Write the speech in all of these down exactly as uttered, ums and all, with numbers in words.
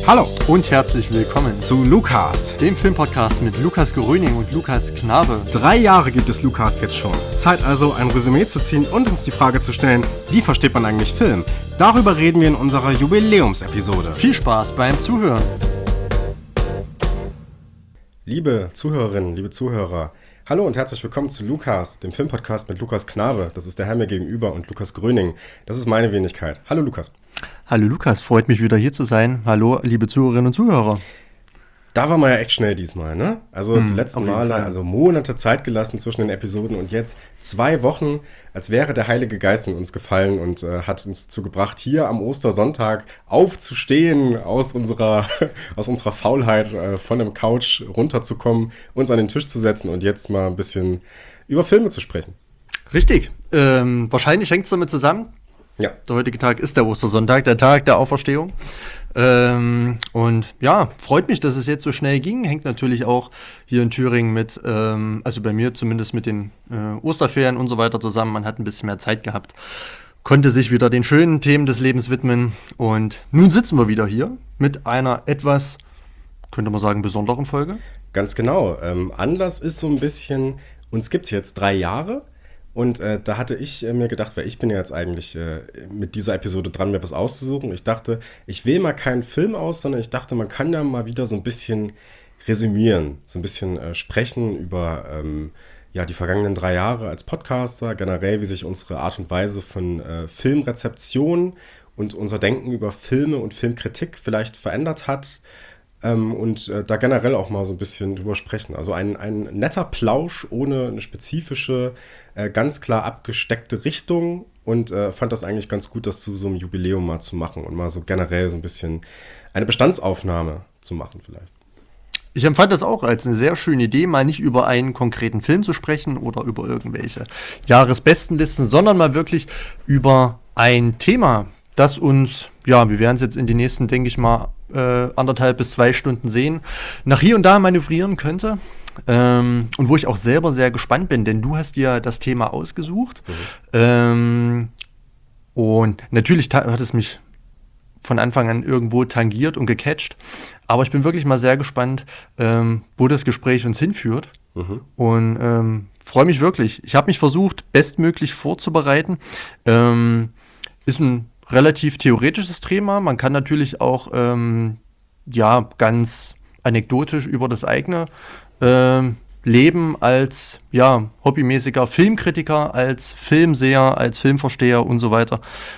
Hallo und herzlich willkommen zu Lucast, dem Filmpodcast mit Lukas Gröning und Lukas Knabe. Drei Jahre gibt es Lucast jetzt schon. Zeit also, ein Resümee zu ziehen und uns die Frage zu stellen, wie versteht man eigentlich Film? Darüber reden wir in unserer Jubiläumsepisode. Viel Spaß beim Zuhören. Liebe Zuhörerinnen, liebe Zuhörer, hallo und herzlich willkommen zu Lucast, dem Filmpodcast mit Lukas Knabe. Das ist der Herr mir gegenüber und Lukas Gröning. Das ist meine Wenigkeit. Hallo Lukas. Hallo Lukas, freut mich wieder hier zu sein. Hallo liebe Zuhörerinnen und Zuhörer. Da war man ja echt schnell diesmal, ne? Also hm, die letzten Male, also Monate Zeit gelassen zwischen den Episoden und jetzt zwei Wochen, als wäre der Heilige Geist in uns gefallen und äh, hat uns dazu gebracht, hier am Ostersonntag aufzustehen, aus unserer, aus unserer Faulheit äh, von dem Couch runterzukommen, uns an den Tisch zu setzen und jetzt mal ein bisschen über Filme zu sprechen. Richtig, ähm, wahrscheinlich hängt es damit zusammen. Ja. Der heutige Tag ist der Ostersonntag, der Tag der Auferstehung. Ähm, und ja, freut mich, dass es jetzt so schnell ging. Hängt natürlich auch hier in Thüringen mit, ähm, also bei mir zumindest mit den äh, Osterferien und so weiter zusammen. Man hat ein bisschen mehr Zeit gehabt, konnte sich wieder den schönen Themen des Lebens widmen. Und nun sitzen wir wieder hier mit einer etwas, könnte man sagen, besonderen Folge. Ganz genau. Ähm, Anlass ist so ein bisschen, uns gibt es jetzt drei Jahre. Und äh, da hatte ich äh, mir gedacht, weil ich bin ja jetzt eigentlich äh, mit dieser Episode dran, mir was auszusuchen. Ich dachte, ich wähle mal keinen Film aus, sondern ich dachte, man kann ja mal wieder so ein bisschen resümieren, so ein bisschen äh, sprechen über ähm, ja, die vergangenen drei Jahre als Podcaster, generell, wie sich unsere Art und Weise von äh, Filmrezeption und unser Denken über Filme und Filmkritik vielleicht verändert hat. Ähm, und äh, da generell auch mal so ein bisschen drüber sprechen. Also ein, ein netter Plausch ohne eine spezifische, äh, ganz klar abgesteckte Richtung und äh, fand das eigentlich ganz gut, das zu so einem Jubiläum mal zu machen und mal so generell so ein bisschen eine Bestandsaufnahme zu machen vielleicht. Ich empfand das auch als eine sehr schöne Idee, mal nicht über einen konkreten Film zu sprechen oder über irgendwelche Jahresbestenlisten, sondern mal wirklich über ein Thema, das uns, ja, wir werden es jetzt in die nächsten, denke ich mal, äh, anderthalb bis zwei Stunden sehen, nach hier und da manövrieren könnte. Ähm, und wo ich auch selber sehr gespannt bin, denn du hast dir das Thema ausgesucht. Mhm. Ähm, und natürlich ta- hat es mich von Anfang an irgendwo tangiert und gecatcht. Aber ich bin wirklich mal sehr gespannt, ähm, wo das Gespräch uns hinführt. Mhm. Und ähm, freue mich wirklich. Ich habe mich versucht, bestmöglich vorzubereiten. Ähm, ist ein relativ theoretisches Thema. Man kann natürlich auch ähm, ja, ganz anekdotisch über das eigene ähm, Leben als ja, hobbymäßiger Filmkritiker, als Filmseher, als Filmversteher und so weiter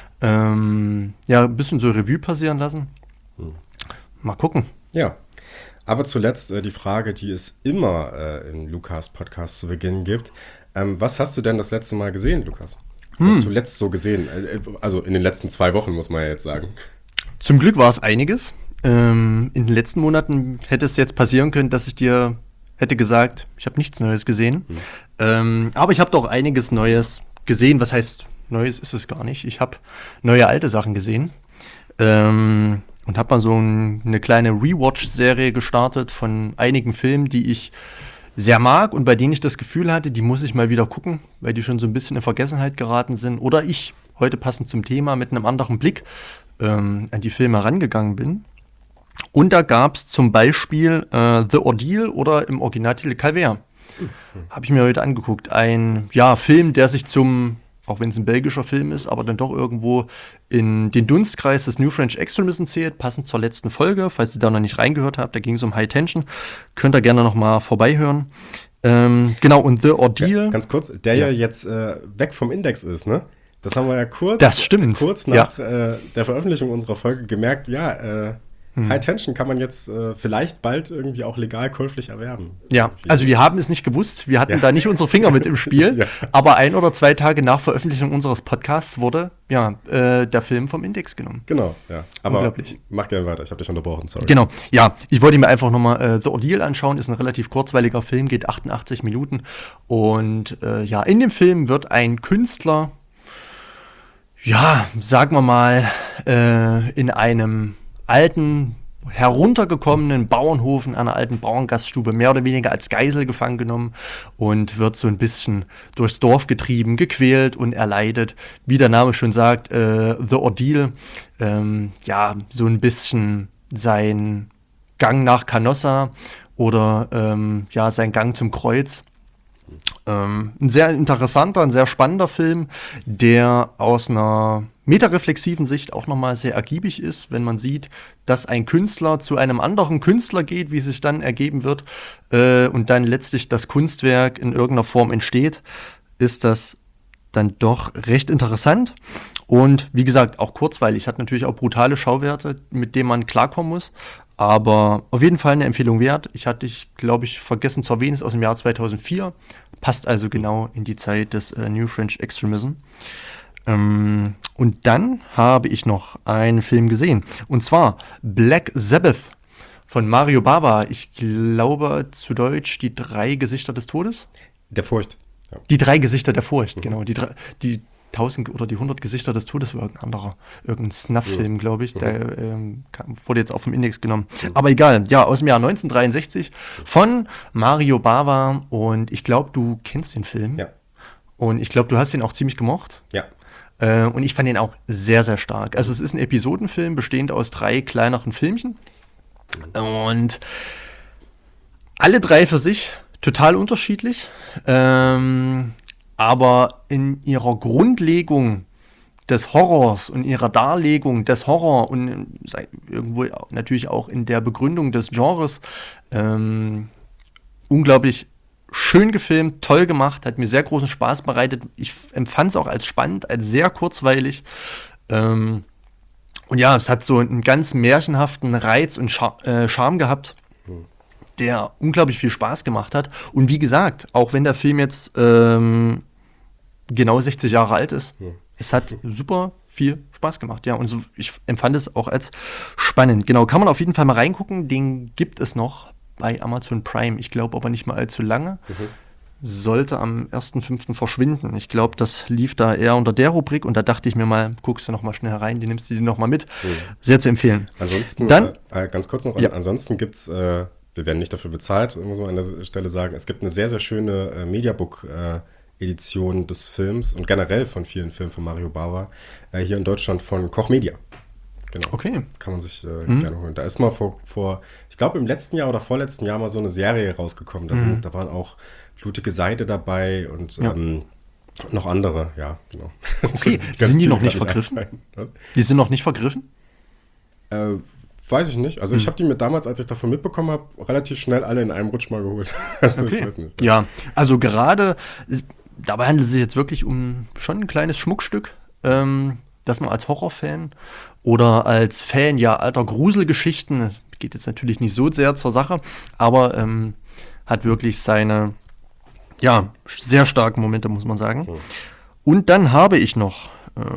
ähm, ja, ein bisschen so Revue passieren lassen. Hm. Mal gucken. Ja, aber zuletzt äh, die Frage, die es immer äh, im Lucas-Podcast zu Beginn gibt. Ähm, was hast du denn das letzte Mal gesehen, Lukas? Hm. Zuletzt so gesehen, also in den letzten zwei Wochen, muss man ja jetzt sagen. Zum Glück war es einiges. Ähm, in den letzten Monaten hätte es jetzt passieren können, dass ich dir hätte gesagt, ich habe nichts Neues gesehen. Hm. Ähm, aber ich habe doch einiges Neues gesehen. Was heißt, Neues ist es gar nicht. Ich habe neue alte Sachen gesehen. Ähm, und habe mal so ein, eine kleine Rewatch-Serie gestartet von einigen Filmen, die ich sehr mag und bei denen ich das Gefühl hatte, die muss ich mal wieder gucken, weil die schon so ein bisschen in Vergessenheit geraten sind. Oder ich heute passend zum Thema mit einem anderen Blick ähm, an die Filme rangegangen bin. Und da gab es zum Beispiel äh, The Ordeal oder im Originaltitel Calvaire. Mhm. Habe ich mir heute angeguckt. Ein ja, Film, der sich zum, auch wenn es ein belgischer Film ist, aber dann doch irgendwo in den Dunstkreis des New French Extremism zählt, passend zur letzten Folge. Falls ihr da noch nicht reingehört habt, da ging es um High Tension. Könnt ihr gerne noch mal vorbeihören. Ähm, genau, und The Ordeal. Ja, ganz kurz, der ja, ja jetzt äh, weg vom Index ist, ne? Das haben wir ja kurz, das stimmt. kurz nach ja. äh, der Veröffentlichung unserer Folge gemerkt, ja, äh, hm. High Tension kann man jetzt äh, vielleicht bald irgendwie auch legal käuflich erwerben. Ja, irgendwie. Also wir haben es nicht gewusst, wir hatten ja. da nicht unsere Finger mit im Spiel, ja. aber ein oder zwei Tage nach Veröffentlichung unseres Podcasts wurde ja äh, der Film vom Index genommen. Genau, ja. Aber mach gerne weiter, ich habe dich unterbrochen, sorry. Genau, ja, ich wollte mir einfach nochmal äh, The Ordeal anschauen, ist ein relativ kurzweiliger Film, geht achtundachtzig Minuten und äh, ja, in dem Film wird ein Künstler, ja, sagen wir mal, äh, in einem alten, heruntergekommenen Bauernhof in einer alten Bauerngaststube mehr oder weniger als Geisel gefangen genommen und wird so ein bisschen durchs Dorf getrieben, gequält und erleidet. Wie der Name schon sagt, äh, The Ordeal, ähm, ja, so ein bisschen sein Gang nach Canossa oder ähm, ja, sein Gang zum Kreuz. Ähm, ein sehr interessanter, ein sehr spannender Film, der aus einer metareflexiven Sicht auch nochmal sehr ergiebig ist, wenn man sieht, dass ein Künstler zu einem anderen Künstler geht, wie es sich dann ergeben wird, äh, und dann letztlich das Kunstwerk in irgendeiner Form entsteht, ist das dann doch recht interessant. Und wie gesagt, auch kurzweilig, hat natürlich auch brutale Schauwerte, mit denen man klarkommen muss. Aber auf jeden Fall eine Empfehlung wert. Ich hatte, ich glaube ich, vergessen zu erwähnen, ist aus dem Jahr zweitausendvier. Passt also genau in die Zeit des äh, New French Extremism. Ähm, und dann habe ich noch einen Film gesehen. Und zwar Black Sabbath von Mario Bava. Ich glaube zu Deutsch die drei Gesichter des Todes. Der Furcht. Ja. Die drei Gesichter der Furcht, mhm. genau. Die drei, die tausend oder die hundert Gesichter des Todes war irgendein anderer, irgendein Snuff-Film, mhm. glaube ich. Der ähm, kam, wurde jetzt auf dem Index genommen. Mhm. Aber egal, ja, aus dem Jahr neunzehnhundertdreiundsechzig von Mario Bava. Und ich glaube, du kennst den Film. Ja. Und ich glaube, du hast ihn auch ziemlich gemocht. Ja. Äh, und ich fand ihn auch sehr, sehr stark. Also es ist ein Episodenfilm, bestehend aus drei kleineren Filmchen. Und alle drei für sich total unterschiedlich. Ähm, aber in ihrer Grundlegung des Horrors und ihrer Darlegung des Horror und irgendwo natürlich auch in der Begründung des Genres ähm, unglaublich schön gefilmt, toll gemacht, hat mir sehr großen Spaß bereitet. Ich empfand es auch als spannend, als sehr kurzweilig. Ähm, und ja, es hat so einen ganz märchenhaften Reiz und Char- äh, Charme gehabt, der unglaublich viel Spaß gemacht hat. Und wie gesagt, auch wenn der Film jetzt ähm, genau sechzig Jahre alt ist, ja. es hat super viel Spaß gemacht. Ja, und so, ich empfand es auch als spannend. Genau, kann man auf jeden Fall mal reingucken. Den gibt es noch bei Amazon Prime. Ich glaube aber nicht mal allzu lange. Mhm. Sollte am ersten fünften verschwinden. Ich glaube, das lief da eher unter der Rubrik und da dachte ich mir mal, guckst du noch mal schnell herein, die nimmst du dir noch mal mit. Mhm. Sehr zu empfehlen. Ansonsten, Dann, äh, ganz kurz noch, ja. ansonsten gibt es, äh, wir werden nicht dafür bezahlt, muss man an der Stelle sagen, es gibt eine sehr, sehr schöne äh, Mediabook-Edition äh, des Films und generell von vielen Filmen von Mario Bava, äh, hier in Deutschland von Koch Media. Genau. Okay. Kann man sich äh, mhm. gerne holen. Da ist mal vor, vor ich glaube im letzten Jahr oder vorletzten Jahr mal so eine Serie rausgekommen. Da, mhm. sind, da waren auch Blutige Seide dabei und ja. ähm, noch andere, ja, genau. Okay, sind die noch nicht vergriffen? Die sind noch nicht vergriffen? Äh, weiß ich nicht. Also mhm. ich habe die mir damals, als ich davon mitbekommen habe, relativ schnell alle in einem Rutsch mal geholt. Also okay. ich weiß nicht. Ja, also gerade, dabei handelt es sich jetzt wirklich um schon ein kleines Schmuckstück, ähm, dass man als Horrorfan oder als Fan ja alter Gruselgeschichten, das geht jetzt natürlich nicht so sehr zur Sache, aber ähm, hat wirklich seine, ja, sehr starken Momente, muss man sagen. Mhm. Und dann habe ich noch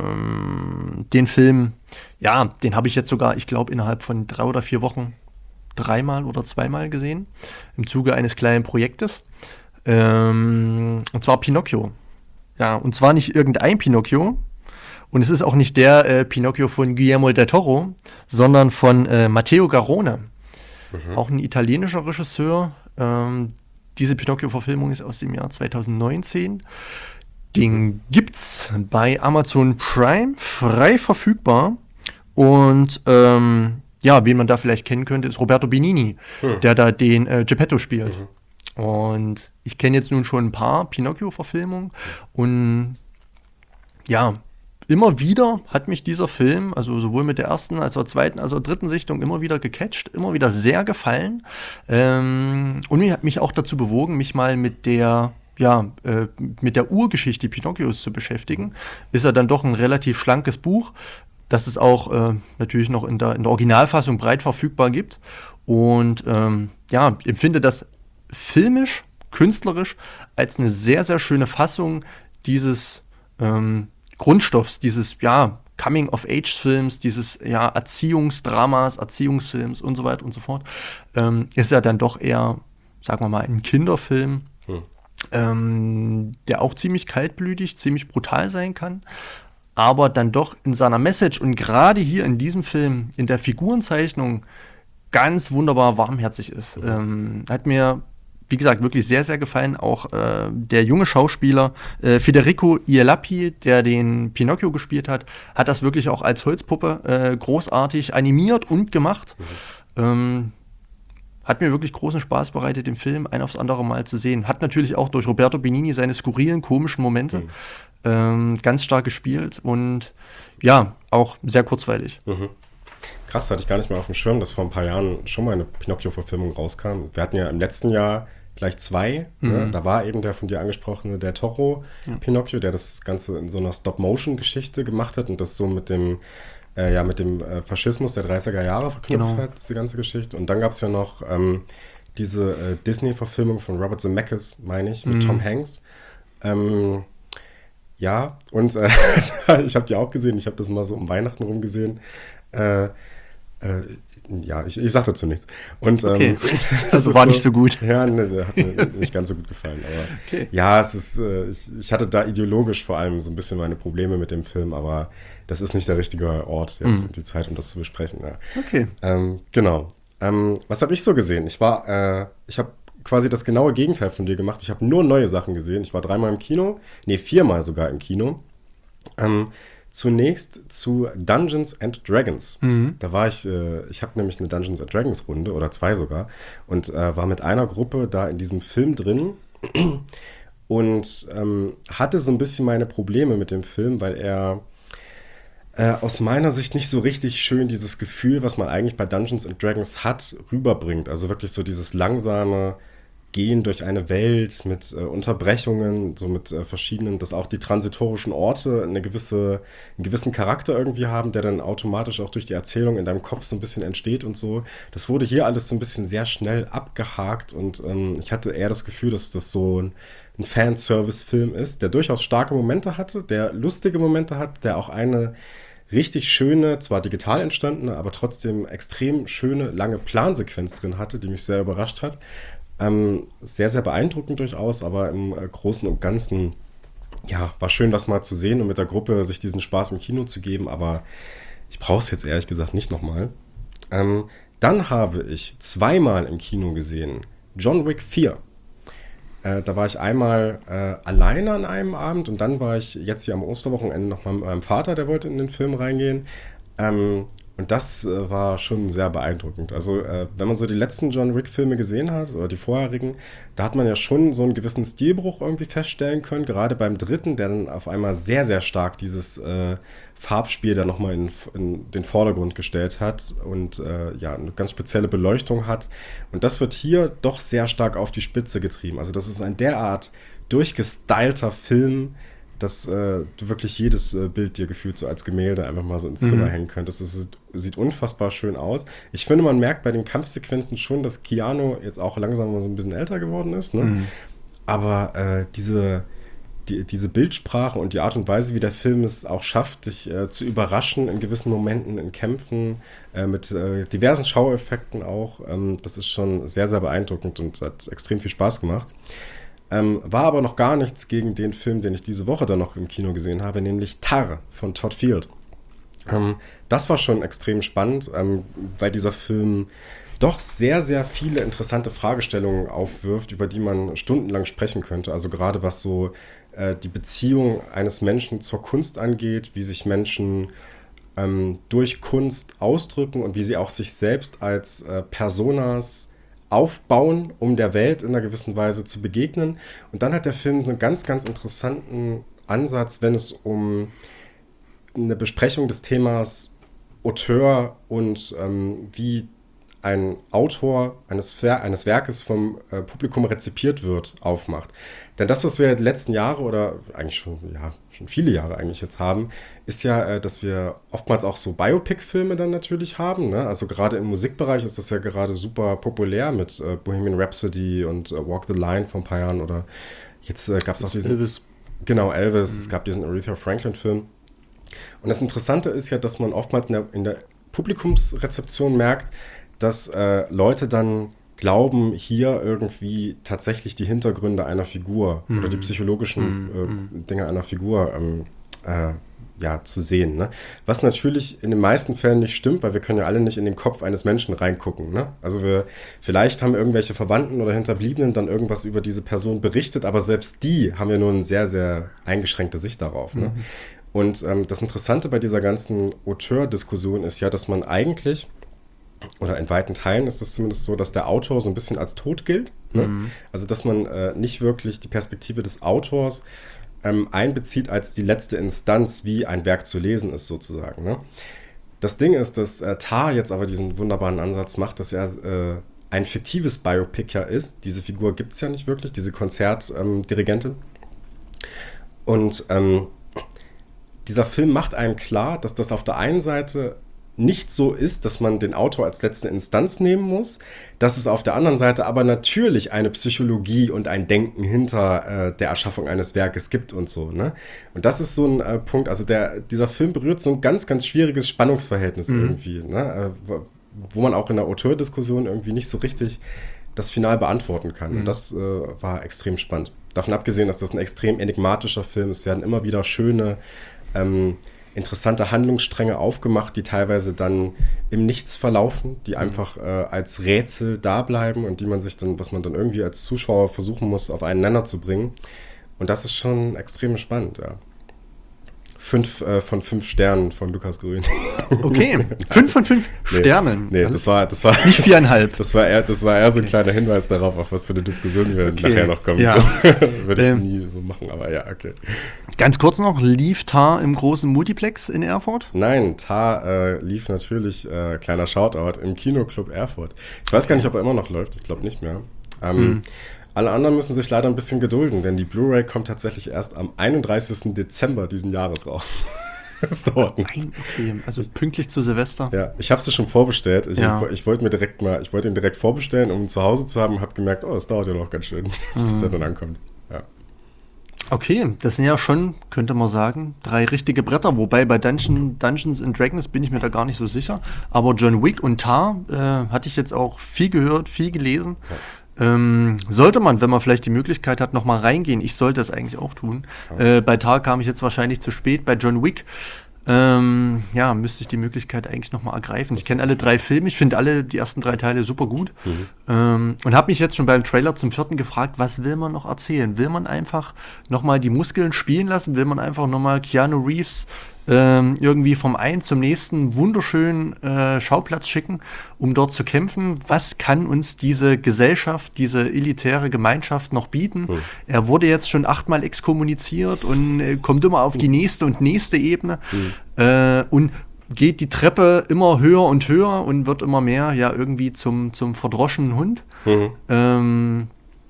ähm, den Film, ja, den habe ich jetzt sogar, ich glaube, innerhalb von drei oder vier Wochen dreimal oder zweimal gesehen, im Zuge eines kleinen Projektes. Ähm, und zwar Pinocchio. Ja, und zwar nicht irgendein Pinocchio. Und es ist auch nicht der äh, Pinocchio von Guillermo del Toro, sondern von äh, Matteo Garrone. Mhm. Auch ein italienischer Regisseur. Ähm, diese Pinocchio-Verfilmung ist aus dem Jahr zweitausendneunzehn. Den gibt's bei Amazon Prime frei verfügbar. Und ähm, ja, wen man da vielleicht kennen könnte, ist Roberto Benigni, mhm. der da den äh, Geppetto spielt. Mhm. Und ich kenne jetzt nun schon ein paar Pinocchio-Verfilmungen. Und ja, immer wieder hat mich dieser Film, also sowohl mit der ersten als auch zweiten, als auch dritten Sichtung immer wieder gecatcht, immer wieder sehr gefallen. Ähm, und mich hat mich auch dazu bewogen, mich mal mit der, ja, äh, mit der Urgeschichte Pinocchios zu beschäftigen. Ist ja dann doch ein relativ schlankes Buch, das es auch äh, natürlich noch in der, in der Originalfassung breit verfügbar gibt. Und ähm, ja, empfinde das filmisch, künstlerisch als eine sehr, sehr schöne Fassung dieses ähm, Grundstoffs, dieses, ja, Coming-of-Age-Films, dieses, ja, Erziehungsdramas, Erziehungsfilms und so weiter und so fort, ähm, ist ja dann doch eher, sagen wir mal, ein Kinderfilm, hm. ähm, der auch ziemlich kaltblütig, ziemlich brutal sein kann, aber dann doch in seiner Message und gerade hier in diesem Film, in der Figurenzeichnung, ganz wunderbar warmherzig ist. Hm. Ähm, hat mir wie gesagt, wirklich sehr, sehr gefallen. Auch äh, der junge Schauspieler äh, Federico Ielappi, der den Pinocchio gespielt hat, hat das wirklich auch als Holzpuppe äh, großartig animiert und gemacht. Mhm. Ähm, hat mir wirklich großen Spaß bereitet, den Film ein aufs andere Mal zu sehen. Hat natürlich auch durch Roberto Benigni seine skurrilen, komischen Momente mhm. ähm, ganz stark gespielt und ja, auch sehr kurzweilig. Mhm. Krass, hatte ich gar nicht mehr auf dem Schirm, dass vor ein paar Jahren schon mal eine Pinocchio-Verfilmung rauskam. Wir hatten ja im letzten Jahr gleich zwei. Mhm. Ne? Da war eben der von dir angesprochene Del Toro ja. Pinocchio, der das Ganze in so einer Stop-Motion-Geschichte gemacht hat und das so mit dem Äh, ja, mit dem äh, Faschismus der dreißiger Jahre verknüpft genau. hat, diese ganze Geschichte. Und dann gab es ja noch ähm, diese äh, Disney-Verfilmung von Robert Zemeckis, meine ich, mit mm. Tom Hanks. Ähm, ja, und äh, ich habe die auch gesehen, ich habe das mal so um Weihnachten rum gesehen. Äh, äh, ja, ich, ich sag dazu nichts. Und, ähm, okay. Also war so, nicht so gut. Ja, ne, der hat mir nicht ganz so gut gefallen. Aber okay. ja, es ist, äh, ich, ich hatte da ideologisch vor allem so ein bisschen meine Probleme mit dem Film, aber das ist nicht der richtige Ort jetzt, mhm. die Zeit, um das zu besprechen. Ja. Okay. Ähm, genau. Ähm, was habe ich so gesehen? Ich war, äh, ich habe quasi das genaue Gegenteil von dir gemacht. Ich habe nur neue Sachen gesehen. Ich war dreimal im Kino, nee, viermal sogar im Kino. Ähm, zunächst zu Dungeons and Dragons. Mhm. Da war ich, äh, ich habe nämlich eine Dungeons and Dragons Runde oder zwei sogar und äh, war mit einer Gruppe da in diesem Film drin und ähm, hatte so ein bisschen meine Probleme mit dem Film, weil er äh, aus meiner Sicht nicht so richtig schön dieses Gefühl, was man eigentlich bei Dungeons and Dragons hat, rüberbringt. Also wirklich so dieses langsame Gehen durch eine Welt mit äh, Unterbrechungen, so mit äh, verschiedenen, dass auch die transitorischen Orte eine gewisse, einen gewissen Charakter irgendwie haben, der dann automatisch auch durch die Erzählung in deinem Kopf so ein bisschen entsteht und so. Das wurde hier alles so ein bisschen sehr schnell abgehakt und ähm, ich hatte eher das Gefühl, dass das so ein, ein Fanservice-Film ist, der durchaus starke Momente hatte, der lustige Momente hat, der auch eine richtig schöne, zwar digital entstandene, aber trotzdem extrem schöne, lange Plansequenz drin hatte, die mich sehr überrascht hat. Ähm, sehr, sehr beeindruckend durchaus, aber im äh, Großen und Ganzen, ja, war schön, das mal zu sehen und mit der Gruppe sich diesen Spaß im Kino zu geben, aber ich brauche es jetzt ehrlich gesagt nicht nochmal. Ähm, dann habe ich zweimal im Kino gesehen John Wick vier. Äh, da war ich einmal äh, alleine an einem Abend und dann war ich jetzt hier am Osterwochenende nochmal mit meinem Vater, der wollte in den Film reingehen. Ähm, Und das äh, war schon sehr beeindruckend. Also äh, wenn man so die letzten John Wick-Filme gesehen hat, oder die vorherigen, da hat man ja schon so einen gewissen Stilbruch irgendwie feststellen können. Gerade beim dritten, der dann auf einmal sehr, sehr stark dieses äh, Farbspiel da nochmal in, in den Vordergrund gestellt hat und äh, ja, eine ganz spezielle Beleuchtung hat. Und das wird hier doch sehr stark auf die Spitze getrieben. Also das ist ein derart durchgestylter Film, dass äh, du wirklich jedes äh, Bild dir gefühlt so als Gemälde einfach mal so ins Zimmer mhm. hängen könntest. Das ist, sieht unfassbar schön aus. Ich finde, man merkt bei den Kampfsequenzen schon, dass Keanu jetzt auch langsam mal so ein bisschen älter geworden ist. Ne? Mhm. Aber äh, diese, die, diese Bildsprache und die Art und Weise, wie der Film es auch schafft, dich äh, zu überraschen in gewissen Momenten, in Kämpfen, äh, mit äh, diversen Schaueffekten auch, ähm, das ist schon sehr, sehr beeindruckend und hat extrem viel Spaß gemacht. Ähm, war aber noch gar nichts gegen den Film, den ich diese Woche dann noch im Kino gesehen habe, nämlich Tar von Todd Field. Ähm, das war schon extrem spannend, ähm, weil dieser Film doch sehr, sehr viele interessante Fragestellungen aufwirft, über die man stundenlang sprechen könnte. Also gerade was so äh, die Beziehung eines Menschen zur Kunst angeht, wie sich Menschen ähm, durch Kunst ausdrücken und wie sie auch sich selbst als äh, Personas aufbauen, um der Welt in einer gewissen Weise zu begegnen. Und dann hat der Film einen ganz, ganz interessanten Ansatz, wenn es um eine Besprechung des Themas Auteur und ähm, wie ein Autor eines, Ver- eines Werkes vom äh, Publikum rezipiert wird, aufmacht. Denn das, was wir die letzten Jahre oder eigentlich schon, ja, schon viele Jahre eigentlich jetzt haben, ist ja, äh, dass wir oftmals auch so Biopic-Filme dann natürlich haben. Ne? Also gerade im Musikbereich ist das ja gerade super populär mit äh, Bohemian Rhapsody und äh, Walk the Line vor ein paar Jahren oder jetzt äh, gab es auch diesen... Elvis. Genau, Elvis. Mhm. Es gab diesen Aretha Franklin-Film. Und das Interessante ist ja, dass man oftmals in der, in der Publikumsrezeption merkt, dass äh, Leute dann glauben, hier irgendwie tatsächlich die Hintergründe einer Figur mm. oder die psychologischen mm. äh, Dinge einer Figur ähm, äh, ja, zu sehen. Ne? Was natürlich in den meisten Fällen nicht stimmt, weil wir können ja alle nicht in den Kopf eines Menschen reingucken. Ne? Also wir, vielleicht haben irgendwelche Verwandten oder Hinterbliebenen dann irgendwas über diese Person berichtet, aber selbst die haben ja nur eine sehr, sehr eingeschränkte Sicht darauf. Ne? Mhm. Und ähm, das Interessante bei dieser ganzen Auteur-Diskussion ist ja, dass man eigentlich, oder in weiten Teilen ist es zumindest so, dass der Autor so ein bisschen als tot gilt. Ne? Mhm. Also dass man äh, nicht wirklich die Perspektive des Autors ähm, einbezieht als die letzte Instanz, wie ein Werk zu lesen ist sozusagen. Ne? Das Ding ist, dass äh, Tar jetzt aber diesen wunderbaren Ansatz macht, dass er äh, ein fiktives Biopic ja ist. Diese Figur gibt es ja nicht wirklich, diese Konzertdirigentin. Ähm, Und ähm, dieser Film macht einem klar, dass das auf der einen Seite nicht so ist, dass man den Autor als letzte Instanz nehmen muss, dass es auf der anderen Seite aber natürlich eine Psychologie und ein Denken hinter äh, der Erschaffung eines Werkes gibt und so. Ne? Und das ist so ein äh, Punkt, also der, dieser Film berührt so ein ganz, ganz schwieriges Spannungsverhältnis mhm. irgendwie, ne? äh, wo man auch in der Auteurdiskussion irgendwie nicht so richtig das Final beantworten kann. Mhm. Und das äh, war extrem spannend. Davon abgesehen, dass das ein extrem enigmatischer Film ist, werden immer wieder schöne ähm, interessante Handlungsstränge aufgemacht, die teilweise dann im Nichts verlaufen, die einfach äh, als Rätsel da bleiben und die man sich dann, was man dann irgendwie als Zuschauer versuchen muss, auf einen Nenner zu bringen. Und das ist schon extrem spannend, ja. Fünf äh, von fünf Sternen von Lukas Grün. Okay, fünf von fünf nee, Sternen. Nee, das war, das war nicht viereinhalb. Das war eher, das war eher so ein kleiner Hinweis darauf, auf was für eine Diskussion wir okay. nachher noch kommen. Ja. Würde ich ähm, nie so machen, aber ja, okay. Ganz kurz noch, lief Tar im großen Multiplex in Erfurt? Nein, Tar äh, lief natürlich, äh, kleiner Shoutout, im Kinoclub Erfurt. Ich weiß gar nicht, ob er immer noch läuft, ich glaube nicht mehr. Ähm, hm. Alle anderen müssen sich leider ein bisschen gedulden, denn die Blu-ray kommt tatsächlich erst am einunddreißigsten Dezember diesen Jahres raus. Das dauert noch. Nein, okay, also pünktlich zu Silvester. Ja, ich habe sie schon vorbestellt. Ich, ja. ich, ich wollte mir direkt mal, ich wollte ihn direkt vorbestellen, um ihn zu Hause zu haben und habe gemerkt, oh, das dauert ja noch ganz schön, mhm. bis er dann ankommt. Ja. Okay, das sind ja schon, könnte man sagen, drei richtige Bretter. Wobei bei Dungeon, Dungeons and Dragons bin ich mir da gar nicht so sicher. Aber John Wick und Tar äh, hatte ich jetzt auch viel gehört, viel gelesen. Ja. Ähm, sollte man, wenn man vielleicht die Möglichkeit hat, noch mal reingehen. Ich sollte es eigentlich auch tun. Ja. Äh, bei Tar kam ich jetzt wahrscheinlich zu spät. Bei John Wick ähm, ja, müsste ich die Möglichkeit eigentlich noch mal ergreifen. Ich kenne alle drei Filme. Ich finde alle die ersten drei Teile super gut. Mhm. Ähm, und habe mich jetzt schon beim Trailer zum vierten gefragt, was will man noch erzählen? Will man einfach noch mal die Muskeln spielen lassen? Will man einfach noch mal Keanu Reeves ähm, irgendwie vom einen zum nächsten wunderschönen äh, Schauplatz schicken, um dort zu kämpfen? Was kann uns diese Gesellschaft, diese elitäre Gemeinschaft noch bieten? Mhm. Er wurde jetzt schon achtmal exkommuniziert und äh, kommt immer auf die nächste und nächste Ebene mhm. äh, und geht die Treppe immer höher und höher und wird immer mehr ja irgendwie zum, zum verdroschenen Hund. Mhm. Ähm,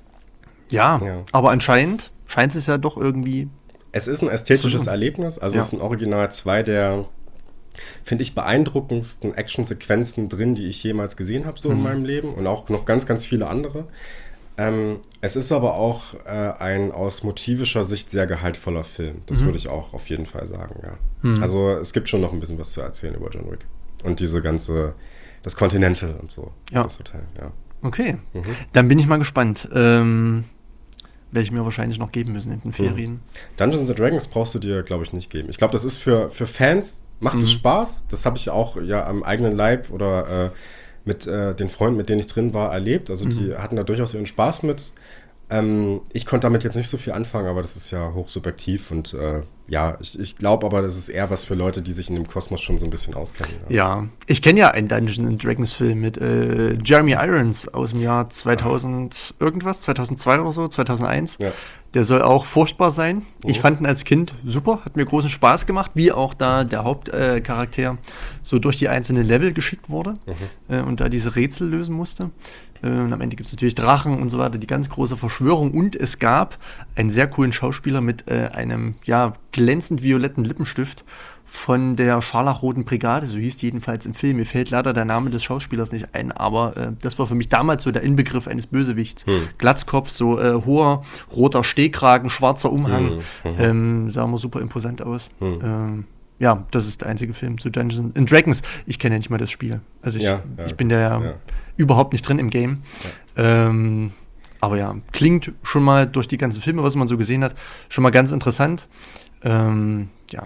ja, ja, aber anscheinend scheint es ja doch irgendwie. Es ist ein ästhetisches Erlebnis, also ja. Es ist ein Original zwei der, finde ich, beeindruckendsten Actionsequenzen drin, die ich jemals gesehen habe, so mhm. in meinem Leben und auch noch ganz, ganz viele andere. Ähm, es ist aber auch äh, ein aus motivischer Sicht sehr gehaltvoller Film, das mhm. würde ich auch auf jeden Fall sagen, ja. Mhm. Also es gibt schon noch ein bisschen was zu erzählen über John Wick und diese ganze, das Continental und so, ja. das Hotel, ja. Okay, mhm. dann bin ich mal gespannt. Ähm werde ich mir wahrscheinlich noch geben müssen in den Ferien. Mhm. Dungeons and Dragons brauchst du dir, glaube ich, nicht geben. Ich glaube, das ist für, für Fans, macht es mhm. Spaß. Das habe ich auch ja am eigenen Leib oder äh, mit äh, den Freunden, mit denen ich drin war, erlebt. Also mhm. die hatten da durchaus ihren Spaß mit. Ähm, ich konnte damit jetzt nicht so viel anfangen, aber das ist ja hochsubjektiv und äh, ja, ich, ich glaube aber, das ist eher was für Leute, die sich in dem Kosmos schon so ein bisschen auskennen. Ja, ja. Ich kenne ja einen Dungeons and Dragons Film mit äh, Jeremy Irons aus dem Jahr zweitausend ah. irgendwas, zweitausendzwei oder so, zweitausendeins. Ja. Der soll auch furchtbar sein. Oh. Ich fand ihn als Kind super, hat mir großen Spaß gemacht, wie auch da der Hauptcharakter äh, so durch die einzelnen Level geschickt wurde mhm. äh, und da diese Rätsel lösen musste. Äh, und am Ende gibt es natürlich Drachen und so weiter, die ganz große Verschwörung. Und es gab einen sehr coolen Schauspieler mit äh, einem, ja, glänzend violetten Lippenstift von der Scharlachroten Brigade, so hieß die jedenfalls im Film. Mir fällt leider der Name des Schauspielers nicht ein, aber äh, das war für mich damals so der Inbegriff eines Bösewichts. Hm. Glatzkopf, so äh, hoher, roter Stehkragen, schwarzer Umhang, hm. ähm, sah immer super imposant aus. Hm. Ähm, ja, das ist der einzige Film zu Dungeons and Dragons. Ich kenne ja nicht mal das Spiel. Also ich, ja, ja, ich bin da ja, ja überhaupt nicht drin im Game. Ja. Ähm, aber ja, klingt schon mal durch die ganzen Filme, was man so gesehen hat, schon mal ganz interessant. Ähm, ja,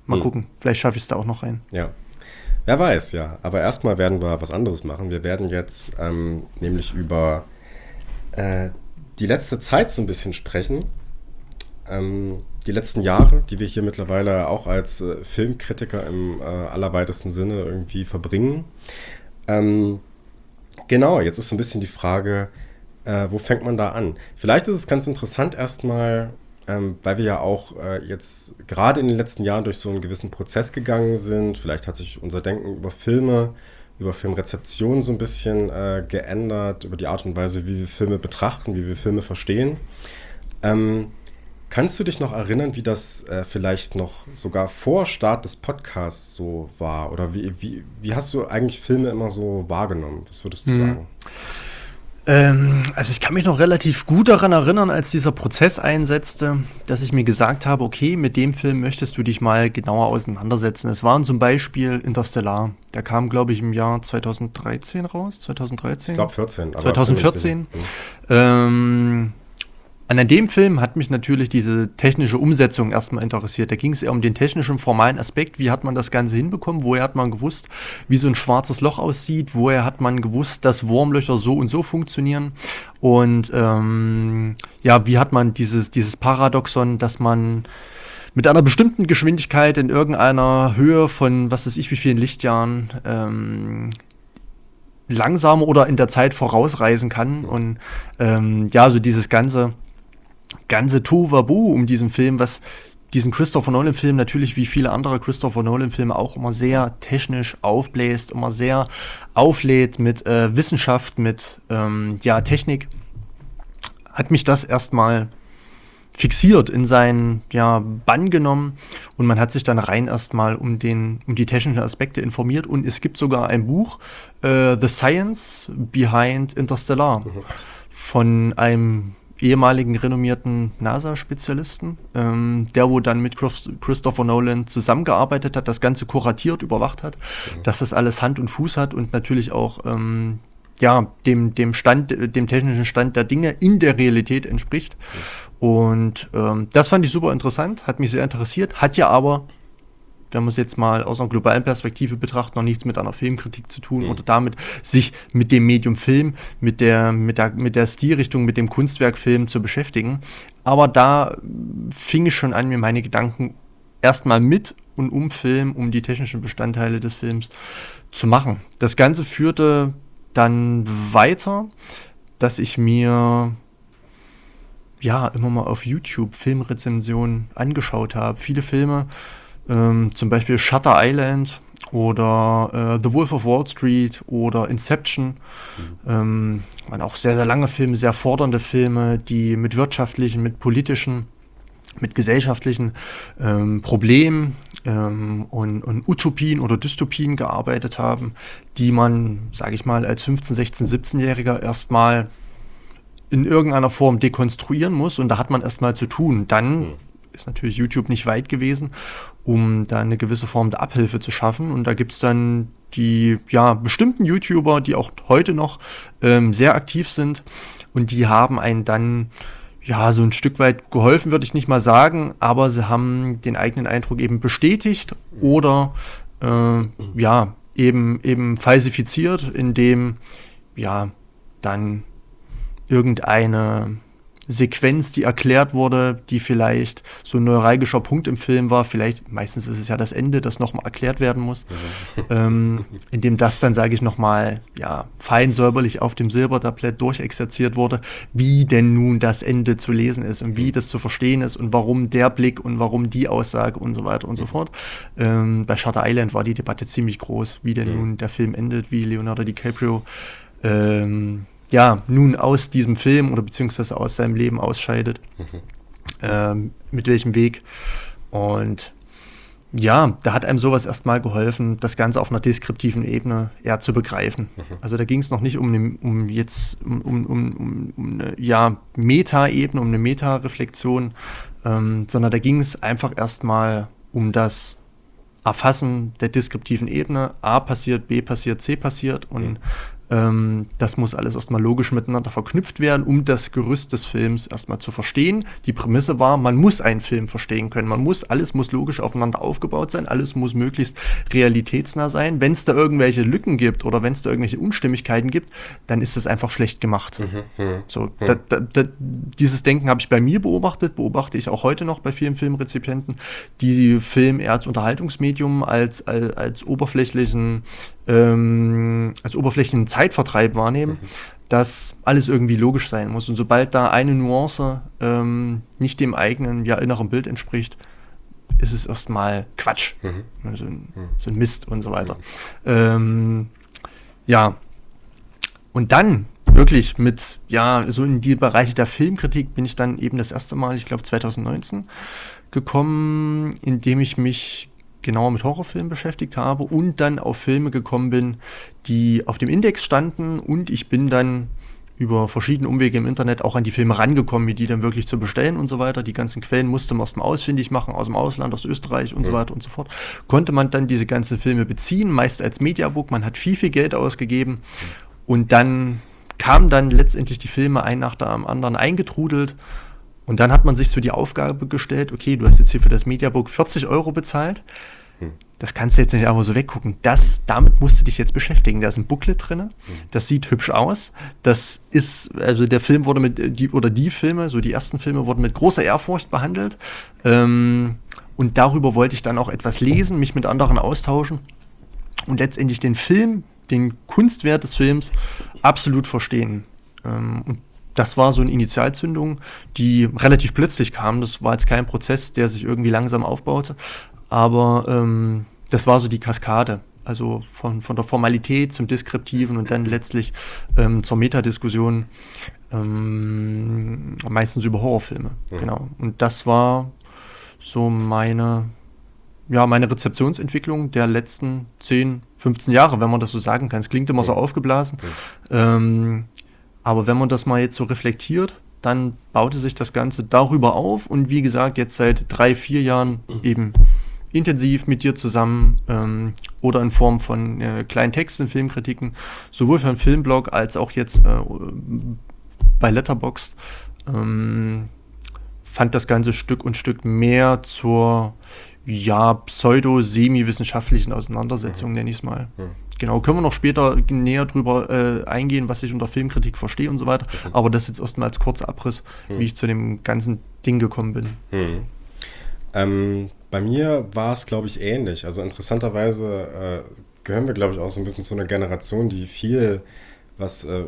Mal Hm. gucken, vielleicht schaffe ich es da auch noch rein. Ja. Wer weiß, ja. Aber erstmal werden wir was anderes machen. Wir werden jetzt ähm, nämlich über äh, die letzte Zeit so ein bisschen sprechen. Ähm, die letzten Jahre, die wir hier mittlerweile auch als äh, Filmkritiker im äh, allerweitesten Sinne irgendwie verbringen. Ähm, genau, jetzt ist so ein bisschen die Frage, äh, wo fängt man da an? Vielleicht ist es ganz interessant erstmal, ähm, weil wir ja auch äh, jetzt gerade in den letzten Jahren durch so einen gewissen Prozess gegangen sind. Vielleicht hat sich unser Denken über Filme, über Filmrezeption so ein bisschen äh, geändert, über die Art und Weise, wie wir Filme betrachten, wie wir Filme verstehen. Ähm, Kannst du dich noch erinnern, wie das äh, vielleicht noch sogar vor Start des Podcasts so war? Oder wie, wie, wie hast du eigentlich Filme immer so wahrgenommen? Was würdest du Hm. sagen? Ähm, also ich kann mich noch relativ gut daran erinnern, als dieser Prozess einsetzte, dass ich mir gesagt habe, okay, mit dem Film möchtest du dich mal genauer auseinandersetzen. Es waren zum Beispiel Interstellar. Der kam, glaube ich, im Jahr zweitausenddreizehn raus. zweitausenddreizehn? Ich glaube vierzehn. Aber zweitausendvierzehn. bin mir nicht Ähm, an dem Film hat mich natürlich diese technische Umsetzung erstmal interessiert. Da ging es eher um den technischen, formalen Aspekt. Wie hat man das Ganze hinbekommen? Woher hat man gewusst, wie so ein schwarzes Loch aussieht? Woher hat man gewusst, dass Wurmlöcher so und so funktionieren? Und ähm, ja, wie hat man dieses, dieses Paradoxon, dass man mit einer bestimmten Geschwindigkeit in irgendeiner Höhe von, was weiß ich, wie vielen Lichtjahren ähm, langsamer oder in der Zeit vorausreisen kann. Und ähm, ja, so dieses ganze ganze Tohuwabohu um diesen Film, was diesen Christopher Nolan-Film natürlich wie viele andere Christopher Nolan-Filme auch immer sehr technisch aufbläst, immer sehr auflädt mit äh, Wissenschaft, mit ähm, ja, Technik, hat mich das erstmal fixiert, in seinen ja, Bann genommen, und man hat sich dann rein erstmal um, den, um die technischen Aspekte informiert, und es gibt sogar ein Buch, äh, The Science Behind Interstellar, mhm. von einem ehemaligen renommierten NASA-Spezialisten, ähm, der wo dann mit Christopher Nolan zusammengearbeitet hat, das Ganze kuratiert, überwacht hat, mhm. dass das alles Hand und Fuß hat und natürlich auch ähm, ja, dem, dem Stand, dem technischen Stand der Dinge in der Realität entspricht. Mhm. Und ähm, das fand ich super interessant, hat mich sehr interessiert, hat ja aber, wenn man es jetzt mal aus einer globalen Perspektive betrachtet, noch nichts mit einer Filmkritik zu tun, mhm. oder damit sich mit dem Medium Film, mit der, mit der, mit der Stilrichtung, mit dem Kunstwerk Film zu beschäftigen. Aber da fing ich schon an, mir meine Gedanken erstmal mit und um Film, um die technischen Bestandteile des Films zu machen. Das Ganze führte dann weiter, dass ich mir ja immer mal auf YouTube Filmrezensionen angeschaut habe. Viele Filme, Ähm, zum Beispiel Shutter Island oder äh, The Wolf of Wall Street oder Inception. Mhm. Ähm, waren auch sehr, sehr lange Filme, sehr fordernde Filme, die mit wirtschaftlichen, mit politischen, mit gesellschaftlichen ähm, Problemen ähm, und, und Utopien oder Dystopien gearbeitet haben, die man, sage ich mal, als fünfzehn-, sechzehn-, siebzehnjähriger erstmal in irgendeiner Form dekonstruieren muss, und da hat man erstmal zu tun. Dann mhm. ist natürlich YouTube nicht weit gewesen, um da eine gewisse Form der Abhilfe zu schaffen. Und da gibt es dann die ja, bestimmten YouTuber, die auch heute noch ähm, sehr aktiv sind. Und die haben einen dann ja so ein Stück weit geholfen, würde ich nicht mal sagen, aber sie haben den eigenen Eindruck eben bestätigt oder äh, ja, eben, eben falsifiziert, indem ja dann irgendeine Sequenz, die erklärt wurde, die vielleicht so ein neuralgischer Punkt im Film war, vielleicht, meistens ist es ja das Ende, das nochmal erklärt werden muss, ja. ähm, indem das dann, sage ich nochmal, ja, fein säuberlich auf dem Silbertablett durchexerziert wurde, wie denn nun das Ende zu lesen ist und wie das zu verstehen ist und warum der Blick und warum die Aussage und so weiter und so fort. Ähm, bei Shutter Island war die Debatte ziemlich groß, wie denn ja. nun der Film endet, wie Leonardo DiCaprio ähm, ja, nun aus diesem Film oder beziehungsweise aus seinem Leben ausscheidet, mhm. ähm, mit welchem Weg. Und ja, da hat einem sowas erstmal geholfen, das Ganze auf einer deskriptiven Ebene eher zu begreifen. Mhm. Also da ging es noch nicht um, ne, um jetzt um, um, um, um eine ja, Meta-Ebene, um eine Meta-Reflexion, ähm, sondern da ging es einfach erstmal um das Erfassen der deskriptiven Ebene. A passiert, B passiert, C passiert, und mhm. Ähm, das muss alles erstmal logisch miteinander verknüpft werden, um das Gerüst des Films erstmal zu verstehen. Die Prämisse war, man muss einen Film verstehen können. Man muss, alles muss logisch aufeinander aufgebaut sein, alles muss möglichst realitätsnah sein. Wenn es da irgendwelche Lücken gibt oder wenn es da irgendwelche Unstimmigkeiten gibt, dann ist das einfach schlecht gemacht. Mhm, mh, so, mh. Da, da, da, dieses Denken habe ich bei mir beobachtet, beobachte ich auch heute noch bei vielen Filmrezipienten, die Film eher als Unterhaltungsmedium, als, als, als oberflächlichen ähm, als oberflächlichen Zeitvertreib wahrnehmen, mhm. dass alles irgendwie logisch sein muss. Und sobald da eine Nuance ähm, nicht dem eigenen, ja, inneren Bild entspricht, ist es erstmal Quatsch. Mhm. So, ein, so ein Mist und so weiter. Mhm. Ähm, ja, und dann wirklich mit, ja, so in die Bereiche der Filmkritik bin ich dann eben das erste Mal, ich glaube zwanzig neunzehn, gekommen, indem ich mich genauer mit Horrorfilmen beschäftigt habe und dann auf Filme gekommen bin, die auf dem Index standen, und ich bin dann über verschiedene Umwege im Internet auch an die Filme rangekommen, wie die dann wirklich zu bestellen und so weiter. Die ganzen Quellen musste man erstmal ausfindig machen, aus dem Ausland, aus Österreich und ja. so weiter und so fort. Konnte man dann diese ganzen Filme beziehen, meist als Mediabook. Man hat viel, viel Geld ausgegeben, und dann kamen dann letztendlich die Filme ein nach dem anderen eingetrudelt. Und dann hat man sich so die Aufgabe gestellt, okay, du hast jetzt hier für das Mediabook vierzig Euro bezahlt, hm. das kannst du jetzt nicht einfach so weggucken. Das, damit musst du dich jetzt beschäftigen. Da ist ein Booklet drin, hm. das sieht hübsch aus. Das ist, also der Film wurde mit, die, oder die Filme, so die ersten Filme wurden mit großer Ehrfurcht behandelt. Ähm, und darüber wollte ich dann auch etwas lesen, mich mit anderen austauschen und letztendlich den Film, den Kunstwert des Films absolut verstehen. Ähm, und das war so eine Initialzündung, die relativ plötzlich kam. Das war jetzt kein Prozess, der sich irgendwie langsam aufbaute. Aber ähm, das war so die Kaskade. Also von, von der Formalität zum Deskriptiven und dann letztlich ähm, zur Metadiskussion. Ähm, meistens über Horrorfilme. Mhm. Genau. Und das war so meine, ja, meine Rezeptionsentwicklung der letzten zehn, fünfzehn Jahre, wenn man das so sagen kann. Es klingt immer mhm. so aufgeblasen. Mhm. Ähm, Aber wenn man das mal jetzt so reflektiert, dann baute sich das Ganze darüber auf, und wie gesagt, jetzt seit drei, vier Jahren eben intensiv mit dir zusammen ähm, oder in Form von äh, kleinen Texten, Filmkritiken, sowohl für einen Filmblog als auch jetzt äh, bei Letterboxd, ähm, fand das Ganze Stück und Stück mehr zur ja, pseudo-semi-wissenschaftlichen Auseinandersetzung, mhm. nenne ich es mal. Mhm. Genau, können wir noch später näher drüber äh, eingehen, was ich unter Filmkritik verstehe und so weiter. Mhm. Aber das jetzt erstmal als kurzer Abriss, mhm. wie ich zu dem ganzen Ding gekommen bin. Mhm. Ähm, bei mir war es, glaube ich, ähnlich. Also interessanterweise äh, gehören wir, glaube ich, auch so ein bisschen zu einer Generation, die viel, was äh,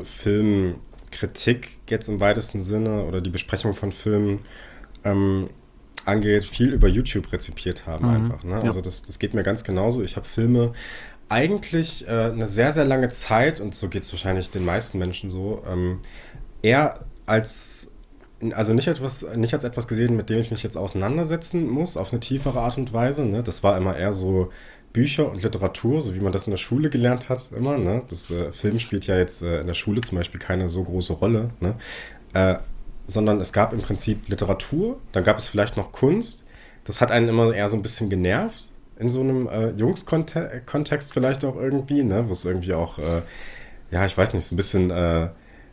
Filmkritik jetzt im weitesten Sinne oder die Besprechung von Filmen ähm, angeht, viel über YouTube rezipiert haben, mhm. einfach. Ne? Ja. Also das, das geht mir ganz genauso. Ich habe Filme eigentlich äh, eine sehr, sehr lange Zeit, und so geht es wahrscheinlich den meisten Menschen so, ähm, eher als, also nicht, etwas, nicht als etwas gesehen, mit dem ich mich jetzt auseinandersetzen muss, auf eine tiefere Art und Weise. Ne? Das war immer eher so Bücher und Literatur, so wie man das in der Schule gelernt hat, immer. Ne? Das äh, Film spielt ja jetzt äh, in der Schule zum Beispiel keine so große Rolle, ne? äh, sondern es gab im Prinzip Literatur, dann gab es vielleicht noch Kunst. Das hat einen immer eher so ein bisschen genervt, in so einem äh, Jungs-Kontext vielleicht auch irgendwie, ne, wo es irgendwie auch, äh, ja, ich weiß nicht, so ein bisschen äh,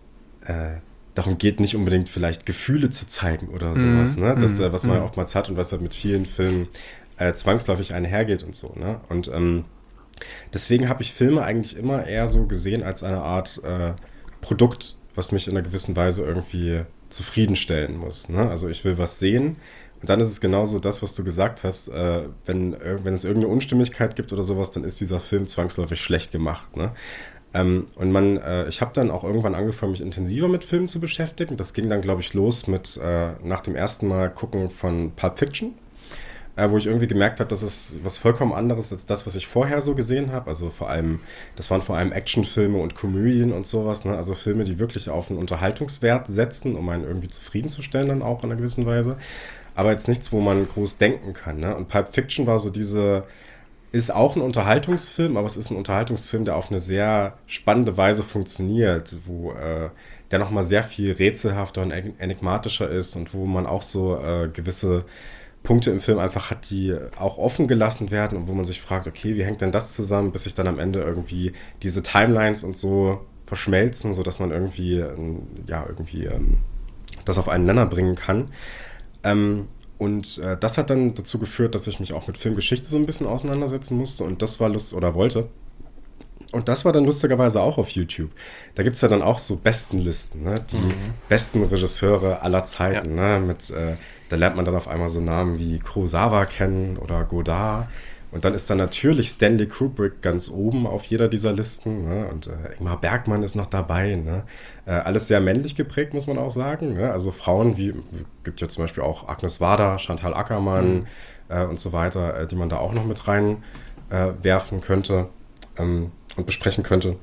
äh, darum geht, nicht unbedingt vielleicht Gefühle zu zeigen oder sowas, mm, ne, das, mm, äh, was man mm. oftmals hat und was halt mit vielen Filmen äh, zwangsläufig einhergeht und so, ne, und ähm, deswegen habe ich Filme eigentlich immer eher so gesehen als eine Art äh, Produkt, was mich in einer gewissen Weise irgendwie zufriedenstellen muss, ne, also ich will was sehen. Und dann ist es genauso das, was du gesagt hast, äh, wenn, wenn es irgendeine Unstimmigkeit gibt oder sowas, dann ist dieser Film zwangsläufig schlecht gemacht. Ne? Ähm, und man, äh, ich habe dann auch irgendwann angefangen, mich intensiver mit Filmen zu beschäftigen. Das ging dann, glaube ich, los mit äh, nach dem ersten Mal gucken von Pulp Fiction, äh, wo ich irgendwie gemerkt habe, das ist was vollkommen anderes als das, was ich vorher so gesehen habe. Also vor allem, das waren vor allem Actionfilme und Komödien und sowas. Ne? Also Filme, die wirklich auf einen Unterhaltungswert setzen, um einen irgendwie zufriedenzustellen dann auch in einer gewissen Weise. Aber jetzt nichts, wo man groß denken kann. Ne? Und Pulp Fiction war so diese, ist auch ein Unterhaltungsfilm, aber es ist ein Unterhaltungsfilm, der auf eine sehr spannende Weise funktioniert, wo äh, der nochmal sehr viel rätselhafter und enigmatischer ist und wo man auch so äh, gewisse Punkte im Film einfach hat, die auch offen gelassen werden und wo man sich fragt, okay, wie hängt denn das zusammen, bis sich dann am Ende irgendwie diese Timelines und so verschmelzen, sodass man irgendwie, ähm, ja, irgendwie ähm, das auf einen Nenner bringen kann. Ähm, und äh, das hat dann dazu geführt, dass ich mich auch mit Filmgeschichte so ein bisschen auseinandersetzen musste und das war Lust oder wollte. Und das war dann lustigerweise auch auf YouTube. Da gibt es ja dann auch so Bestenlisten, ne? Die mhm. besten Regisseure aller Zeiten. Ja. Ne? Mit, äh, da lernt man dann auf einmal so Namen wie Kurosawa kennen oder Godard. Und dann ist dann natürlich Stanley Kubrick ganz oben auf jeder dieser Listen. Ne? Und äh, Ingmar Bergman ist noch dabei. Ne? Äh, alles sehr männlich geprägt, muss man auch sagen. Ne? Also Frauen wie, gibt ja zum Beispiel auch Agnes Varda, Chantal Akermann mhm. äh, und so weiter, äh, die man da auch noch mit rein äh, werfen könnte. Ähm, und besprechen könnte.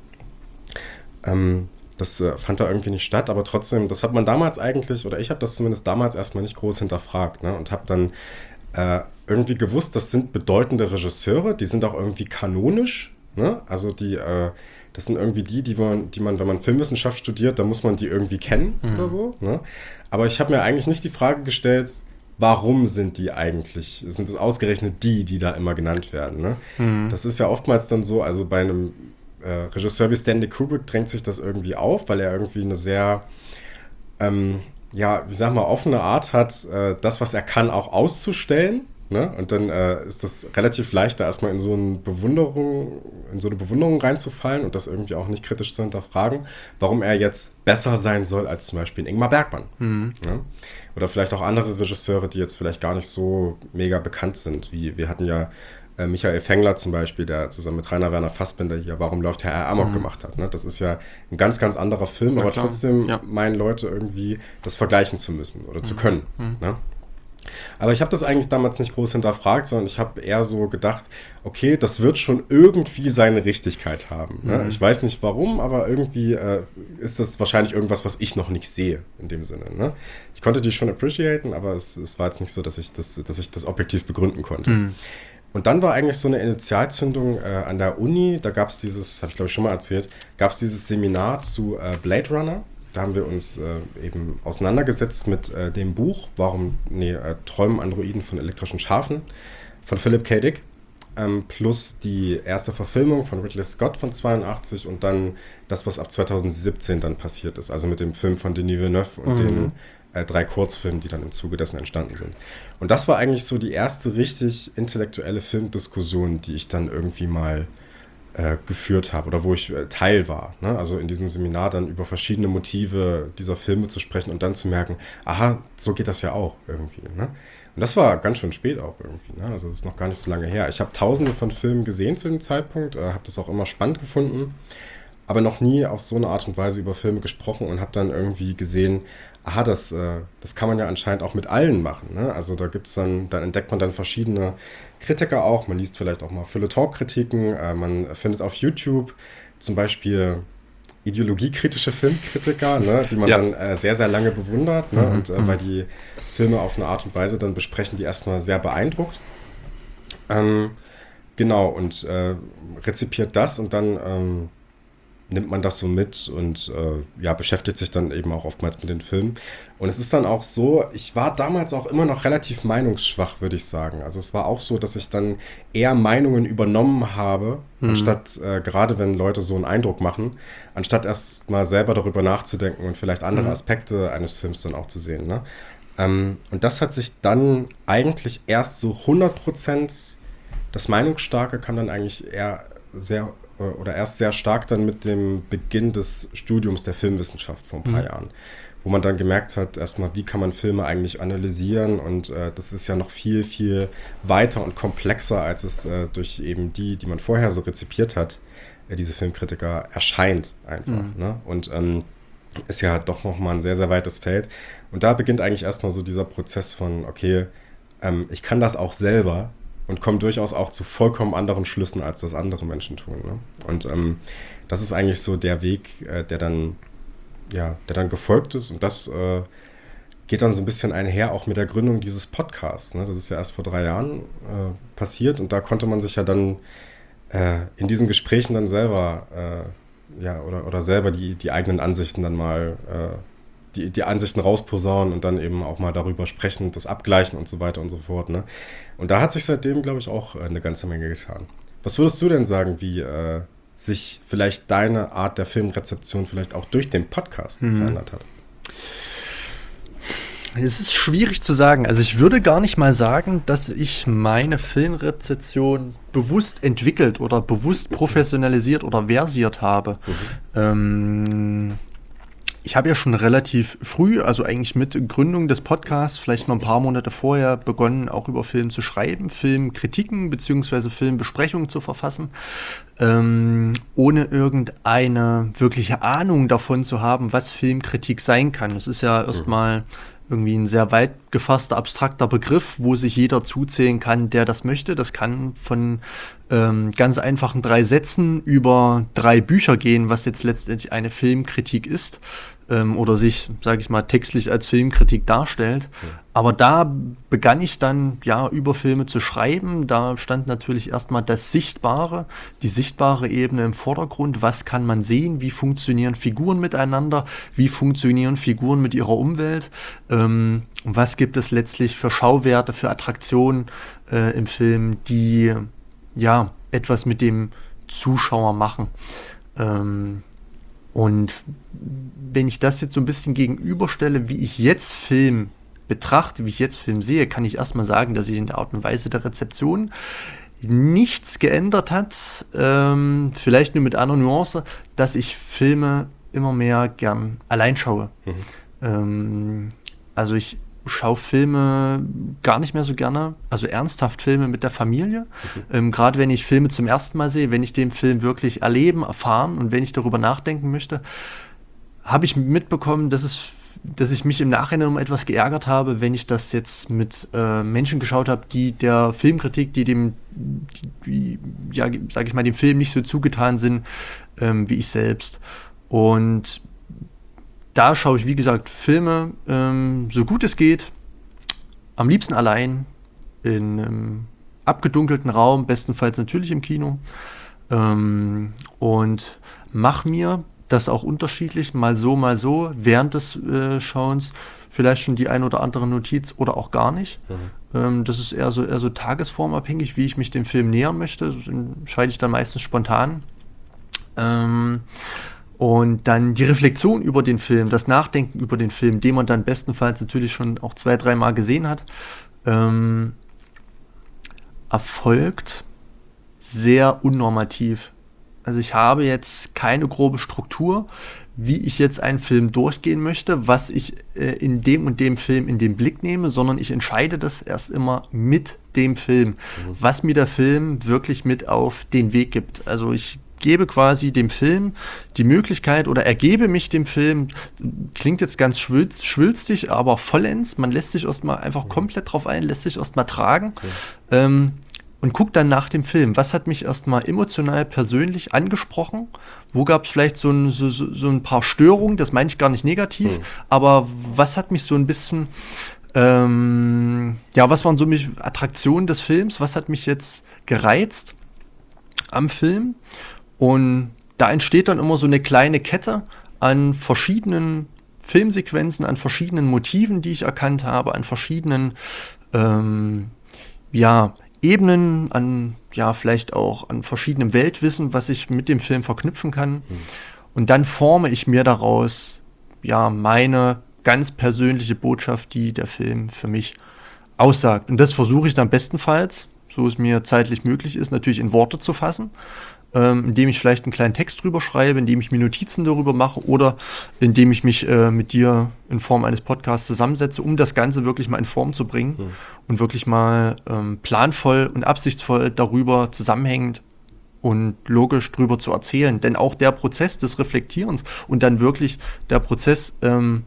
Ähm, das äh, fand da irgendwie nicht statt, aber trotzdem, das hat man damals eigentlich, oder ich habe das zumindest damals erstmal nicht groß hinterfragt, ne? Und habe dann äh, irgendwie gewusst, das sind bedeutende Regisseure, die sind auch irgendwie kanonisch, ne? Also die, äh, das sind irgendwie die, die man, die man, wenn man Filmwissenschaft studiert, dann muss man die irgendwie kennen mhm. oder so, ne? Aber ich habe mir eigentlich nicht die Frage gestellt, warum sind die eigentlich, sind es ausgerechnet die, die da immer genannt werden, ne? Mhm. Das ist ja oftmals dann so, also bei einem äh, Regisseur wie Stanley Kubrick drängt sich das irgendwie auf, weil er irgendwie eine sehr, ähm, ja, wie sag mal, offene Art hat, äh, das, was er kann, auch auszustellen, ne? Und dann äh, ist das relativ leicht, da erstmal in so eine Bewunderung, in so eine Bewunderung reinzufallen und das irgendwie auch nicht kritisch zu hinterfragen, warum er jetzt besser sein soll als zum Beispiel Ingmar Bergman. Mhm. Ne? Oder vielleicht auch andere Regisseure, die jetzt vielleicht gar nicht so mega bekannt sind. Wie wir hatten ja äh, Michael Fengler zum Beispiel, der zusammen mit Rainer Werner Fassbinder hier Warum läuft Herr R. Amok mhm. gemacht hat. Ne? Das ist ja ein ganz, ganz anderer Film, ja, aber klar. trotzdem ja. meinen Leute irgendwie das vergleichen zu müssen oder mhm. zu können. Mhm. Ne? Aber ich habe das eigentlich damals nicht groß hinterfragt, sondern ich habe eher so gedacht, okay, das wird schon irgendwie seine Richtigkeit haben. Ne? Mhm. Ich weiß nicht warum, aber irgendwie äh, ist das wahrscheinlich irgendwas, was ich noch nicht sehe in dem Sinne. Ne? Ich konnte die schon appreciaten, aber es, es war jetzt nicht so, dass ich das, dass ich das objektiv begründen konnte. Mhm. Und dann war eigentlich so eine Initialzündung äh, an der Uni, da gab es dieses, habe ich glaube ich schon mal erzählt, gab es dieses Seminar zu äh, Blade Runner. Da haben wir uns äh, eben auseinandergesetzt mit äh, dem Buch, warum, nee, äh, Träumen Androiden von elektrischen Schafen von Philip K. Dick, ähm, plus die erste Verfilmung von Ridley Scott von zweiundachtzig und dann das, was ab zweitausendsiebzehn dann passiert ist, also mit dem Film von Denis Villeneuve und mhm. den äh, drei Kurzfilmen, die dann im Zuge dessen entstanden sind. Und das war eigentlich so die erste richtig intellektuelle Filmdiskussion, die ich dann irgendwie mal geführt habe oder wo ich äh, Teil war. Ne? Also in diesem Seminar dann über verschiedene Motive dieser Filme zu sprechen und dann zu merken, aha, so geht das ja auch irgendwie. Ne? Und das war ganz schön spät auch irgendwie. Ne? Also das ist noch gar nicht so lange her. Ich habe tausende von Filmen gesehen zu dem Zeitpunkt, äh, habe das auch immer spannend gefunden, aber noch nie auf so eine Art und Weise über Filme gesprochen und habe dann irgendwie gesehen, aha, das, äh, das kann man ja anscheinend auch mit allen machen. Ne? Also da gibt's dann, dann entdeckt man dann verschiedene Kritiker auch. Man liest vielleicht auch mal Feuilleton-Kritiken. Äh, man findet auf YouTube zum Beispiel ideologiekritische Filmkritiker, ne? die man ja. dann äh, sehr, sehr lange bewundert. Ne? Mhm. Und äh, weil die Filme auf eine Art und Weise dann besprechen, die erstmal sehr beeindruckt. Ähm, genau, und äh, rezipiert das und dann ähm, nimmt man das so mit und äh, ja, beschäftigt sich dann eben auch oftmals mit den Filmen. Und es ist dann auch so, ich war damals auch immer noch relativ meinungsschwach, würde ich sagen. Also es war auch so, dass ich dann eher Meinungen übernommen habe, mhm. anstatt, äh, gerade wenn Leute so einen Eindruck machen, anstatt erst mal selber darüber nachzudenken und vielleicht andere mhm. Aspekte eines Films dann auch zu sehen. Ne? Ähm, und das hat sich dann eigentlich erst so hundert Prozent, das Meinungsstarke kam dann eigentlich eher sehr oder erst sehr stark dann mit dem Beginn des Studiums der Filmwissenschaft vor ein paar mhm. Jahren, wo man dann gemerkt hat, erstmal, wie kann man Filme eigentlich analysieren und äh, das ist ja noch viel, viel weiter und komplexer, als es äh, durch eben die, die man vorher so rezipiert hat, äh, diese Filmkritiker, erscheint einfach. Mhm. Ne? Und ähm, ist ja doch nochmal ein sehr, sehr weites Feld. Und da beginnt eigentlich erstmal so dieser Prozess von, okay, ähm, ich kann das auch selber, und kommen durchaus auch zu vollkommen anderen Schlüssen, als das andere Menschen tun. Ne? Und ähm, das ist eigentlich so der Weg, äh, der dann, ja, der dann gefolgt ist. Und das äh, geht dann so ein bisschen einher auch mit der Gründung dieses Podcasts. Ne? Das ist ja erst vor drei Jahren äh, passiert und da konnte man sich ja dann äh, in diesen Gesprächen dann selber, äh, ja, oder, oder selber die, die eigenen Ansichten dann mal äh, Die, die Ansichten rausposaunen und dann eben auch mal darüber sprechen, das abgleichen und so weiter und so fort. Ne? Und da hat sich seitdem, glaube ich, auch eine ganze Menge getan. Was würdest du denn sagen, wie, äh, sich vielleicht deine Art der Filmrezeption vielleicht auch durch den Podcast mhm. verändert hat? Es ist schwierig zu sagen. Also ich würde gar nicht mal sagen, dass ich meine Filmrezeption bewusst entwickelt oder bewusst professionalisiert oder versiert habe. Mhm. Ähm, ich habe ja schon relativ früh, also eigentlich mit Gründung des Podcasts, vielleicht noch ein paar Monate vorher, begonnen, auch über Film zu schreiben, Filmkritiken bzw. Filmbesprechungen zu verfassen, ähm, ohne irgendeine wirkliche Ahnung davon zu haben, was Filmkritik sein kann. Das ist ja erstmal irgendwie ein sehr weit gefasster, abstrakter Begriff, wo sich jeder zuzählen kann, der das möchte. Das kann von ähm, ganz einfachen drei Sätzen über drei Bücher gehen, was jetzt letztendlich eine Filmkritik ist ähm, oder sich, sage ich mal, textlich als Filmkritik darstellt. Ja. Aber da begann ich dann, ja, über Filme zu schreiben. Da stand natürlich erstmal das Sichtbare, die sichtbare Ebene im Vordergrund. Was kann man sehen? Wie funktionieren Figuren miteinander? Wie funktionieren Figuren mit ihrer Umwelt? Ähm, was gibt es letztlich für Schauwerte, für Attraktionen äh, im Film, die ja etwas mit dem Zuschauer machen? Ähm, und wenn ich das jetzt so ein bisschen gegenüberstelle, wie ich jetzt Film betrachte, wie ich jetzt Film sehe, kann ich erstmal sagen, dass sich in der Art und Weise der Rezeption nichts geändert hat. Ähm, vielleicht nur mit einer Nuance, dass ich Filme immer mehr gern allein schaue. Mhm. Ähm, also ich schaue Filme gar nicht mehr so gerne, also ernsthaft Filme mit der Familie. Mhm. Ähm, gerade wenn ich Filme zum ersten Mal sehe, wenn ich den Film wirklich erleben, erfahren und wenn ich darüber nachdenken möchte, habe ich mitbekommen, dass es dass ich mich im Nachhinein um etwas geärgert habe, wenn ich das jetzt mit äh, Menschen geschaut habe, die der Filmkritik, die dem, die, die, ja, sag ich mal, dem Film nicht so zugetan sind, ähm, wie ich selbst. Und da schaue ich, wie gesagt, Filme, ähm, so gut es geht, am liebsten allein, in einem abgedunkelten Raum, bestenfalls natürlich im Kino, ähm, und mache mir das auch unterschiedlich, mal so, mal so, während des äh, Schauens, vielleicht schon die ein oder andere Notiz oder auch gar nicht. Mhm. Ähm, das ist eher so, eher so tagesformabhängig, wie ich mich dem Film nähern möchte. Das entscheide ich dann meistens spontan. Ähm, und dann die Reflexion über den Film, das Nachdenken über den Film, den man dann bestenfalls natürlich schon auch zwei, dreimal gesehen hat, ähm, erfolgt sehr unnormativ. Also ich habe jetzt keine grobe Struktur, wie ich jetzt einen Film durchgehen möchte, was ich äh, in dem und dem Film in den Blick nehme, sondern ich entscheide das erst immer mit dem Film, mhm. was mir der Film wirklich mit auf den Weg gibt. Also ich gebe quasi dem Film die Möglichkeit oder ergebe mich dem Film, klingt jetzt ganz schwülz, schwülstig, aber vollends, man lässt sich erstmal einfach mhm. komplett drauf ein, lässt sich erstmal tragen. Mhm. Ähm, Und guck dann nach dem Film, was hat mich erstmal emotional persönlich angesprochen? Wo gab es vielleicht so ein, so, so ein paar Störungen? Das meine ich gar nicht negativ, mhm. aber was hat mich so ein bisschen, ähm, ja, was waren so mich Attraktionen des Films? Was hat mich jetzt gereizt am Film? Und da entsteht dann immer so eine kleine Kette an verschiedenen Filmsequenzen, an verschiedenen Motiven, die ich erkannt habe, an verschiedenen, ähm, ja, Ebenen, an, ja, vielleicht auch an verschiedenem Weltwissen, was ich mit dem Film verknüpfen kann. Mhm. Und dann forme ich mir daraus, ja, meine ganz persönliche Botschaft, die der Film für mich aussagt. Und das versuche ich dann bestenfalls, so es mir zeitlich möglich ist, natürlich in Worte zu fassen, ähm, indem ich vielleicht einen kleinen Text drüber schreibe, indem ich mir Notizen darüber mache oder indem ich mich äh, mit dir in Form eines Podcasts zusammensetze, um das Ganze wirklich mal in Form zu bringen mhm. und wirklich mal ähm, planvoll und absichtsvoll darüber zusammenhängend und logisch drüber zu erzählen. Denn auch der Prozess des Reflektierens und dann wirklich der Prozess ähm,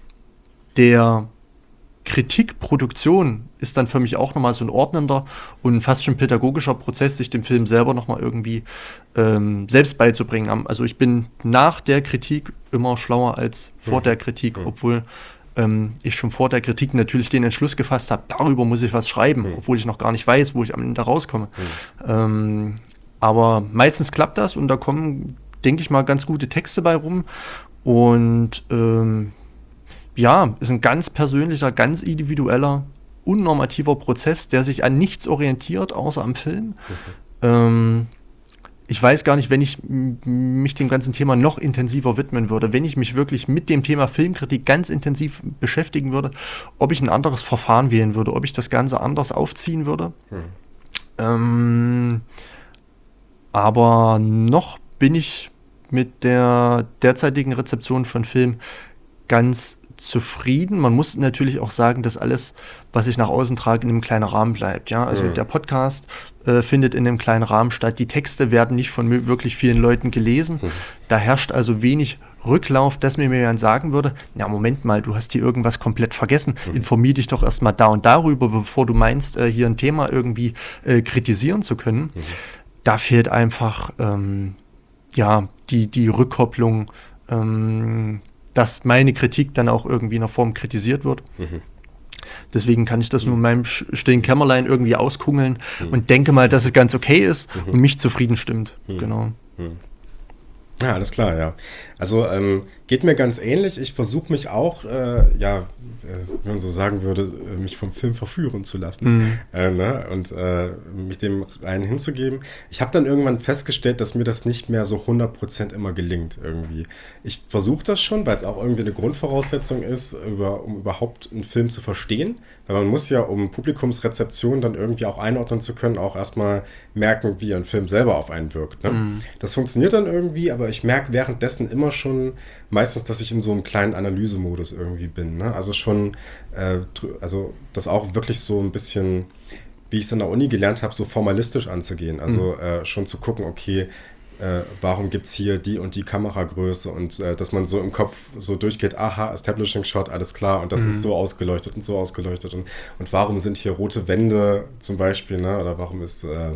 der Kritikproduktion ist dann für mich auch nochmal so ein ordnender und fast schon pädagogischer Prozess, sich dem Film selber nochmal irgendwie ähm, selbst beizubringen. Also ich bin nach der Kritik immer schlauer als vor mhm. der Kritik, mhm. obwohl ähm, ich schon vor der Kritik natürlich den Entschluss gefasst habe, darüber muss ich was schreiben, mhm. obwohl ich noch gar nicht weiß, wo ich am Ende rauskomme. Mhm. Ähm, aber meistens klappt das und da kommen, denke ich mal, ganz gute Texte bei rum und ähm, ja, ist ein ganz persönlicher, ganz individueller, unnormativer Prozess, der sich an nichts orientiert, außer am Film. Mhm. Ähm, ich weiß gar nicht, wenn ich m- mich dem ganzen Thema noch intensiver widmen würde, wenn ich mich wirklich mit dem Thema Filmkritik ganz intensiv beschäftigen würde, ob ich ein anderes Verfahren wählen würde, ob ich das Ganze anders aufziehen würde. Hm. Ähm, aber noch bin ich mit der derzeitigen Rezeption von Film ganz zufrieden. Man muss natürlich auch sagen, dass alles, was ich nach außen trage, in einem kleinen Rahmen bleibt. Ja? Also Mhm. der Podcast äh, findet in einem kleinen Rahmen statt. Die Texte werden nicht von mö- wirklich vielen Leuten gelesen. Mhm. Da herrscht also wenig Rücklauf, dass mir jemand sagen würde, na Moment mal, du hast hier irgendwas komplett vergessen. Mhm. Informier dich doch erstmal da und darüber, bevor du meinst, äh, hier ein Thema irgendwie äh, kritisieren zu können. Mhm. Da fehlt einfach ähm, ja, die, die Rückkopplung, ähm, dass meine Kritik dann auch irgendwie in einer Form kritisiert wird. Mhm. Deswegen kann ich das nur in meinem sch- stillen Kämmerlein irgendwie auskungeln Mhm. und denke mal, dass es ganz okay ist Mhm. und mich zufrieden stimmt. Mhm. Genau. Hm. Ja, alles klar, ja. Also ähm, geht mir ganz ähnlich. Ich versuche mich auch, äh, ja, äh, wenn man so sagen würde, äh, mich vom Film verführen zu lassen Mhm. äh, ne? und äh, mich dem rein hinzugeben. Ich habe dann irgendwann festgestellt, dass mir das nicht mehr so hundert Prozent immer gelingt irgendwie. Ich versuche das schon, weil es auch irgendwie eine Grundvoraussetzung ist, über, um überhaupt einen Film zu verstehen. Weil man muss ja, um Publikumsrezeption dann irgendwie auch einordnen zu können, auch erstmal merken, wie ein Film selber auf einen wirkt. Ne? Mhm. Das funktioniert dann irgendwie, aber ich merke währenddessen immer schon meistens, dass ich in so einem kleinen Analysemodus irgendwie bin. Ne? Also schon, äh, dr- also das auch wirklich so ein bisschen, wie ich es an der Uni gelernt habe, so formalistisch anzugehen. Also äh, schon zu gucken, okay, äh, warum gibt es hier die und die Kameragröße und äh, dass man so im Kopf so durchgeht, aha, Establishing Shot, alles klar, und das Mhm. ist so ausgeleuchtet und so ausgeleuchtet und, und warum sind hier rote Wände zum Beispiel, ne? Oder warum ist... Äh,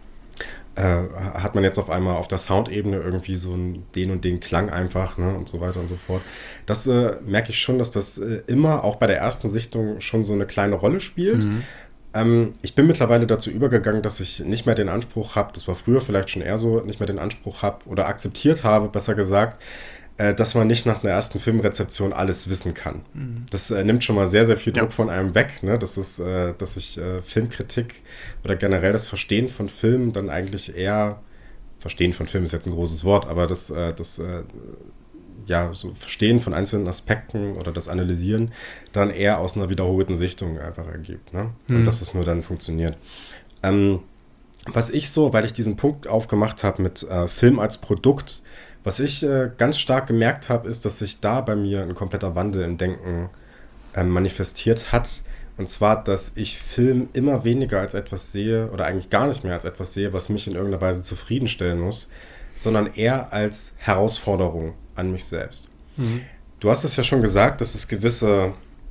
äh, hat man jetzt auf einmal auf der Soundebene irgendwie so einen, den und den Klang einfach, ne, und so weiter und so fort. Das äh, merke ich schon, dass das äh, immer, auch bei der ersten Sichtung, schon so eine kleine Rolle spielt. Mhm. Ähm, ich bin mittlerweile dazu übergegangen, dass ich nicht mehr den Anspruch habe, das war früher vielleicht schon eher so, nicht mehr den Anspruch habe oder akzeptiert habe, besser gesagt, äh, dass man nicht nach einer ersten Filmrezeption alles wissen kann. Mhm. Das äh, nimmt schon mal sehr, sehr viel Ja. Druck von einem weg, ne? Das ist, äh, dass ich äh, Filmkritik oder generell das Verstehen von Filmen dann eigentlich eher, Verstehen von Filmen ist jetzt ein großes Wort, aber das, äh, das äh, ja, so Verstehen von einzelnen Aspekten oder das Analysieren dann eher aus einer wiederholten Sichtung einfach ergibt, ne? Und Mhm. dass es nur dann funktioniert. Ähm, was ich so, weil ich diesen Punkt aufgemacht habe mit äh, Film als Produkt, was ich äh, ganz stark gemerkt habe, ist, dass sich da bei mir ein kompletter Wandel im Denken äh, manifestiert hat. Und zwar, dass ich Film immer weniger als etwas sehe oder eigentlich gar nicht mehr als etwas sehe, was mich in irgendeiner Weise zufriedenstellen muss, sondern eher als Herausforderung an mich selbst. Mhm. Du hast es ja schon gesagt, dass es gewisse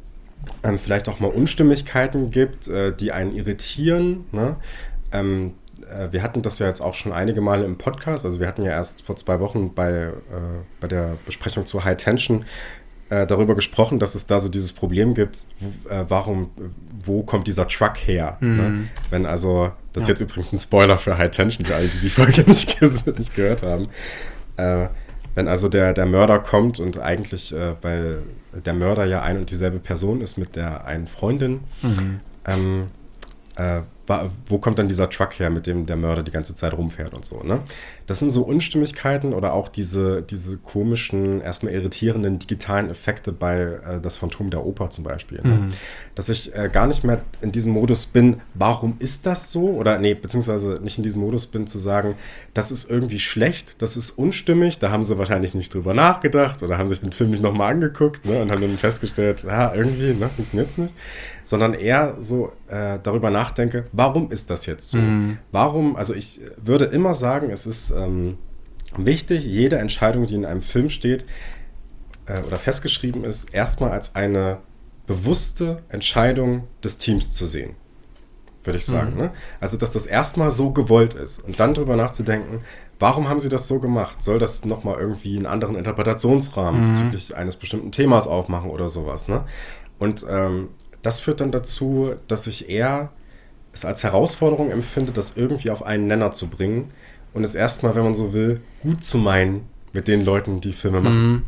ähm, vielleicht auch mal Unstimmigkeiten gibt, äh, die einen irritieren, ne? Ähm, äh, wir hatten das ja jetzt auch schon einige Male im Podcast, also wir hatten ja erst vor zwei Wochen bei, äh, bei der Besprechung zu High Tension äh, darüber gesprochen, dass es da so dieses Problem gibt, w- äh, warum, wo kommt dieser Truck her? Mhm. Ne? Wenn also, das ist Ja. jetzt übrigens ein Spoiler für High Tension, für alle, die die Folge nicht, ges- nicht gehört haben. Äh, wenn also der, der Mörder kommt und eigentlich, äh, weil der Mörder ja ein und dieselbe Person ist mit der einen Freundin, Mhm. ähm, äh, wa- wo kommt dann dieser Truck her, mit dem der Mörder die ganze Zeit rumfährt und so, ne? Das sind so Unstimmigkeiten oder auch diese, diese komischen, erstmal irritierenden digitalen Effekte bei äh, das Phantom der Oper zum Beispiel, ne? Mhm. Dass ich äh, gar nicht mehr in diesem Modus bin, warum ist das so? Oder nee, beziehungsweise nicht in diesem Modus bin zu sagen, das ist irgendwie schlecht, das ist unstimmig, da haben sie wahrscheinlich nicht drüber nachgedacht oder haben sich den Film nicht nochmal angeguckt, ne, und haben dann festgestellt, ja, irgendwie, ne, funktioniert's nicht. Sondern eher so äh, darüber nachdenke, warum ist das jetzt so? Mhm. Warum, also ich würde immer sagen, es ist ähm, wichtig, jede Entscheidung, die in einem Film steht äh, oder festgeschrieben ist, erstmal als eine bewusste Entscheidung des Teams zu sehen, würde ich sagen. Mhm. Ne? Also, dass das erstmal so gewollt ist und dann drüber nachzudenken, warum haben sie das so gemacht? Soll das nochmal irgendwie einen anderen Interpretationsrahmen Mhm. bezüglich eines bestimmten Themas aufmachen oder sowas? Ne? Und ähm, das führt dann dazu, dass ich eher es als Herausforderung empfinde, das irgendwie auf einen Nenner zu bringen und es erstmal, wenn man so will, gut zu meinen mit den Leuten, die Filme machen. Mhm.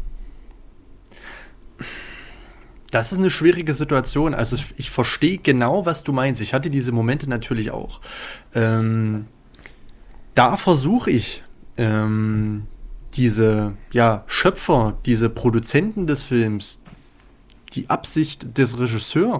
Das ist eine schwierige Situation. Also ich, ich verstehe genau, was du meinst. Ich hatte diese Momente natürlich auch. Ähm, da versuche ich ähm, diese ja, Schöpfer, diese Produzenten des Films, die Absicht des Regisseurs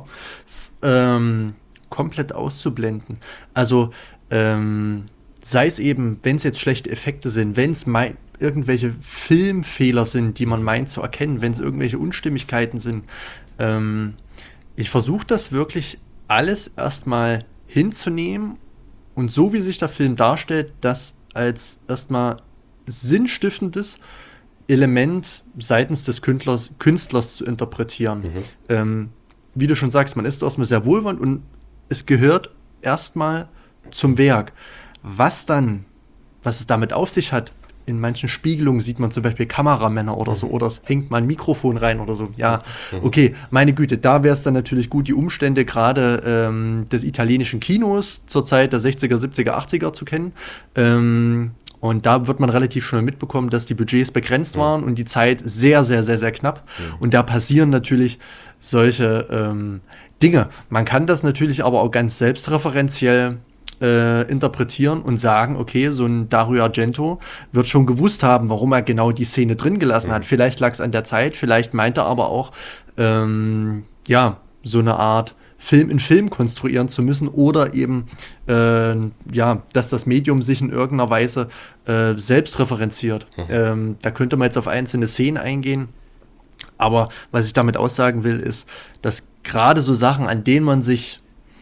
ähm, komplett auszublenden. Also ähm, sei es eben, wenn es jetzt schlechte Effekte sind, wenn es mei- irgendwelche Filmfehler sind, die man meint zu erkennen, wenn es irgendwelche Unstimmigkeiten sind. Ähm, ich versuche das wirklich alles erstmal hinzunehmen und so wie sich der Film darstellt, das als erstmal sinnstiftendes Element seitens des Künstlers, Künstlers zu interpretieren. Mhm. Ähm, wie du schon sagst, man ist erstmal sehr wohlwollend und es gehört erstmal zum Werk. Was dann, was es damit auf sich hat, in manchen Spiegelungen sieht man zum Beispiel Kameramänner oder so, oder es hängt mal ein Mikrofon rein oder so. Ja, okay, meine Güte, da wäre es dann natürlich gut, die Umstände gerade ähm, des italienischen Kinos zur Zeit der sechziger, siebziger, achtziger zu kennen. Ähm, und da wird man relativ schnell mitbekommen, dass die Budgets begrenzt waren und die Zeit sehr, sehr, sehr, sehr knapp. Und da passieren natürlich solche ähm, Dinge. Man kann das natürlich aber auch ganz selbstreferenziell Äh, interpretieren und sagen, okay, so ein Dario Argento wird schon gewusst haben, warum er genau die Szene drin gelassen hat. Vielleicht lag es an der Zeit, vielleicht meinte er aber auch, ähm, ja, so eine Art Film in Film konstruieren zu müssen oder eben, äh, ja, dass das Medium sich in irgendeiner Weise äh, selbst referenziert. Mhm. Ähm, da könnte man jetzt auf einzelne Szenen eingehen, aber was ich damit aussagen will, ist, dass gerade so Sachen, an denen man sich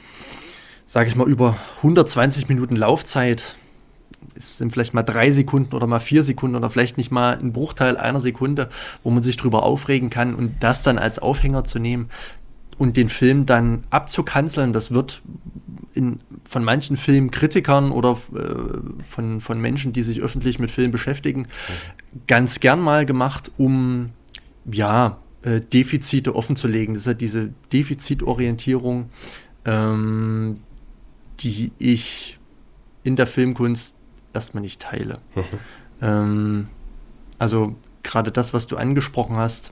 sage ich mal, über hundertzwanzig Minuten Laufzeit, es sind vielleicht mal drei Sekunden oder mal vier Sekunden oder vielleicht nicht mal ein Bruchteil einer Sekunde, wo man sich drüber aufregen kann und das dann als Aufhänger zu nehmen und den Film dann abzukanzeln, das wird in, von manchen Filmkritikern oder äh, von, von Menschen, die sich öffentlich mit Film beschäftigen, mhm. ganz gern mal gemacht, um ja, äh, Defizite offenzulegen. Das ist ja diese Defizitorientierung, ähm, die ich in der Filmkunst erstmal nicht teile. Mhm. Ähm, also gerade das, was du angesprochen hast,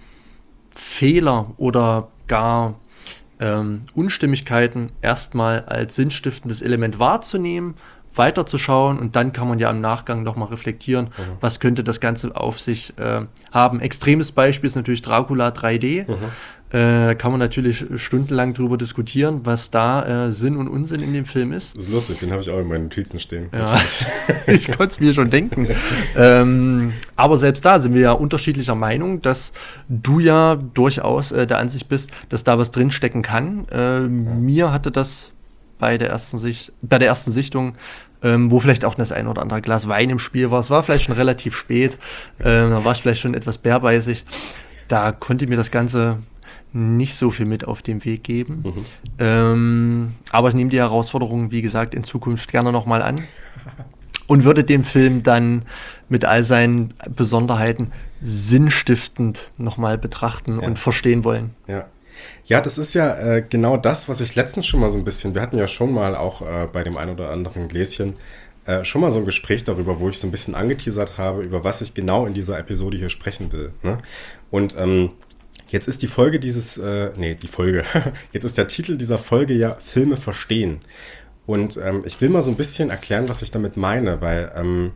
Fehler oder gar ähm, Unstimmigkeiten erstmal als sinnstiftendes Element wahrzunehmen, weiterzuschauen und dann kann man ja im Nachgang nochmal reflektieren, mhm. was könnte das Ganze auf sich äh, haben. Extremes Beispiel ist natürlich Dracula drei D. Mhm. Äh, kann man natürlich stundenlang drüber diskutieren, was da äh, Sinn und Unsinn in dem Film ist. Das ist lustig, den habe ich auch in meinen Notizen stehen. Ja, ich konnte es mir schon denken. ähm, aber selbst da sind wir ja unterschiedlicher Meinung, dass du ja durchaus äh, der Ansicht bist, dass da was drinstecken kann. Äh, ja. Mir hatte das bei der ersten Sicht, bei der ersten Sichtung, ähm, wo vielleicht auch das ein oder andere Glas Wein im Spiel war, es war vielleicht schon relativ spät, äh, da war ich vielleicht schon etwas bärbeißig, da konnte mir das Ganze nicht so viel mit auf den Weg geben. Mhm. Ähm, aber ich nehme die Herausforderung, wie gesagt, in Zukunft gerne nochmal an und würde den Film dann mit all seinen Besonderheiten sinnstiftend nochmal betrachten ja. und verstehen wollen. Ja. Ja, das ist ja äh, genau das, was ich letztens schon mal so ein bisschen, wir hatten ja schon mal auch äh, bei dem ein oder anderen Gläschen äh, schon mal so ein Gespräch darüber, wo ich so ein bisschen angeteasert habe, über was ich genau in dieser Episode hier sprechen will. Ne? Und ähm, jetzt ist die Folge dieses, äh, nee, die Folge, jetzt ist der Titel dieser Folge ja Filme verstehen. Und ähm, ich will mal so ein bisschen erklären, was ich damit meine, weil ähm,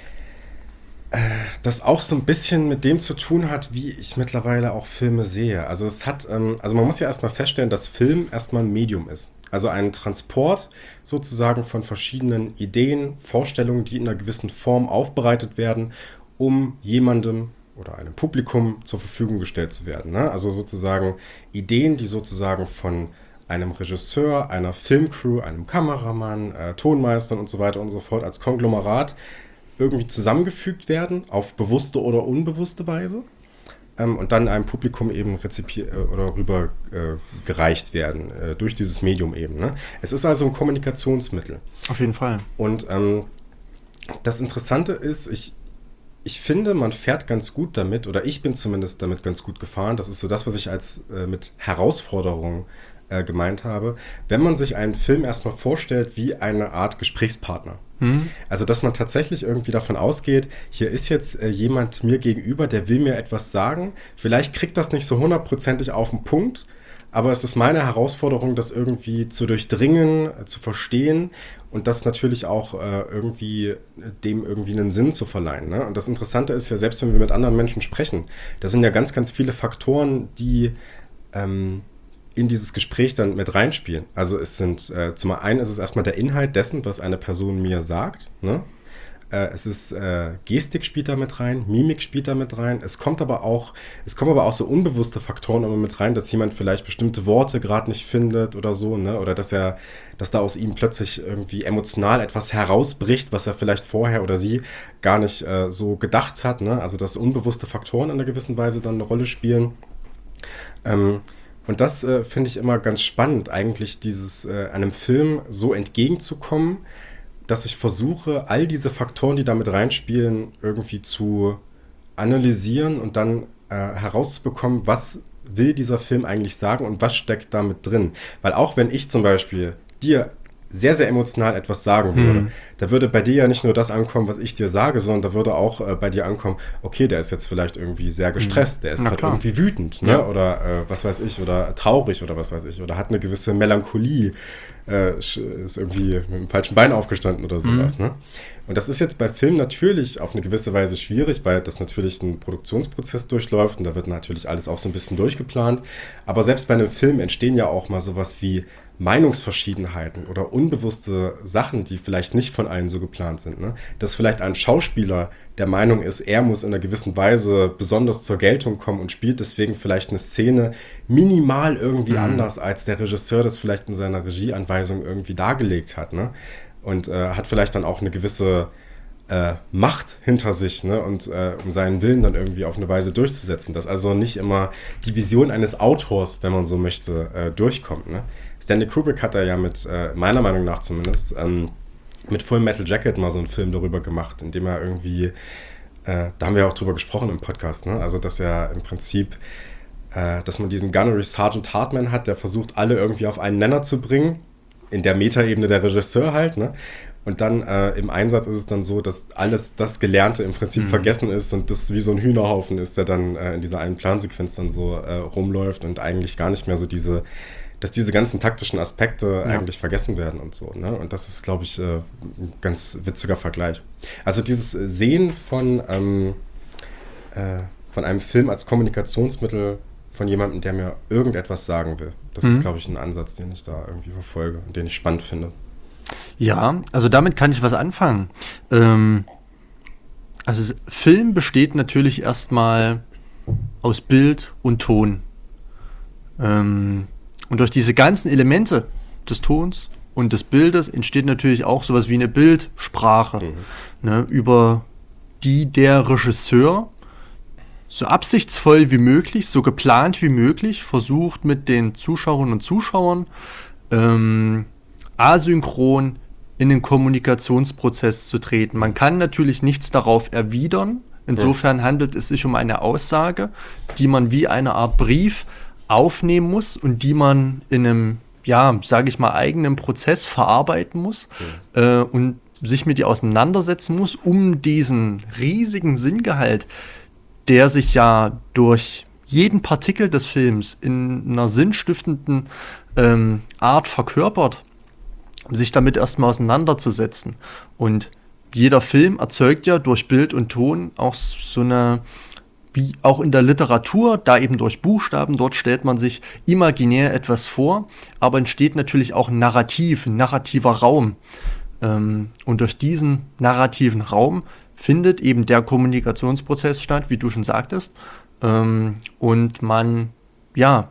äh, das auch so ein bisschen mit dem zu tun hat, wie ich mittlerweile auch Filme sehe. Also es hat, ähm, also man muss ja erstmal feststellen, dass Film erstmal ein Medium ist. Also ein Transport sozusagen von verschiedenen Ideen, Vorstellungen, die in einer gewissen Form aufbereitet werden, um jemandem oder einem Publikum zur Verfügung gestellt zu werden. Ne? Also sozusagen Ideen, die sozusagen von einem Regisseur, einer Filmcrew, einem Kameramann, äh, Tonmeistern und so weiter und so fort als Konglomerat irgendwie zusammengefügt werden, auf bewusste oder unbewusste Weise ähm, und dann einem Publikum eben rezipiert äh, oder rüber äh, gereicht werden, äh, durch dieses Medium eben. Ne? Es ist also ein Kommunikationsmittel. Auf jeden Fall. Und ähm, das Interessante ist, ich Ich finde, man fährt ganz gut damit, oder ich bin zumindest damit ganz gut gefahren. Das ist so das, was ich als äh, mit Herausforderung äh, gemeint habe. Wenn man sich einen Film erstmal vorstellt wie eine Art Gesprächspartner. Mhm. Also, dass man tatsächlich irgendwie davon ausgeht, hier ist jetzt äh, jemand mir gegenüber, der will mir etwas sagen. Vielleicht kriegt das nicht so hundertprozentig auf den Punkt, aber es ist meine Herausforderung, das irgendwie zu durchdringen, äh, zu verstehen und das natürlich auch äh, irgendwie dem irgendwie einen Sinn zu verleihen. Ne? Und das Interessante ist ja, selbst wenn wir mit anderen Menschen sprechen, da sind ja ganz, ganz viele Faktoren, die ähm, in dieses Gespräch dann mit reinspielen. Also es sind, äh, zum einen ist es erstmal der Inhalt dessen, was eine Person mir sagt, ne? Äh, es ist, äh, Gestik spielt da mit rein, Mimik spielt da mit rein. Es kommt aber auch, es kommen aber auch so unbewusste Faktoren immer mit rein, dass jemand vielleicht bestimmte Worte gerade nicht findet oder so, ne? Oder dass er, dass da aus ihm plötzlich irgendwie emotional etwas herausbricht, was er vielleicht vorher oder sie gar nicht äh, so gedacht hat, ne? Also dass unbewusste Faktoren in einer gewissen Weise dann eine Rolle spielen. Ähm, Und das äh, finde ich immer ganz spannend, eigentlich dieses äh, einem Film so entgegenzukommen, dass ich versuche, all diese Faktoren, die damit reinspielen, irgendwie zu analysieren und dann äh, herauszubekommen, was will dieser Film eigentlich sagen und was steckt damit drin. Weil auch wenn ich zum Beispiel dir sehr, sehr emotional etwas sagen würde, hm. da würde bei dir ja nicht nur das ankommen, was ich dir sage, sondern da würde auch äh, bei dir ankommen, okay, der ist jetzt vielleicht irgendwie sehr gestresst, der ist gerade irgendwie wütend, ne? Ja. Oder äh, was weiß ich, oder traurig oder was weiß ich, oder hat eine gewisse Melancholie, äh, ist irgendwie mit dem falschen Bein aufgestanden oder sowas. Hm. Ne? Und das ist jetzt bei Filmen natürlich auf eine gewisse Weise schwierig, weil das natürlich einen Produktionsprozess durchläuft und da wird natürlich alles auch so ein bisschen durchgeplant. Aber selbst bei einem Film entstehen ja auch mal sowas wie Meinungsverschiedenheiten oder unbewusste Sachen, die vielleicht nicht von allen so geplant sind. Ne? Dass vielleicht ein Schauspieler der Meinung ist, er muss in einer gewissen Weise besonders zur Geltung kommen und spielt deswegen vielleicht eine Szene minimal irgendwie mhm. anders, als der Regisseur das vielleicht in seiner Regieanweisung irgendwie dargelegt hat. Ne? Und äh, hat vielleicht dann auch eine gewisse äh, Macht hinter sich, ne? Und äh, um seinen Willen dann irgendwie auf eine Weise durchzusetzen, dass also nicht immer die Vision eines Autors, wenn man so möchte, äh, durchkommt. Ne? Stanley Kubrick hat da ja mit, äh, meiner Meinung nach zumindest, ähm, mit Full Metal Jacket mal so einen Film darüber gemacht, in dem er irgendwie, äh, da haben wir ja auch drüber gesprochen im Podcast, ne? Also dass er im Prinzip, äh, dass man diesen Gunnery Sergeant Hartman hat, der versucht, alle irgendwie auf einen Nenner zu bringen, in der Metaebene der Regisseur halt, ne? Und dann äh, im Einsatz ist es dann so, dass alles das Gelernte im Prinzip mhm. vergessen ist und das wie so ein Hühnerhaufen ist, der dann äh, in dieser einen Plansequenz dann so äh, rumläuft und eigentlich gar nicht mehr so diese, dass diese ganzen taktischen Aspekte ja. eigentlich vergessen werden und so. Ne? Und das ist, glaube ich, äh, ein ganz witziger Vergleich. Also dieses Sehen von, ähm, äh, von einem Film als Kommunikationsmittel von jemandem, der mir irgendetwas sagen will, das mhm. ist, glaube ich, ein Ansatz, den ich da irgendwie verfolge und den ich spannend finde. Ja, also damit kann ich was anfangen. Ähm, also Film besteht natürlich erstmal aus Bild und Ton. Ähm, und durch diese ganzen Elemente des Tons und des Bildes entsteht natürlich auch sowas wie eine Bildsprache, mhm. ne, über die der Regisseur so absichtsvoll wie möglich, so geplant wie möglich versucht mit den Zuschauerinnen und Zuschauern ähm, asynchron in den Kommunikationsprozess zu treten. Man kann natürlich nichts darauf erwidern. Insofern handelt es sich um eine Aussage, die man wie eine Art Brief aufnehmen muss und die man in einem, ja, sage ich mal, eigenen Prozess verarbeiten muss mhm. äh, und sich mit ihr auseinandersetzen muss, um diesen riesigen Sinngehalt, der sich ja durch jeden Partikel des Films in einer sinnstiftenden ähm, Art verkörpert, sich damit erstmal auseinanderzusetzen. Und jeder Film erzeugt ja durch Bild und Ton auch so eine, wie auch in der Literatur, da eben durch Buchstaben, dort stellt man sich imaginär etwas vor, aber entsteht natürlich auch ein Narrativ, ein narrativer Raum. Ähm, und durch diesen narrativen Raum findet eben der Kommunikationsprozess statt, wie du schon sagtest. Ähm, und man, ja,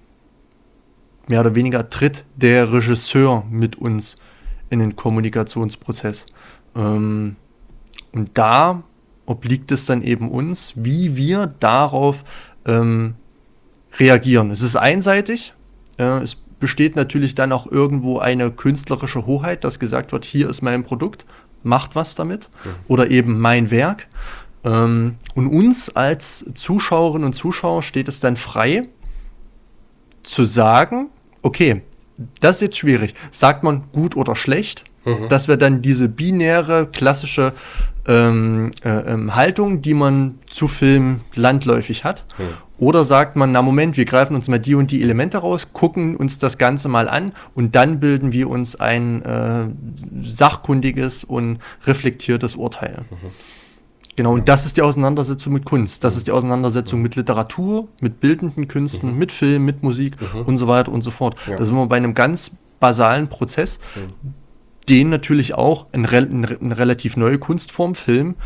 mehr oder weniger tritt der Regisseur mit uns in den Kommunikationsprozess. Ähm, und da obliegt es dann eben uns, wie wir darauf ähm, reagieren. Es ist einseitig, äh, es besteht natürlich dann auch irgendwo eine künstlerische Hoheit, dass gesagt wird, hier ist mein Produkt, macht was damit, ja. Oder eben mein Werk. Ähm, und uns als Zuschauerinnen und Zuschauer steht es dann frei, zu sagen, okay, das ist jetzt schwierig. Sagt man gut oder schlecht? Mhm. Dass wir dann diese binäre, klassische ähm, äh, ähm, Haltung, die man zu Filmen landläufig hat. Mhm. Oder sagt man, na Moment, wir greifen uns mal die und die Elemente raus, gucken uns das Ganze mal an und dann bilden wir uns ein äh, sachkundiges und reflektiertes Urteil. Mhm. Genau, und das ist die Auseinandersetzung mit Kunst. Das ist die Auseinandersetzung mit Literatur, mit bildenden Künsten, mhm. mit Film, mit Musik mhm. und so weiter und so fort. Ja. Da sind wir bei einem ganz basalen Prozess, mhm. den natürlich auch eine, eine relativ neue Kunstform, Film,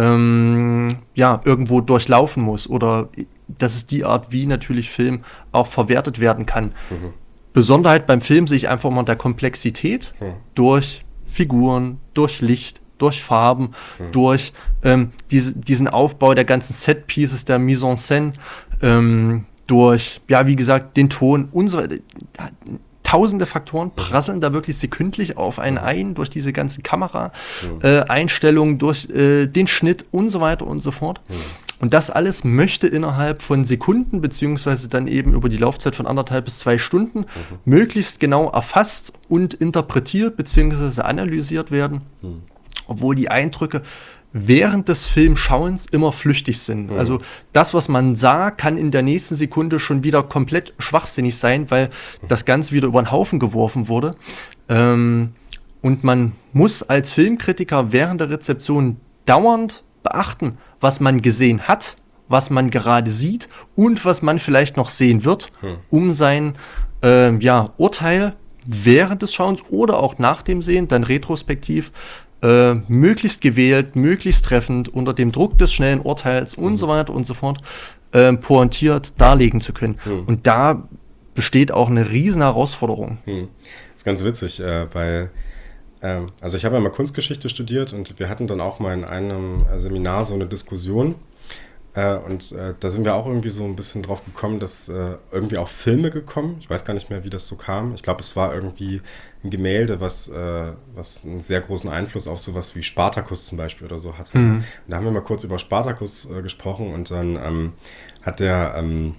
ähm, ja, irgendwo durchlaufen muss. Oder das ist die Art, wie natürlich Film auch verwertet werden kann. Mhm. Besonderheit beim Film sehe ich einfach mal der Komplexität mhm. durch Figuren, durch Licht, durch Farben, mhm. durch ähm, diese, diesen Aufbau der ganzen Set-Pieces, der Mise en Scène, ähm, durch, ja, wie gesagt, den Ton und so weiter. Tausende Faktoren prasseln da wirklich sekündlich auf einen ein, durch diese ganzen Kamera-Einstellungen, äh, durch äh, den Schnitt und so weiter und so fort. Mhm. Und das alles möchte innerhalb von Sekunden, beziehungsweise dann eben über die Laufzeit von anderthalb bis zwei Stunden, mhm. möglichst genau erfasst und interpretiert, beziehungsweise analysiert werden, mhm. obwohl die Eindrücke während des Filmschauens immer flüchtig sind. Mhm. Also das, was man sah, kann in der nächsten Sekunde schon wieder komplett schwachsinnig sein, weil mhm. das Ganze wieder über den Haufen geworfen wurde. Ähm, und man muss als Filmkritiker während der Rezeption dauernd beachten, was man gesehen hat, was man gerade sieht und was man vielleicht noch sehen wird, mhm. um sein äh, ja, Urteil während des Schauens oder auch nach dem Sehen, dann retrospektiv, Äh, möglichst gewählt, möglichst treffend, unter dem Druck des schnellen Urteils mhm. und so weiter und so fort, äh, pointiert darlegen zu können. Mhm. Und da besteht auch eine riesen Herausforderung. Mhm. Das ist ganz witzig, äh, weil, äh, also ich habe ja mal Kunstgeschichte studiert und wir hatten dann auch mal in einem Seminar so eine Diskussion. Äh, und äh, da sind wir auch irgendwie so ein bisschen drauf gekommen, dass äh, irgendwie auch Filme gekommen. Ich weiß gar nicht mehr, wie das so kam. Ich glaube, es war irgendwie ein Gemälde, was, äh, was einen sehr großen Einfluss auf sowas wie Spartacus zum Beispiel oder so hatte. Mhm. Und da haben wir mal kurz über Spartacus äh, gesprochen und dann ähm, hat der ähm,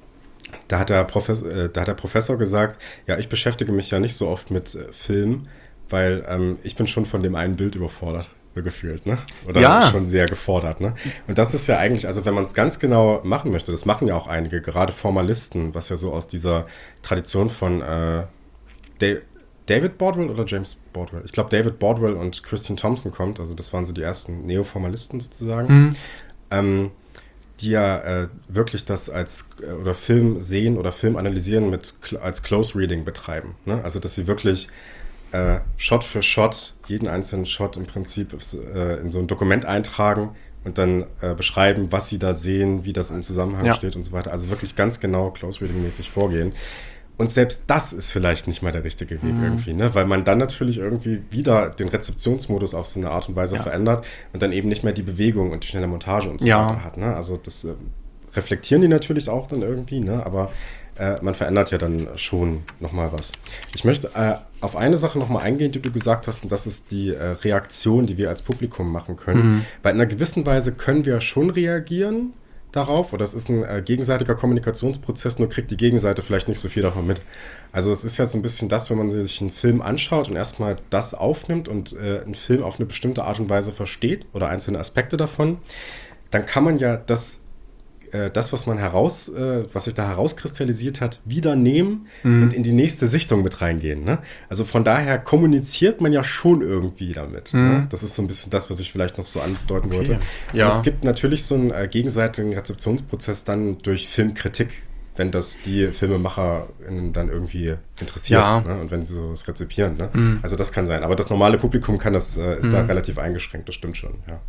da hat der Professor, äh, da hat der Professor gesagt, ja, ich beschäftige mich ja nicht so oft mit äh, Film, weil ähm, ich bin schon von dem einen Bild überfordert. So gefühlt, ne? Oder ja. schon sehr gefordert, ne? Und das ist ja eigentlich, also wenn man es ganz genau machen möchte, das machen ja auch einige, gerade Formalisten, was ja so aus dieser Tradition von äh, Dave, David Bordwell oder James Bordwell? Ich glaube, David Bordwell und Christian Thompson kommt, also das waren so die ersten Neoformalisten sozusagen, mhm. ähm, die ja äh, wirklich das als, äh, oder Film sehen oder Film analysieren mit, als Close Reading betreiben, ne? Also dass sie wirklich Äh, Shot für Shot, jeden einzelnen Shot im Prinzip äh, in so ein Dokument eintragen und dann äh, beschreiben, was sie da sehen, wie das im Zusammenhang ja. steht und so weiter. Also wirklich ganz genau Close-Reading-mäßig vorgehen. Und selbst das ist vielleicht nicht mal der richtige Weg mhm. irgendwie, ne? Weil man dann natürlich irgendwie wieder den Rezeptionsmodus auf so eine Art und Weise ja. verändert und dann eben nicht mehr die Bewegung und die schnelle Montage und so ja. weiter hat, ne? Also das äh, reflektieren die natürlich auch dann irgendwie, ne? Aber äh, man verändert ja dann schon nochmal was. Ich möchte äh, auf eine Sache nochmal eingehen, die du gesagt hast, und das ist die äh, Reaktion, die wir als Publikum machen können. Mhm. Weil in einer gewissen Weise können wir schon reagieren darauf, oder es ist ein äh, gegenseitiger Kommunikationsprozess, nur kriegt die Gegenseite vielleicht nicht so viel davon mit. Also es ist ja so ein bisschen das, wenn man sich einen Film anschaut und erstmal das aufnimmt und äh, einen Film auf eine bestimmte Art und Weise versteht oder einzelne Aspekte davon, dann kann man ja das das, was man heraus, äh, was sich da herauskristallisiert hat, wieder nehmen mhm. und in die nächste Sichtung mit reingehen. Ne? Also von daher kommuniziert man ja schon irgendwie damit. Mhm. Ne? Das ist so ein bisschen das, was ich vielleicht noch so andeuten okay. wollte. Ja. Und es gibt natürlich so einen äh, gegenseitigen Rezeptionsprozess dann durch Filmkritik, wenn das die Filmemacher dann irgendwie interessiert, ja. ne? Und wenn sie so das rezipieren. Ne? Mhm. Also das kann sein. Aber das normale Publikum kann das, äh, ist mhm. da relativ eingeschränkt, das stimmt schon. Ja.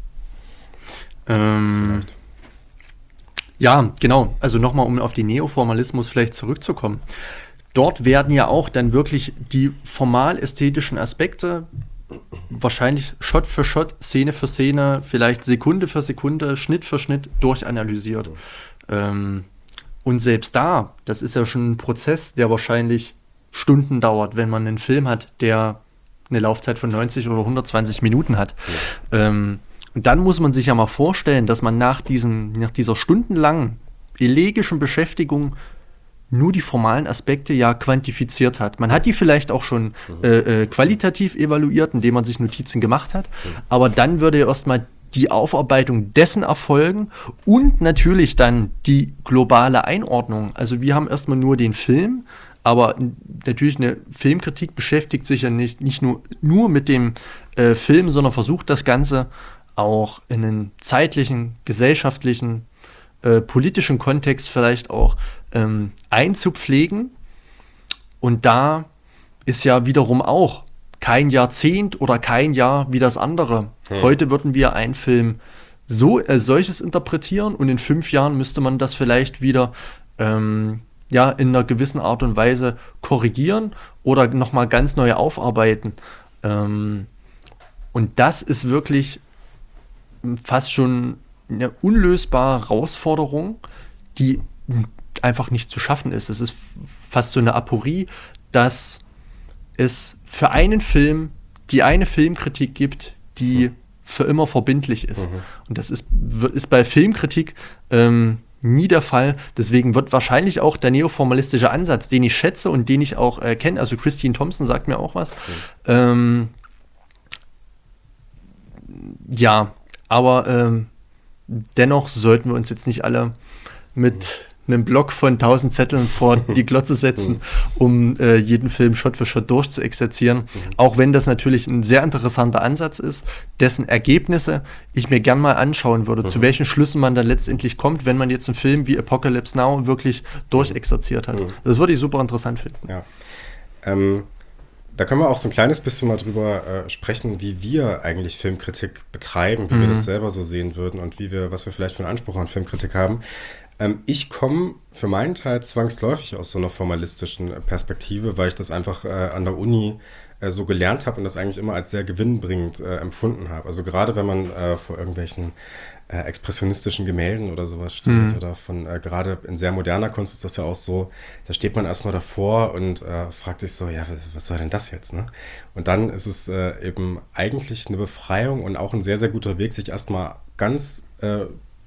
Ähm. Ja, genau. Also nochmal, um auf den Neoformalismus vielleicht zurückzukommen. Dort werden ja auch dann wirklich die formal-ästhetischen Aspekte wahrscheinlich Shot für Shot, Szene für Szene, vielleicht Sekunde für Sekunde, Schnitt für Schnitt durchanalysiert. Ähm, und selbst da, das ist ja schon ein Prozess, der wahrscheinlich Stunden dauert, wenn man einen Film hat, der eine Laufzeit von neunzig oder hundertzwanzig Minuten hat. Ja. Ähm, Und dann muss man sich ja mal vorstellen, dass man nach, diesen, nach dieser stundenlangen elegischen Beschäftigung nur die formalen Aspekte ja quantifiziert hat. Man hat die vielleicht auch schon mhm. äh, äh, qualitativ evaluiert, indem man sich Notizen gemacht hat, mhm. aber dann würde ja erstmal die Aufarbeitung dessen erfolgen und natürlich dann die globale Einordnung. Also wir haben erstmal nur den Film, aber natürlich eine Filmkritik beschäftigt sich ja nicht, nicht nur, nur mit dem äh, Film, sondern versucht das Ganze auch in einen zeitlichen, gesellschaftlichen, äh, politischen Kontext vielleicht auch ähm, einzupflegen. Und da ist ja wiederum auch kein Jahrzehnt oder kein Jahr wie das andere. Hm. Heute würden wir einen Film so als äh, solches interpretieren und in fünf Jahren müsste man das vielleicht wieder ähm, ja, in einer gewissen Art und Weise korrigieren oder nochmal ganz neu aufarbeiten. Ähm, und das ist wirklich fast schon eine unlösbare Herausforderung, die einfach nicht zu schaffen ist. Es ist fast so eine Aporie, dass es für einen Film die eine Filmkritik gibt, die mhm. für immer verbindlich ist. Mhm. Und das ist, ist bei Filmkritik ähm, nie der Fall. Deswegen wird wahrscheinlich auch der neoformalistische Ansatz, den ich schätze und den ich auch äh, kenne, also Christine Thompson sagt mir auch was. Mhm. Ähm, ja, aber ähm, dennoch sollten wir uns jetzt nicht alle mit einen Block von tausend Zetteln vor die Glotze setzen, um äh, jeden Film Shot für Shot durchzuexerzieren. Mhm. Auch wenn das natürlich ein sehr interessanter Ansatz ist, dessen Ergebnisse ich mir gern mal anschauen würde, mhm. zu welchen Schlüssen man dann letztendlich kommt, wenn man jetzt einen Film wie Apocalypse Now wirklich durchexerziert hat. Mhm. Das würde ich super interessant finden. Ja. Ähm, da können wir auch so ein kleines bisschen mal drüber äh, sprechen, wie wir eigentlich Filmkritik betreiben, wie mhm. wir das selber so sehen würden und wie wir, was wir vielleicht für einen Anspruch an Filmkritik haben. Ich komme für meinen Teil zwangsläufig aus so einer formalistischen Perspektive, weil ich das einfach äh, an der Uni äh, so gelernt habe und das eigentlich immer als sehr gewinnbringend äh, empfunden habe. Also gerade wenn man äh, vor irgendwelchen äh, expressionistischen Gemälden oder sowas steht mhm. oder von, äh, gerade in sehr moderner Kunst ist das ja auch so, da steht man erstmal davor und äh, fragt sich so, ja, was soll denn das jetzt, ne? Und dann ist es äh, eben eigentlich eine Befreiung und auch ein sehr, sehr guter Weg, sich erstmal ganz, äh,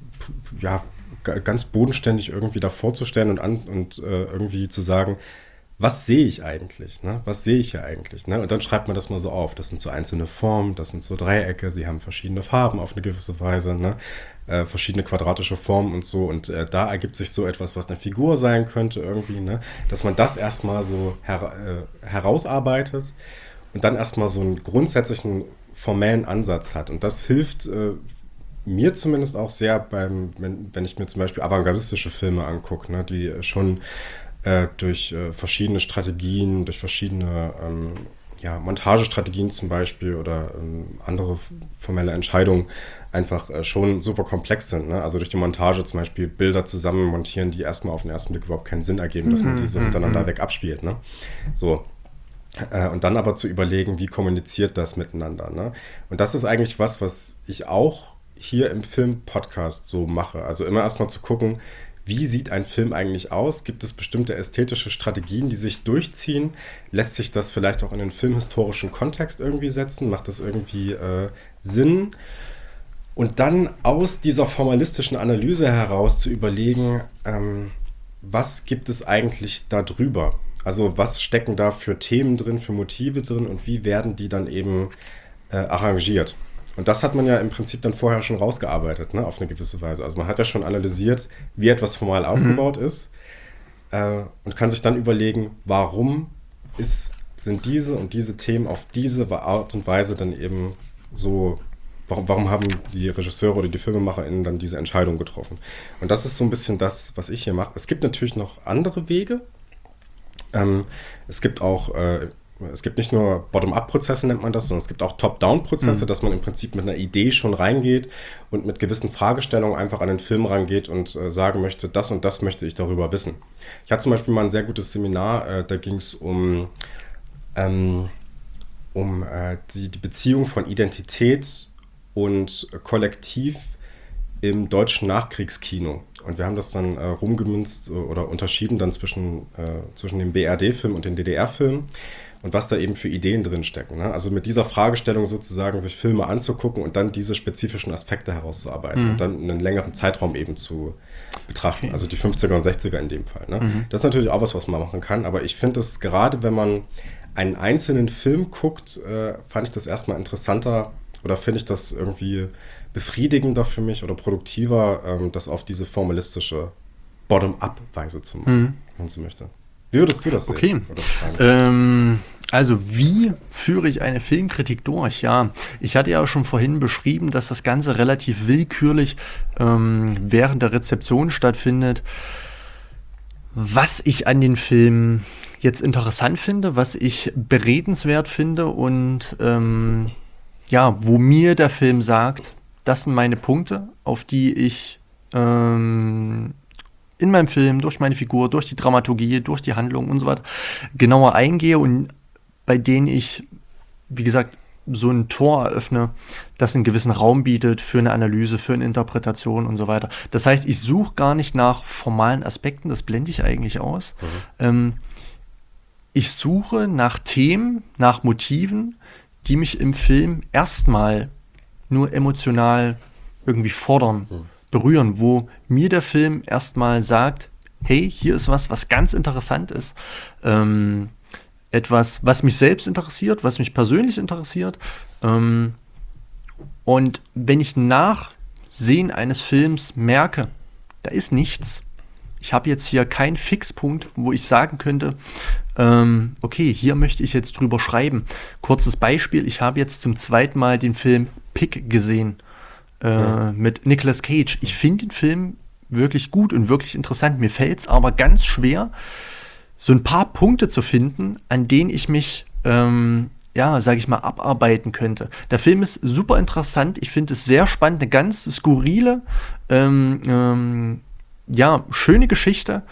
ja, ganz bodenständig irgendwie da vorzustellen und, an, und äh, irgendwie zu sagen, was sehe ich eigentlich, ne? Was sehe ich hier eigentlich, ne? Und dann schreibt man das mal so auf. Das sind so einzelne Formen, das sind so Dreiecke, sie haben verschiedene Farben auf eine gewisse Weise, ne? Äh, verschiedene quadratische Formen und so. Und äh, da ergibt sich so etwas, was eine Figur sein könnte irgendwie, ne? Dass man das erstmal so her- äh, herausarbeitet und dann erstmal so einen grundsätzlichen formellen Ansatz hat. Und das hilft äh, mir zumindest auch sehr beim, wenn, wenn ich mir zum Beispiel avantgardistische Filme angucke, ne, die schon äh, durch äh, verschiedene Strategien, durch verschiedene ähm, ja, Montagestrategien zum Beispiel oder ähm, andere formelle Entscheidungen einfach äh, schon super komplex sind. Ne? Also durch die Montage zum Beispiel Bilder zusammen montieren, die erstmal auf den ersten Blick überhaupt keinen Sinn ergeben, dass man die so hintereinander weg abspielt. Ne? So. Äh, und dann aber zu überlegen, wie kommuniziert das miteinander. Ne? Und das ist eigentlich was, was ich auch hier im Film-Podcast so mache. Also immer erstmal zu gucken, wie sieht ein Film eigentlich aus? Gibt es bestimmte ästhetische Strategien, die sich durchziehen? Lässt sich das vielleicht auch in den filmhistorischen Kontext irgendwie setzen? Macht das irgendwie äh, Sinn? Und dann aus dieser formalistischen Analyse heraus zu überlegen, ähm, was gibt es eigentlich da drüber? Also was stecken da für Themen drin, für Motive drin und wie werden die dann eben äh, arrangiert? Und das hat man ja im Prinzip dann vorher schon rausgearbeitet, ne, auf eine gewisse Weise. Also man hat ja schon analysiert, wie etwas formal aufgebaut mhm. ist äh, und kann sich dann überlegen, warum ist, sind diese und diese Themen auf diese Art und Weise dann eben so, warum, warum haben die Regisseure oder die FilmemacherInnen dann diese Entscheidung getroffen? Und das ist so ein bisschen das, was ich hier mache. Es gibt natürlich noch andere Wege. Ähm, es gibt auch äh, Es gibt nicht nur Bottom-up-Prozesse, nennt man das, sondern es gibt auch Top-down-Prozesse, mhm. dass man im Prinzip mit einer Idee schon reingeht und mit gewissen Fragestellungen einfach an den Film rangeht und äh, sagen möchte, das und das möchte ich darüber wissen. Ich hatte zum Beispiel mal ein sehr gutes Seminar, äh, da ging es um, ähm, um äh, die, die Beziehung von Identität und Kollektiv im deutschen Nachkriegskino. Und wir haben das dann äh, rumgemünzt oder unterschieden dann zwischen, äh, zwischen dem B R D-Film und den D D R-Film. Und was da eben für Ideen drinstecken. Ne? Also mit dieser Fragestellung sozusagen sich Filme anzugucken und dann diese spezifischen Aspekte herauszuarbeiten mhm. und dann einen längeren Zeitraum eben zu betrachten. Okay. Also die fünfziger und sechziger in dem Fall. Ne? Mhm. Das ist natürlich auch was, was man machen kann. Aber ich finde es gerade, wenn man einen einzelnen Film guckt, äh, fand ich das erstmal interessanter, oder finde ich das irgendwie befriedigender für mich oder produktiver, ähm, das auf diese formalistische Bottom-up-Weise zu machen, mhm. wenn man so möchte. Wie würdest du das sehen? Okay. Ähm, also wie führe ich eine Filmkritik durch? Ja, ich hatte ja schon vorhin beschrieben, dass das Ganze relativ willkürlich ähm, während der Rezeption stattfindet. Was ich an den Filmen jetzt interessant finde, was ich beredenswert finde und ähm, ja, wo mir der Film sagt, das sind meine Punkte, auf die ich ähm, in meinem Film, durch meine Figur, durch die Dramaturgie, durch die Handlung und so weiter genauer eingehe und bei denen ich, wie gesagt, so ein Tor eröffne, das einen gewissen Raum bietet für eine Analyse, für eine Interpretation und so weiter. Das heißt, ich suche gar nicht nach formalen Aspekten, das blende ich eigentlich aus. Mhm. Ähm, ich suche nach Themen, nach Motiven, die mich im Film erstmal nur emotional irgendwie fordern, mhm. berühren, wo mir der Film erstmal sagt, hey, hier ist was, was ganz interessant ist. Ähm, etwas, was mich selbst interessiert, was mich persönlich interessiert. Ähm, und wenn ich nach Sehen eines Films merke, da ist nichts. Ich habe jetzt hier keinen Fixpunkt, wo ich sagen könnte, ähm, okay, hier möchte ich jetzt drüber schreiben. Kurzes Beispiel, ich habe jetzt zum zweiten Mal den Film Pick gesehen äh, ja. mit Nicolas Cage. Ich finde den Film wirklich gut und wirklich interessant. Mir fällt es aber ganz schwer, so ein paar Punkte zu finden, an denen ich mich, ähm, ja, sage ich mal, abarbeiten könnte. Der Film ist super interessant. Ich finde es sehr spannend, eine ganz skurrile, ähm, ähm, ja, schöne Geschichte.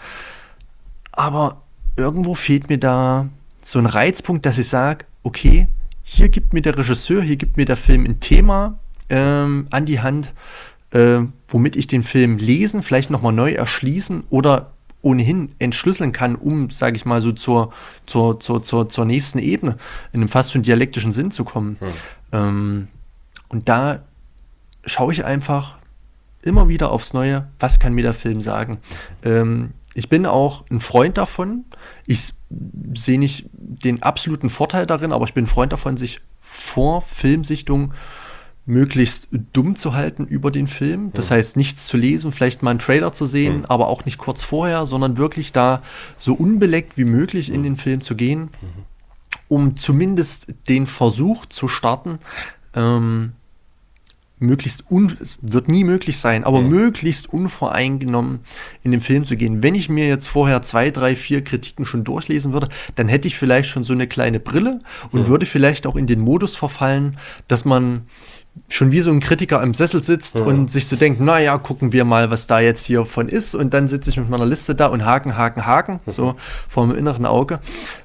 Aber irgendwo fehlt mir da so ein Reizpunkt, dass ich sage, okay, hier gibt mir der Regisseur, hier gibt mir der Film ein Thema ähm, an die Hand, äh, womit ich den Film lesen, vielleicht nochmal neu erschließen oder ohnehin entschlüsseln kann, um, sage ich mal, so zur, zur, zur, zur, zur nächsten Ebene in einem fast schon dialektischen Sinn zu kommen. Hm. Ähm, und da schaue ich einfach immer wieder aufs Neue, was kann mir der Film sagen. Ähm, ich bin auch ein Freund davon. Ich sehe nicht den absoluten Vorteil darin, aber ich bin ein Freund davon, sich vor Filmsichtung möglichst dumm zu halten über den Film. Das ja. heißt, nichts zu lesen, vielleicht mal einen Trailer zu sehen, ja. aber auch nicht kurz vorher, sondern wirklich da so unbeleckt wie möglich ja. in den Film zu gehen, mhm. um zumindest den Versuch zu starten, ähm, möglichst, un- es wird nie möglich sein, aber ja. möglichst unvoreingenommen in den Film zu gehen. Wenn ich mir jetzt vorher zwei, drei, vier Kritiken schon durchlesen würde, dann hätte ich vielleicht schon so eine kleine Brille und ja. würde vielleicht auch in den Modus verfallen, dass man schon wie so ein Kritiker im Sessel sitzt ja. und sich so denkt, naja, gucken wir mal, was da jetzt hier von ist. Und dann sitze ich mit meiner Liste da und haken, haken, haken, mhm. so vor dem inneren Auge.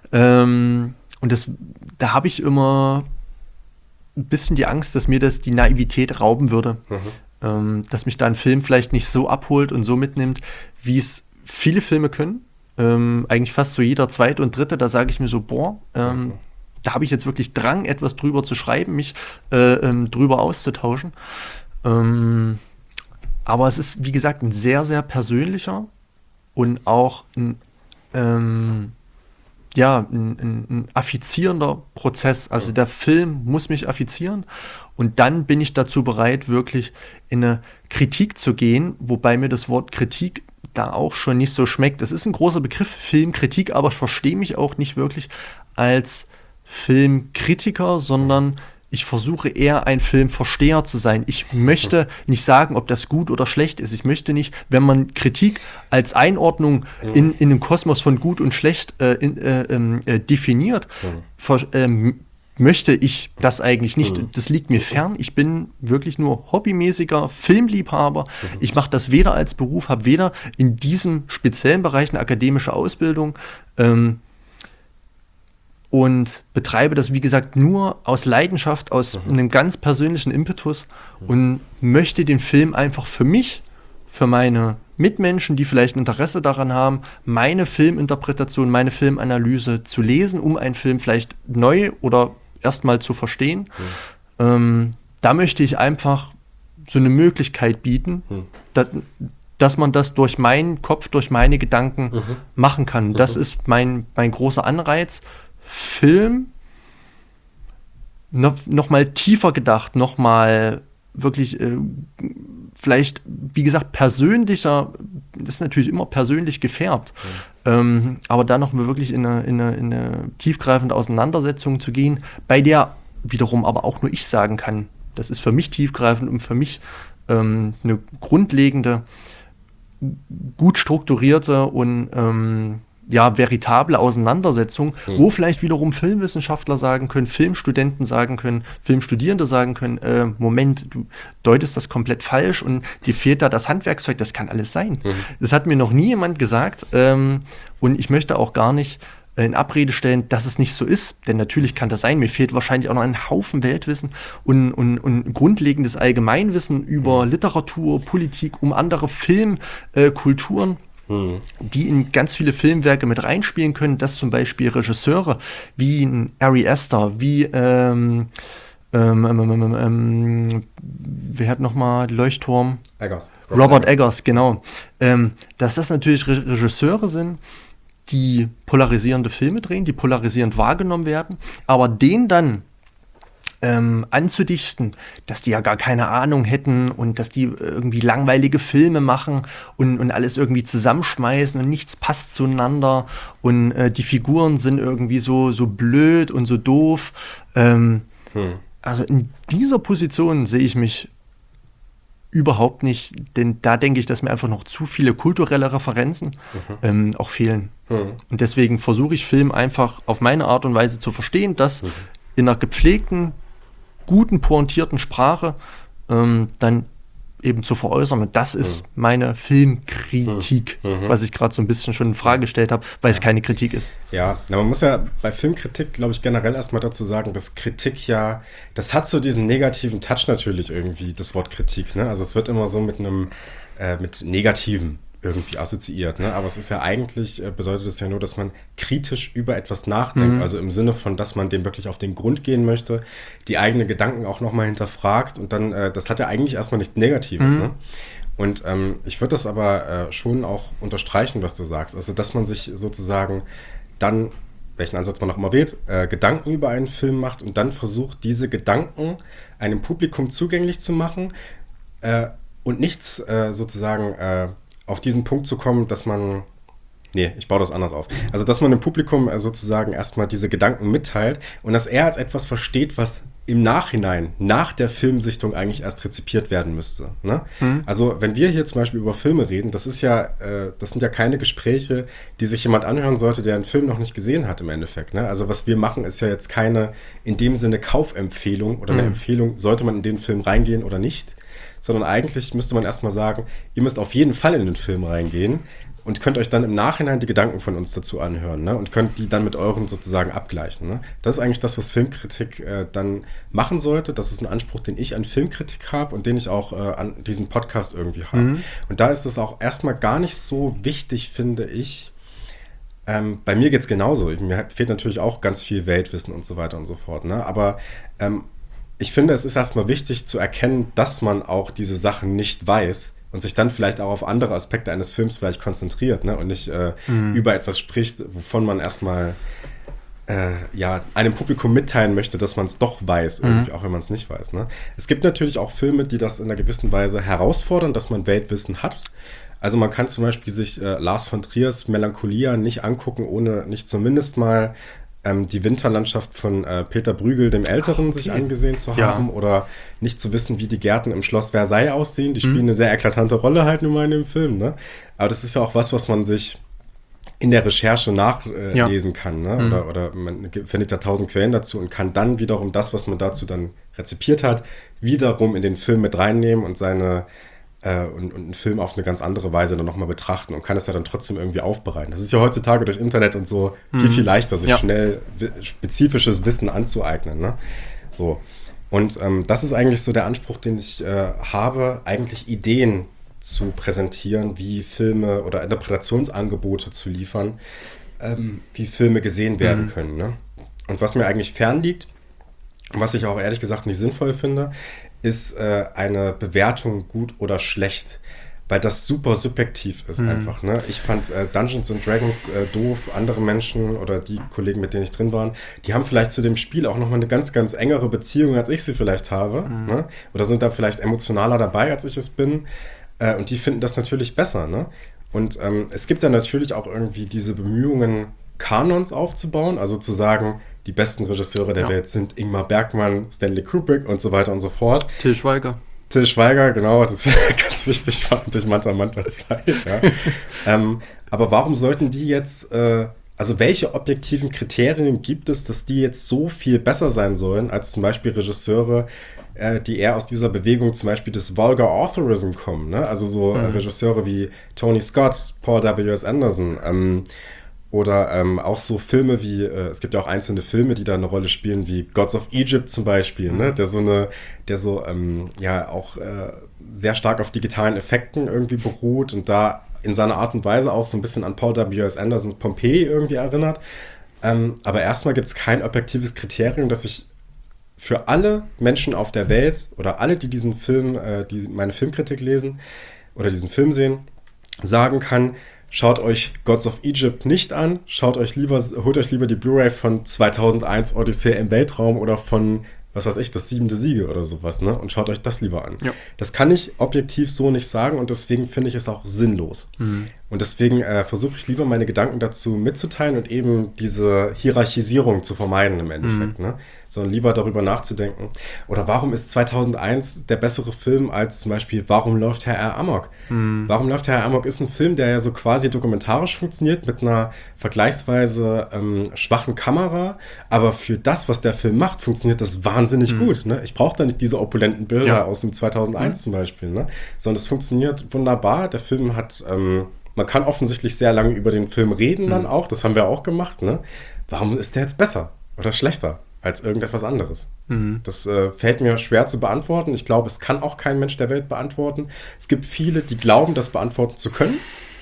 Ähm, und das, da habe ich immer ein bisschen die Angst, dass mir das die Naivität rauben würde. Mhm. Ähm, dass mich da ein Film vielleicht nicht so abholt und so mitnimmt, wie es viele Filme können. Ähm, eigentlich fast so jeder zweite und dritte, da sage ich mir so, boah, ähm, mhm. da habe ich jetzt wirklich Drang, etwas drüber zu schreiben, mich äh, ähm, drüber auszutauschen. Ähm, aber es ist, wie gesagt, ein sehr, sehr persönlicher und auch ein, ähm, ja, ein, ein, ein affizierender Prozess. Also der Film muss mich affizieren und dann bin ich dazu bereit, wirklich in eine Kritik zu gehen, wobei mir das Wort Kritik da auch schon nicht so schmeckt. Das ist ein großer Begriff, Filmkritik, aber ich verstehe mich auch nicht wirklich als Filmkritiker, sondern ich versuche eher ein Filmversteher zu sein. Ich möchte nicht sagen, ob das gut oder schlecht ist. Ich möchte nicht, wenn man Kritik als Einordnung in, in den Kosmos von gut und schlecht äh, in, äh, äh, definiert, ver, äh, möchte ich das eigentlich nicht. Das liegt mir fern. Ich bin wirklich nur hobbymäßiger Filmliebhaber. Ich mache das weder als Beruf, habe weder in diesem speziellen Bereich eine akademische Ausbildung, ähm, und betreibe das, wie gesagt, nur aus Leidenschaft, aus mhm. einem ganz persönlichen Impetus mhm. und möchte den Film einfach für mich, für meine Mitmenschen, die vielleicht ein Interesse daran haben, meine Filminterpretation, meine Filmanalyse zu lesen, um einen Film vielleicht neu oder erstmal zu verstehen. Mhm. Ähm, da möchte ich einfach so eine Möglichkeit bieten, mhm. dass, dass man das durch meinen Kopf, durch meine Gedanken mhm. machen kann. Das mhm. ist mein, mein großer Anreiz, Film noch, noch mal tiefer gedacht, noch mal wirklich äh, vielleicht, wie gesagt, persönlicher, das ist natürlich immer persönlich gefärbt, mhm. ähm, aber da noch mal wirklich in eine, in, eine, in eine tiefgreifende Auseinandersetzung zu gehen, bei der wiederum aber auch nur ich sagen kann, das ist für mich tiefgreifend und für mich ähm, eine grundlegende, gut strukturierte und ähm, ja, veritable Auseinandersetzung, hm. wo vielleicht wiederum Filmwissenschaftler sagen können, Filmstudenten sagen können, Filmstudierende sagen können, äh, Moment, du deutest das komplett falsch und dir fehlt da das Handwerkszeug, das kann alles sein. Hm. Das hat mir noch nie jemand gesagt ähm, und ich möchte auch gar nicht in Abrede stellen, dass es nicht so ist, denn natürlich kann das sein, mir fehlt wahrscheinlich auch noch ein Haufen Weltwissen und, und, und grundlegendes Allgemeinwissen über hm. Literatur, Politik, um andere Filmkulturen, äh, Hm. die in ganz viele Filmwerke mit reinspielen können, dass zum Beispiel Regisseure wie ein Ari Aster, wie ähm, ähm, ähm, ähm, wer hat nochmal Leuchtturm? Eggers. Robert, Robert Eggers, Eggers genau. Ähm, dass das natürlich Re- Regisseure sind, die polarisierende Filme drehen, die polarisierend wahrgenommen werden, aber den dann Ähm, anzudichten, dass die ja gar keine Ahnung hätten und dass die irgendwie langweilige Filme machen und, und alles irgendwie zusammenschmeißen und nichts passt zueinander und äh, die Figuren sind irgendwie so, so blöd und so doof. Ähm, hm. Also in dieser Position sehe ich mich überhaupt nicht, denn da denke ich, dass mir einfach noch zu viele kulturelle Referenzen mhm. ähm, auch fehlen. Mhm. Und deswegen versuche ich Film einfach auf meine Art und Weise zu verstehen, dass mhm. in einer gepflegten, guten, pointierten Sprache ähm, dann eben zu veräußern. Und das ist mhm. meine Filmkritik, mhm. was ich gerade so ein bisschen schon in Frage gestellt habe, weil ja. es keine Kritik ist. Ja, man muss ja bei Filmkritik, glaube ich, generell erstmal dazu sagen, dass Kritik ja, das hat so diesen negativen Touch natürlich irgendwie, das Wort Kritik. Ne? Also es wird immer so mit einem, äh, mit Negativen irgendwie assoziiert, ne? Aber es ist ja eigentlich, äh, bedeutet es ja nur, dass man kritisch über etwas nachdenkt, mhm. also im Sinne von, dass man dem wirklich auf den Grund gehen möchte, die eigenen Gedanken auch nochmal hinterfragt und dann, äh, das hat ja eigentlich erstmal nichts Negatives, mhm. ne? Und ähm, ich würde das aber äh, schon auch unterstreichen, was du sagst, also dass man sich sozusagen dann, welchen Ansatz man auch immer wählt, äh, Gedanken über einen Film macht und dann versucht, diese Gedanken einem Publikum zugänglich zu machen äh, und nichts äh, sozusagen äh, auf diesen Punkt zu kommen, dass man, nee, ich baue das anders auf, also dass man dem Publikum sozusagen erstmal diese Gedanken mitteilt und dass er als etwas versteht, was im Nachhinein, nach der Filmsichtung eigentlich erst rezipiert werden müsste. Ne? Mhm. Also wenn wir hier zum Beispiel über Filme reden, das ist ja, äh, das sind ja keine Gespräche, die sich jemand anhören sollte, der einen Film noch nicht gesehen hat im Endeffekt. Ne? Also was wir machen, ist ja jetzt keine in dem Sinne Kaufempfehlung oder eine mhm. Empfehlung, sollte man in den Film reingehen oder nicht, sondern eigentlich müsste man erstmal sagen, ihr müsst auf jeden Fall in den Film reingehen und könnt euch dann im Nachhinein die Gedanken von uns dazu anhören, ne? Und könnt die dann mit euren sozusagen abgleichen. Ne? Das ist eigentlich das, was Filmkritik äh, dann machen sollte. Das ist ein Anspruch, den ich an Filmkritik habe und den ich auch äh, an diesem Podcast irgendwie habe. Mhm. Und da ist es auch erstmal gar nicht so wichtig, finde ich. Ähm, bei mir geht es genauso. Mir fehlt natürlich auch ganz viel Weltwissen und so weiter und so fort. Ne? Aber ähm, ich finde, es ist erstmal wichtig zu erkennen, dass man auch diese Sachen nicht weiß und sich dann vielleicht auch auf andere Aspekte eines Films vielleicht konzentriert, ne? Und nicht äh, mhm. über etwas spricht, wovon man erstmal äh, ja, einem Publikum mitteilen möchte, dass man es doch weiß, mhm. irgendwie, auch wenn man es nicht weiß. Ne? Es gibt natürlich auch Filme, die das in einer gewissen Weise herausfordern, dass man Weltwissen hat. Also man kann zum Beispiel sich äh, Lars von Triers Melancholia nicht angucken, ohne nicht zumindest mal die Winterlandschaft von äh, Peter Bruegel, dem Älteren, okay. sich angesehen zu haben ja. oder nicht zu wissen, wie die Gärten im Schloss Versailles aussehen. Die mhm. spielen eine sehr eklatante Rolle halt nun mal in dem Film. Ne? Aber das ist ja auch was, was man sich in der Recherche nachlesen äh, ja. kann. Ne? Mhm. Oder, oder man findet da tausend Quellen dazu und kann dann wiederum das, was man dazu dann rezipiert hat, wiederum in den Film mit reinnehmen und seine Und, und einen Film auf eine ganz andere Weise dann nochmal betrachten und kann es ja dann trotzdem irgendwie aufbereiten. Das ist ja heutzutage durch Internet und so viel, viel leichter, sich ja. schnell w- spezifisches Wissen anzueignen. Ne? So. Und ähm, das ist eigentlich so der Anspruch, den ich äh, habe, eigentlich Ideen zu präsentieren, wie Filme oder Interpretationsangebote zu liefern, ähm, wie Filme gesehen werden mhm. können. Ne? Und was mir eigentlich fernliegt, was ich auch ehrlich gesagt nicht sinnvoll finde, ist äh, eine Bewertung gut oder schlecht weil das super subjektiv ist mhm. einfach. Ne? Ich fand äh, Dungeons and Dragons äh, doof, andere Menschen oder die Kollegen, mit denen ich drin war, die haben vielleicht zu dem Spiel auch nochmal eine ganz, ganz engere Beziehung, als ich sie vielleicht habe. Mhm. Ne? Oder sind da vielleicht emotionaler dabei, als ich es bin. Äh, und die finden das natürlich besser. Ne? Und ähm, es gibt dann natürlich auch irgendwie diese Bemühungen, Kanons aufzubauen, also zu sagen, die besten Regisseure der ja. Welt sind Ingmar Bergman, Stanley Kubrick und so weiter und so fort. Til Schweiger. Til Schweiger, genau, das ist ganz wichtig, durch Manta Manta zwei. Ja. ähm, aber warum sollten die jetzt, äh, also welche objektiven Kriterien gibt es, dass die jetzt so viel besser sein sollen, als zum Beispiel Regisseure, äh, die eher aus dieser Bewegung zum Beispiel des Vulgar Authorism kommen, ne? Also so mhm. äh, Regisseure wie Tony Scott, Paul W S. Anderson, ähm, oder ähm, auch so Filme wie, äh, es gibt ja auch einzelne Filme, die da eine Rolle spielen, wie Gods of Egypt zum Beispiel, mhm. ne? Der so eine, der so, ähm, ja, auch äh, sehr stark auf digitalen Effekten irgendwie beruht und da in seiner Art und Weise auch so ein bisschen an Paul W S. Andersons Pompeii irgendwie erinnert. Ähm, aber erstmal gibt es kein objektives Kriterium, das ich für alle Menschen auf der Welt oder alle, die diesen Film, äh, die meine Filmkritik lesen oder diesen Film sehen, sagen kann, schaut euch Gods of Egypt nicht an, schaut euch lieber, holt euch lieber die Blu-ray von zweitausendeins Odyssee im Weltraum oder von, was weiß ich, das siebente Siege oder sowas, ne? Und schaut euch das lieber an. Ja. Das kann ich objektiv so nicht sagen und deswegen finde ich es auch sinnlos. Mhm. Und deswegen äh, versuche ich lieber, meine Gedanken dazu mitzuteilen und eben diese Hierarchisierung zu vermeiden im Endeffekt, mhm. ne? Sondern lieber darüber nachzudenken. Oder warum ist zweitausendeins der bessere Film als zum Beispiel Warum läuft Herr R. Amok? Mhm. Warum läuft Herr R. Amok ist ein Film, der ja so quasi dokumentarisch funktioniert mit einer vergleichsweise ähm, schwachen Kamera, aber für das, was der Film macht, funktioniert das wahnsinnig mhm. gut. Ne? Ich brauche da nicht diese opulenten Bilder ja. aus dem zweitausendeins mhm. zum Beispiel, ne? Sondern es funktioniert wunderbar. Der Film hat, ähm, man kann offensichtlich sehr lange über den Film reden mhm. dann auch, das haben wir auch gemacht. Ne? Warum ist der jetzt besser oder schlechter als irgendetwas anderes? Mhm. Das äh, fällt mir schwer zu beantworten. Ich glaube, es kann auch kein Mensch der Welt beantworten. Es gibt viele, die glauben, das beantworten zu können.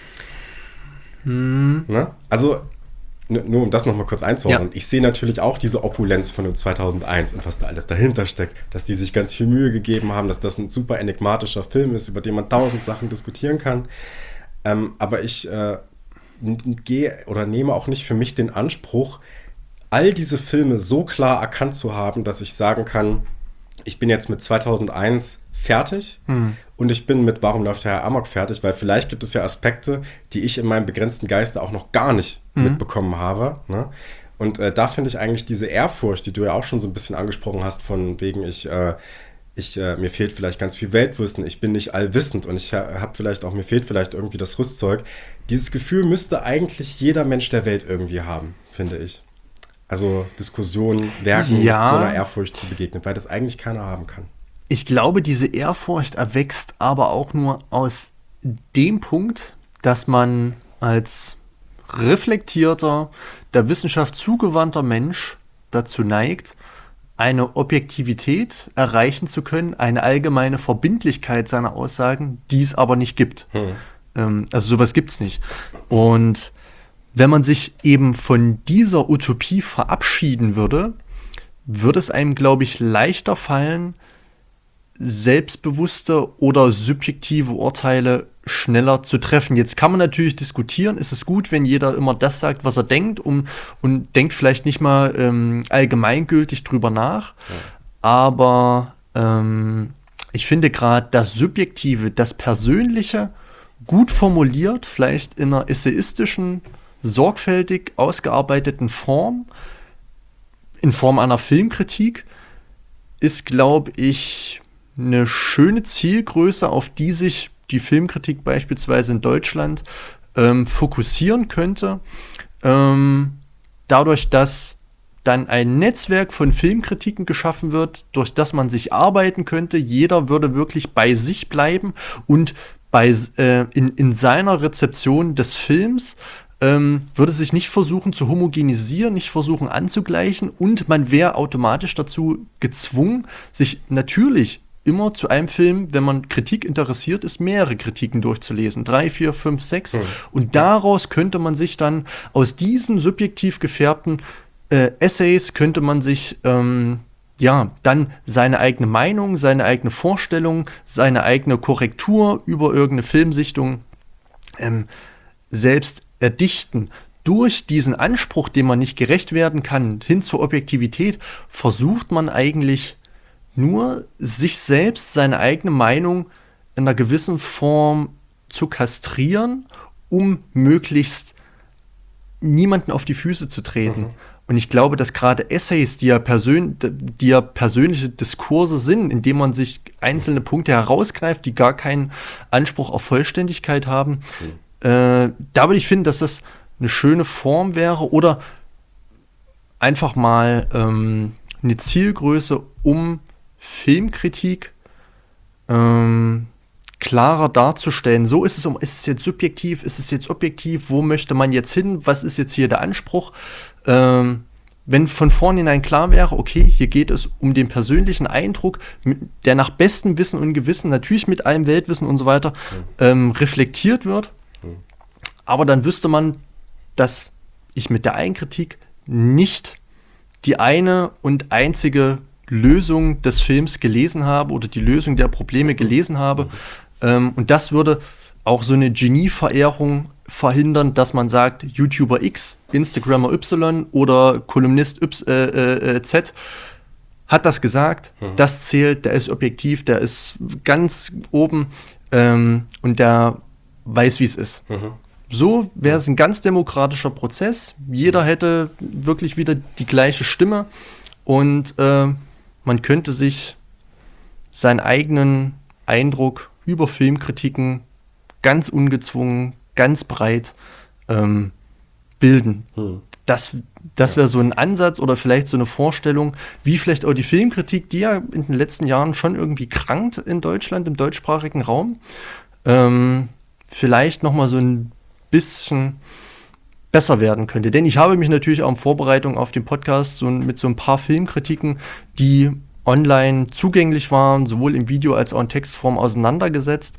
Mhm. Ne? Also, n- nur um das nochmal kurz einzuordnen. Ja. Ich sehe natürlich auch diese Opulenz von dem zweitausendeins und was da alles dahinter steckt. Dass die sich ganz viel Mühe gegeben haben, dass das ein super enigmatischer Film ist, über den man tausend Sachen diskutieren kann. Ähm, aber ich äh, n- gehe oder nehme auch nicht für mich den Anspruch, all diese Filme so klar erkannt zu haben, dass ich sagen kann, ich bin jetzt mit zweitausendeins fertig hm. und ich bin mit Warum läuft Herr Amok fertig, weil vielleicht gibt es ja Aspekte, die ich in meinem begrenzten Geiste auch noch gar nicht hm. mitbekommen habe. Ne? Und äh, da finde ich eigentlich diese Ehrfurcht, die du ja auch schon so ein bisschen angesprochen hast, von wegen ich, äh, ich äh, mir fehlt vielleicht ganz viel Weltwissen, ich bin nicht allwissend und ich ha- habe vielleicht auch, mir fehlt vielleicht irgendwie das Rüstzeug. Dieses Gefühl müsste eigentlich jeder Mensch der Welt irgendwie haben, finde ich. Also Diskussionen, Werken ja. mit so einer Ehrfurcht zu begegnen, weil das eigentlich keiner haben kann. Ich glaube, diese Ehrfurcht erwächst aber auch nur aus dem Punkt, dass man als reflektierter, der Wissenschaft zugewandter Mensch dazu neigt, eine Objektivität erreichen zu können, eine allgemeine Verbindlichkeit seiner Aussagen, die es aber nicht gibt. Hm. Ähm, also sowas gibt es nicht. Und wenn man sich eben von dieser Utopie verabschieden würde, würde es einem, glaube ich, leichter fallen, selbstbewusste oder subjektive Urteile schneller zu treffen. Jetzt kann man natürlich diskutieren, ist es gut, wenn jeder immer das sagt, was er denkt, um, und denkt vielleicht nicht mal ähm, allgemeingültig drüber nach. Ja. Aber ähm, ich finde gerade das Subjektive, das Persönliche gut formuliert, vielleicht in einer essayistischen, sorgfältig ausgearbeiteten Form, in Form einer Filmkritik, ist, glaube ich, eine schöne Zielgröße, auf die sich die Filmkritik beispielsweise in Deutschland ähm, fokussieren könnte. Ähm, dadurch, dass dann ein Netzwerk von Filmkritiken geschaffen wird, durch das man sich arbeiten könnte. Jeder würde wirklich bei sich bleiben und bei, äh, in, in seiner Rezeption des Films ähm, würde sich nicht versuchen zu homogenisieren, nicht versuchen anzugleichen, und man wäre automatisch dazu gezwungen, sich natürlich immer zu einem Film, wenn man Kritik interessiert ist, mehrere Kritiken durchzulesen. Drei, vier, fünf, sechs. Mhm. Und daraus könnte man sich dann, aus diesen subjektiv gefärbten äh, Essays, könnte man sich ähm, ja, dann seine eigene Meinung, seine eigene Vorstellung, seine eigene Korrektur über irgendeine Filmsichtung ähm, selbst erdichten. Durch diesen Anspruch, dem man nicht gerecht werden kann, hin zur Objektivität, versucht man eigentlich nur, sich selbst, seine eigene Meinung in einer gewissen Form zu kastrieren, um möglichst niemanden auf die Füße zu treten. Mhm. Und ich glaube, dass gerade Essays, die ja, persön- die ja persönliche Diskurse sind, indem man sich einzelne Punkte herausgreift, die gar keinen Anspruch auf Vollständigkeit haben, mhm. äh, da würde ich finden, dass das eine schöne Form wäre oder einfach mal ähm, eine Zielgröße, um Filmkritik ähm, klarer darzustellen. So ist es, um, ist es jetzt subjektiv, ist es jetzt objektiv, wo möchte man jetzt hin, was ist jetzt hier der Anspruch? Ähm, wenn von vornherein klar wäre, okay, hier geht es um den persönlichen Eindruck, mit, der nach bestem Wissen und Gewissen, natürlich mit allem Weltwissen und so weiter, mhm. ähm, reflektiert wird, mhm. aber dann wüsste man, dass ich mit der Eigenkritik nicht die eine und einzige Lösung des Films gelesen habe oder die Lösung der Probleme gelesen habe. Mhm. Ähm, und das würde auch so eine Genieverehrung verhindern, dass man sagt, YouTuber X, Instagrammer Y oder Kolumnist Y, äh, äh, Z hat das gesagt, mhm. das zählt, der ist objektiv, der ist ganz oben ähm, und der weiß, wie es ist. Mhm. So wäre es ein ganz demokratischer Prozess. Jeder hätte wirklich wieder die gleiche Stimme und äh, man könnte sich seinen eigenen Eindruck über Filmkritiken ganz ungezwungen, ganz breit ähm, bilden. Hm. Das, das wäre so ein Ansatz oder vielleicht so eine Vorstellung, wie vielleicht auch die Filmkritik, die ja in den letzten Jahren schon irgendwie krankt in Deutschland, im deutschsprachigen Raum, ähm, vielleicht nochmal so ein bisschen besser werden könnte. Denn ich habe mich natürlich auch in Vorbereitung auf den Podcast so mit so ein paar Filmkritiken, die online zugänglich waren, sowohl im Video als auch in Textform auseinandergesetzt.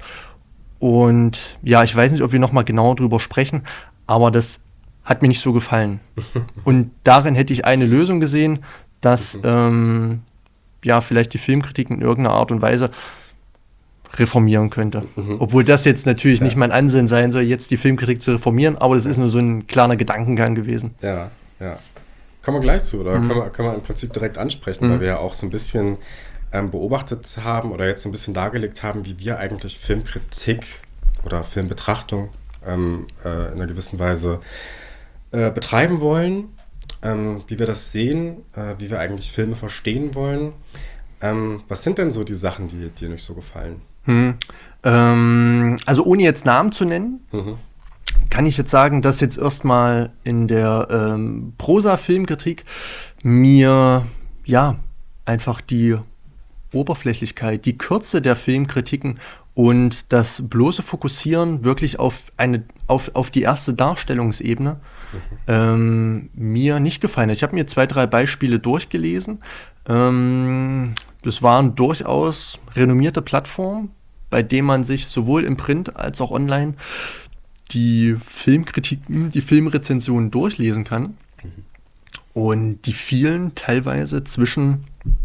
Und ja, ich weiß nicht, ob wir nochmal genauer drüber sprechen, aber das hat mir nicht so gefallen. Und darin hätte ich eine Lösung gesehen, dass ähm, ja vielleicht die Filmkritik in irgendeiner Art und Weise reformieren könnte. Mhm. Obwohl das jetzt natürlich ja. nicht mein Ansinnen sein soll, jetzt die Filmkritik zu reformieren, aber das ist nur so ein kleiner Gedankengang gewesen. Ja, ja. Kommen wir gleich zu, oder mhm. können, wir, können wir im Prinzip direkt ansprechen, mhm. weil wir ja auch so ein bisschen ähm, beobachtet haben oder jetzt so ein bisschen dargelegt haben, wie wir eigentlich Filmkritik oder Filmbetrachtung ähm, äh, in einer gewissen Weise äh, betreiben wollen, ähm, wie wir das sehen, äh, wie wir eigentlich Filme verstehen wollen. Ähm, was sind denn so die Sachen, die dir nicht so gefallen? Hm. Ähm, also ohne jetzt Namen zu nennen, mhm. kann ich jetzt sagen, dass jetzt erstmal in der ähm, Prosa-Filmkritik mir ja einfach die Oberflächlichkeit, die Kürze der Filmkritiken und das bloße Fokussieren wirklich auf eine auf, auf die erste Darstellungsebene mhm. ähm, mir nicht gefallen hat. Ich habe mir zwei, drei Beispiele durchgelesen. Ähm, das waren durchaus renommierte Plattformen, bei denen man sich sowohl im Print als auch online die Filmkritiken, die Filmrezensionen durchlesen kann. Mhm. Und die fielen teilweise zwischen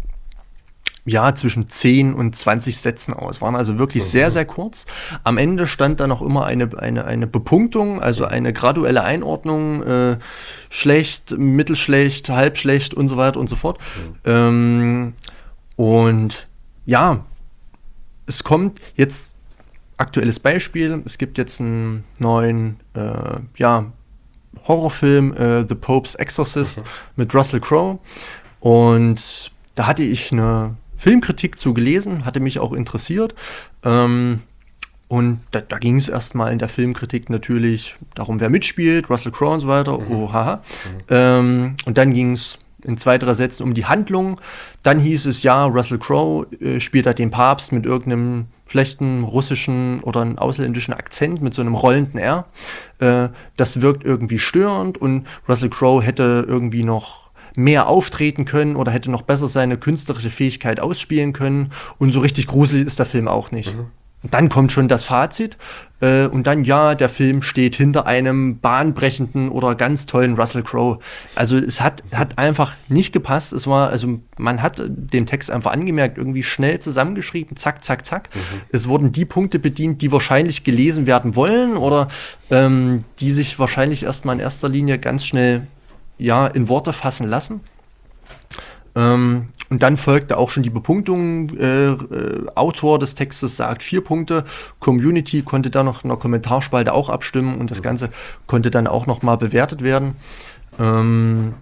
ja, zwischen zehn und zwanzig Sätzen aus. Waren also wirklich mhm. sehr, sehr kurz. Am Ende stand dann auch immer eine, eine, eine Bepunktung, also eine graduelle Einordnung, äh, schlecht, mittelschlecht, halbschlecht und so weiter und so fort. Mhm. Ähm, und ja, es kommt jetzt, aktuelles Beispiel, es gibt jetzt einen neuen, äh, ja, Horrorfilm, äh, The Pope's Exorcist mhm. mit Russell Crowe. Und da hatte ich eine Filmkritik zu gelesen, hatte mich auch interessiert. Ähm, und da, da ging es erstmal in der Filmkritik natürlich darum, wer mitspielt, Russell Crowe und so weiter. Mhm. Oh, haha. Mhm. Ähm, und dann ging es in zwei, drei Sätzen um die Handlung. Dann hieß es, ja, Russell Crowe äh, spielt halt den Papst mit irgendeinem schlechten russischen oder einem ausländischen Akzent mit so einem rollenden R. Äh, das wirkt irgendwie störend und Russell Crowe hätte irgendwie noch mehr auftreten können oder hätte noch besser seine künstlerische Fähigkeit ausspielen können. Und so richtig gruselig ist der Film auch nicht. Mhm. dann kommt schon das Fazit äh, und dann, ja, der Film steht hinter einem bahnbrechenden oder ganz tollen Russell Crowe. Also es hat, hat einfach nicht gepasst. Es war, also man hat den Text einfach angemerkt, irgendwie schnell zusammengeschrieben, zack, zack, zack. Mhm. Es wurden die Punkte bedient, die wahrscheinlich gelesen werden wollen oder ähm, die sich wahrscheinlich erstmal in erster Linie ganz schnell ja, in Worte fassen lassen. Ähm, und dann folgte auch schon die Bepunktung. Äh, äh, Autor des Textes sagt vier Punkte. Community konnte da noch in der Kommentarspalte auch abstimmen und das ja. Ganze konnte dann auch noch mal bewertet werden. Ähm,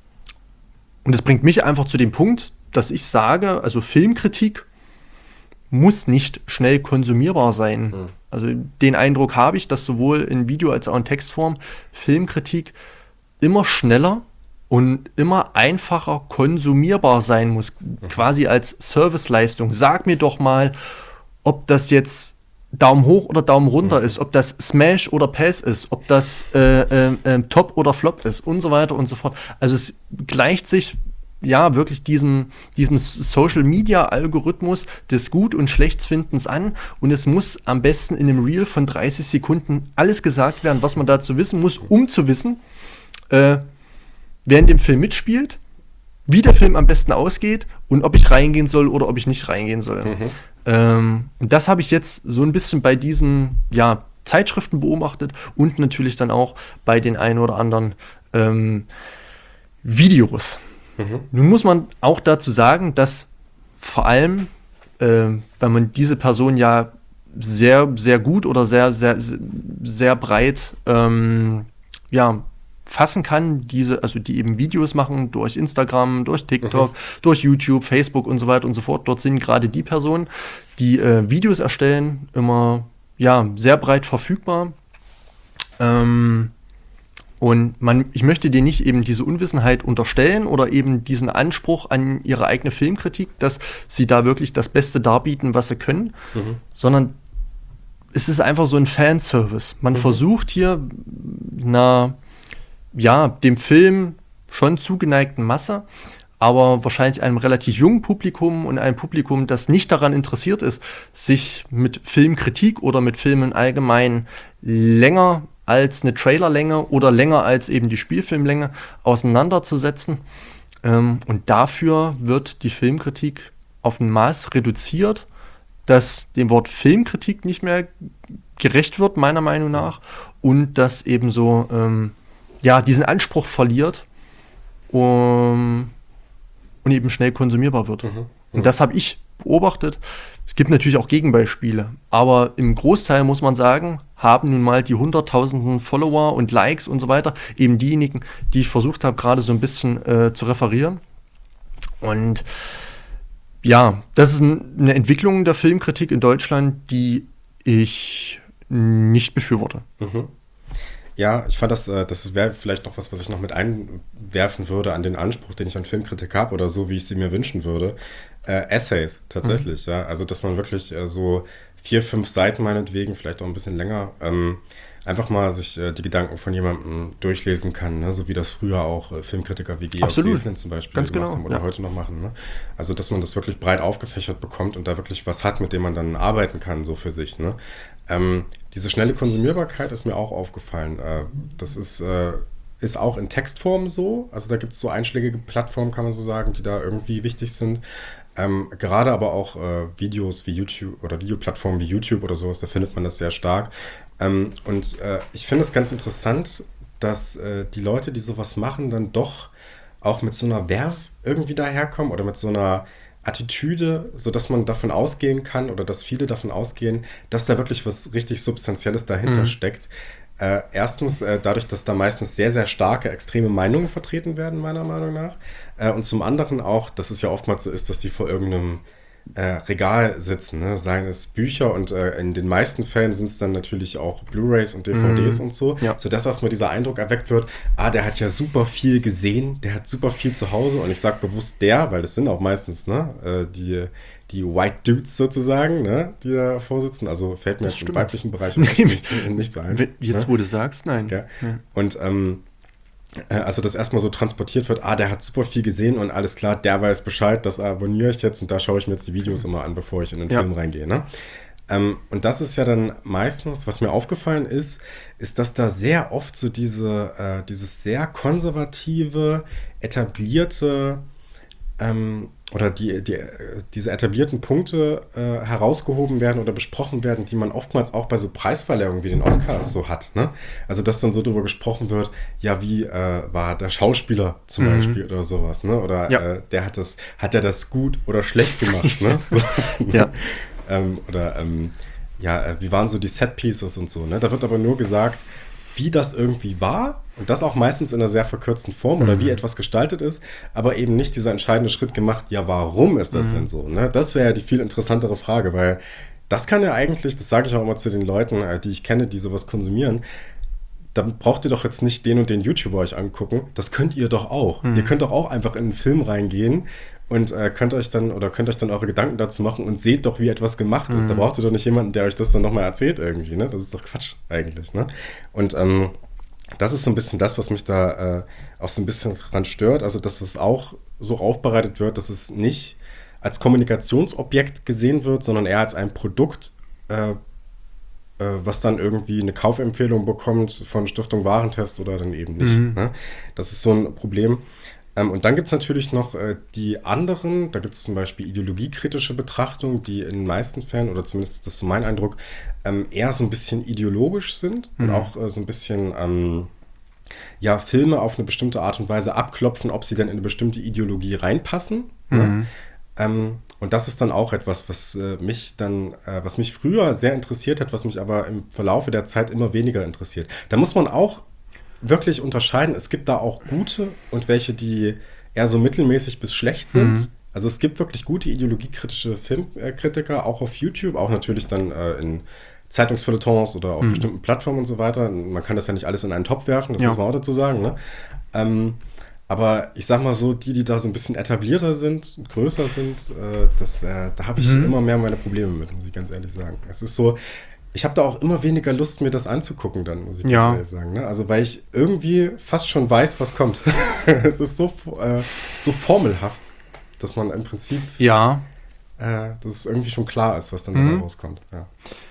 und das bringt mich einfach zu dem Punkt, dass ich sage, also Filmkritik muss nicht schnell konsumierbar sein. Mhm. Also den Eindruck habe ich, dass sowohl in Video- als auch in Textform Filmkritik immer schneller und immer einfacher konsumierbar sein muss, mhm. quasi als Serviceleistung. Sag mir doch mal, ob das jetzt Daumen hoch oder Daumen runter mhm. ist, ob das Smash oder Pass ist, ob das äh, äh, äh, Top oder Flop ist und so weiter und so fort. Also es gleicht sich ja wirklich diesem, diesem Social-Media-Algorithmus des Gut- und Schlechtsfindens an und es muss am besten in einem Reel von dreißig Sekunden alles gesagt werden, was man dazu wissen muss, um zu wissen, äh, wer in dem Film mitspielt, wie der Film am besten ausgeht und ob ich reingehen soll oder ob ich nicht reingehen soll. Mhm. Ähm, das habe ich jetzt so ein bisschen bei diesen ja, Zeitschriften beobachtet und natürlich dann auch bei den ein oder anderen ähm, Videos. Mhm. Nun muss man auch dazu sagen, dass vor allem, äh, wenn man diese Person ja sehr, sehr gut oder sehr, sehr, sehr breit ähm, ja, fassen kann, diese, also die eben Videos machen durch Instagram, durch TikTok, mhm. durch YouTube, Facebook und so weiter und so fort. Dort sind gerade die Personen, die äh, Videos erstellen, immer ja, sehr breit verfügbar. Ähm, und man, ich möchte dir nicht eben diese Unwissenheit unterstellen oder eben diesen Anspruch an ihre eigene Filmkritik, dass sie da wirklich das Beste darbieten, was sie können, mhm. sondern es ist einfach so ein Fanservice. Man mhm. versucht hier einer ja, dem Film schon zugeneigten Masse, aber wahrscheinlich einem relativ jungen Publikum und einem Publikum, das nicht daran interessiert ist, sich mit Filmkritik oder mit Filmen allgemein länger als eine Trailerlänge oder länger als eben die Spielfilmlänge auseinanderzusetzen. Ähm, und dafür wird die Filmkritik auf ein Maß reduziert, dass dem Wort Filmkritik nicht mehr gerecht wird, meiner Meinung nach, und das eben so ähm, ja, diesen Anspruch verliert um, und eben schnell konsumierbar wird. Mhm, mhm. Und das habe ich beobachtet. Es gibt natürlich auch Gegenbeispiele, aber im Großteil muss man sagen, haben nun mal die hunderttausenden Follower und Likes und so weiter, eben diejenigen, die ich versucht habe, gerade so ein bisschen äh, zu referieren. Und ja, das ist eine Entwicklung der Filmkritik in Deutschland, die ich nicht befürworte. Mhm. Ja, ich fand das, das wäre vielleicht noch was, was ich noch mit einwerfen würde an den Anspruch, den ich an Filmkritik habe oder so, wie ich sie mir wünschen würde. Äh, Essays, tatsächlich, mhm. ja. Also, dass man wirklich äh, so vier, fünf Seiten meinetwegen, vielleicht auch ein bisschen länger, ähm, einfach mal sich äh, die Gedanken von jemandem durchlesen kann, ne? So wie das früher auch äh, Filmkritiker wie Georg Seslin zum Beispiel Ganz gemacht genau, haben oder ja. heute noch machen. Ne? Also, dass man das wirklich breit aufgefächert bekommt und da wirklich was hat, mit dem man dann arbeiten kann, so für sich. Ne? Ähm, diese schnelle Konsumierbarkeit ist mir auch aufgefallen. Äh, das ist, äh, ist auch in Textform so. Also da gibt es so einschlägige Plattformen, kann man so sagen, die da irgendwie wichtig sind. Ähm, gerade aber auch äh, Videos wie YouTube oder Videoplattformen wie YouTube oder sowas, da findet man das sehr stark. Ähm, und äh, ich finde es ganz interessant, dass äh, die Leute, die sowas machen, dann doch auch mit so einer Werf irgendwie daherkommen oder mit so einer Attitüde, sodass man davon ausgehen kann oder dass viele davon ausgehen, dass da wirklich was richtig Substanzielles dahinter mhm. steckt. Äh, erstens äh, dadurch, dass da meistens sehr, sehr starke, extreme Meinungen vertreten werden, meiner Meinung nach. Äh, und zum anderen auch, dass es ja oftmals so ist, dass die vor irgendeinem äh, Regal sitzen, ne? Seien es Bücher und äh, in den meisten Fällen sind es dann natürlich auch Blu-rays und D V Ds mm. und so, ja. sodass erstmal dieser Eindruck erweckt wird, ah, der hat ja super viel gesehen, der hat super viel zu Hause und ich sage bewusst der, weil das sind auch meistens ne, äh, die, die White Dudes sozusagen, ne, die da vorsitzen, also fällt mir das jetzt stimmt. Im weiblichen Bereich nichts, nichts ein. Jetzt, ne? wo du sagst, nein. Ja. Ja. Und ähm, also, dass erstmal so transportiert wird, ah, der hat super viel gesehen und alles klar, der weiß Bescheid, das abonniere ich jetzt und da schaue ich mir jetzt die Videos immer an, bevor ich in den ja. Film reingehe. Ne? Ähm, und das ist ja dann meistens, was mir aufgefallen ist, ist, dass da sehr oft so diese, äh, dieses sehr konservative, etablierte ähm, oder die, die, äh, diese etablierten Punkte äh, herausgehoben werden oder besprochen werden, die man oftmals auch bei so Preisverleihungen wie den Oscars so hat. Ne? Also, dass dann so darüber gesprochen wird, ja, wie äh, war der Schauspieler zum Mhm. Beispiel oder sowas, ne? Oder Ja. äh, der hat das, hat er das gut oder schlecht gemacht, ne? So, Ja. ähm, oder ähm, ja, äh, wie waren so die Set-Pieces und so, ne? Da wird aber nur gesagt, wie das irgendwie war und das auch meistens in einer sehr verkürzten Form oder wie etwas gestaltet ist, aber eben nicht dieser entscheidende Schritt gemacht, ja, warum ist das denn so? Ne? Das wäre ja die viel interessantere Frage, weil das kann ja eigentlich, das sage ich auch immer zu den Leuten, äh, die ich kenne, die sowas konsumieren, dann braucht ihr doch jetzt nicht den und den YouTuber euch angucken, das könnt ihr doch auch. Ihr könnt doch auch einfach in einen Film reingehen und äh, könnt euch dann oder könnt euch dann eure Gedanken dazu machen und seht doch, wie etwas gemacht ist. Da braucht ihr doch nicht jemanden, der euch das dann nochmal erzählt irgendwie, ne? Das ist doch Quatsch eigentlich, ne? Und ähm, das ist so ein bisschen das, was mich da äh, auch so ein bisschen dran stört. Also, dass es auch so aufbereitet wird, dass es nicht als Kommunikationsobjekt gesehen wird, sondern eher als ein Produkt, äh, äh, was dann irgendwie eine Kaufempfehlung bekommt von Stiftung Warentest oder dann eben nicht. Mhm. Ne? Das ist so ein Problem. Ähm, und dann gibt es natürlich noch äh, die anderen, da gibt es zum Beispiel ideologiekritische Betrachtungen, die in den meisten Fällen, oder zumindest ist das so mein Eindruck, ähm, eher so ein bisschen ideologisch sind und Mhm. auch äh, so ein bisschen ähm, ja, Filme auf eine bestimmte Art und Weise abklopfen, ob sie denn in eine bestimmte Ideologie reinpassen. Ne? Mhm. Ähm, und das ist dann auch etwas, was äh, mich dann, äh, was mich früher sehr interessiert hat, was mich aber im Verlaufe der Zeit immer weniger interessiert. Da muss man auch wirklich unterscheiden. Es gibt da auch gute und welche, die eher so mittelmäßig bis schlecht sind. Mhm. Also es gibt wirklich gute ideologiekritische Filmkritiker, auch auf YouTube, auch natürlich dann äh, in Zeitungsfeuilletons oder auf Mhm. bestimmten Plattformen und so weiter. Man kann das ja nicht alles in einen Topf werfen, das Ja. muss man auch dazu sagen. Ne? Ähm, aber ich sag mal so, die, die da so ein bisschen etablierter sind, größer sind, äh, das, äh, da habe ich Mhm. immer mehr meine Probleme mit, muss ich ganz ehrlich sagen. Es ist so, ich habe da auch immer weniger Lust, mir das anzugucken dann, muss ich ganz Ja. ehrlich sagen. Ne? Also weil ich irgendwie fast schon weiß, was kommt. Es ist so, äh, so formelhaft, dass man im Prinzip, Ja. äh, dass es irgendwie schon klar ist, was dann Mhm. dabei rauskommt. Ja.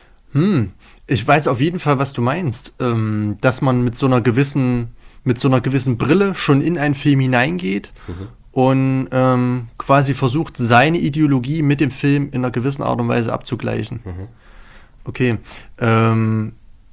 Hm. Ich weiß auf jeden Fall, was du meinst. Ähm, dass man mit so einer gewissen, mit so einer gewissen Brille schon in einen Film hineingeht Mhm. und ähm, quasi versucht, seine Ideologie mit dem Film in einer gewissen Art und Weise abzugleichen. Mhm. Okay. Ähm,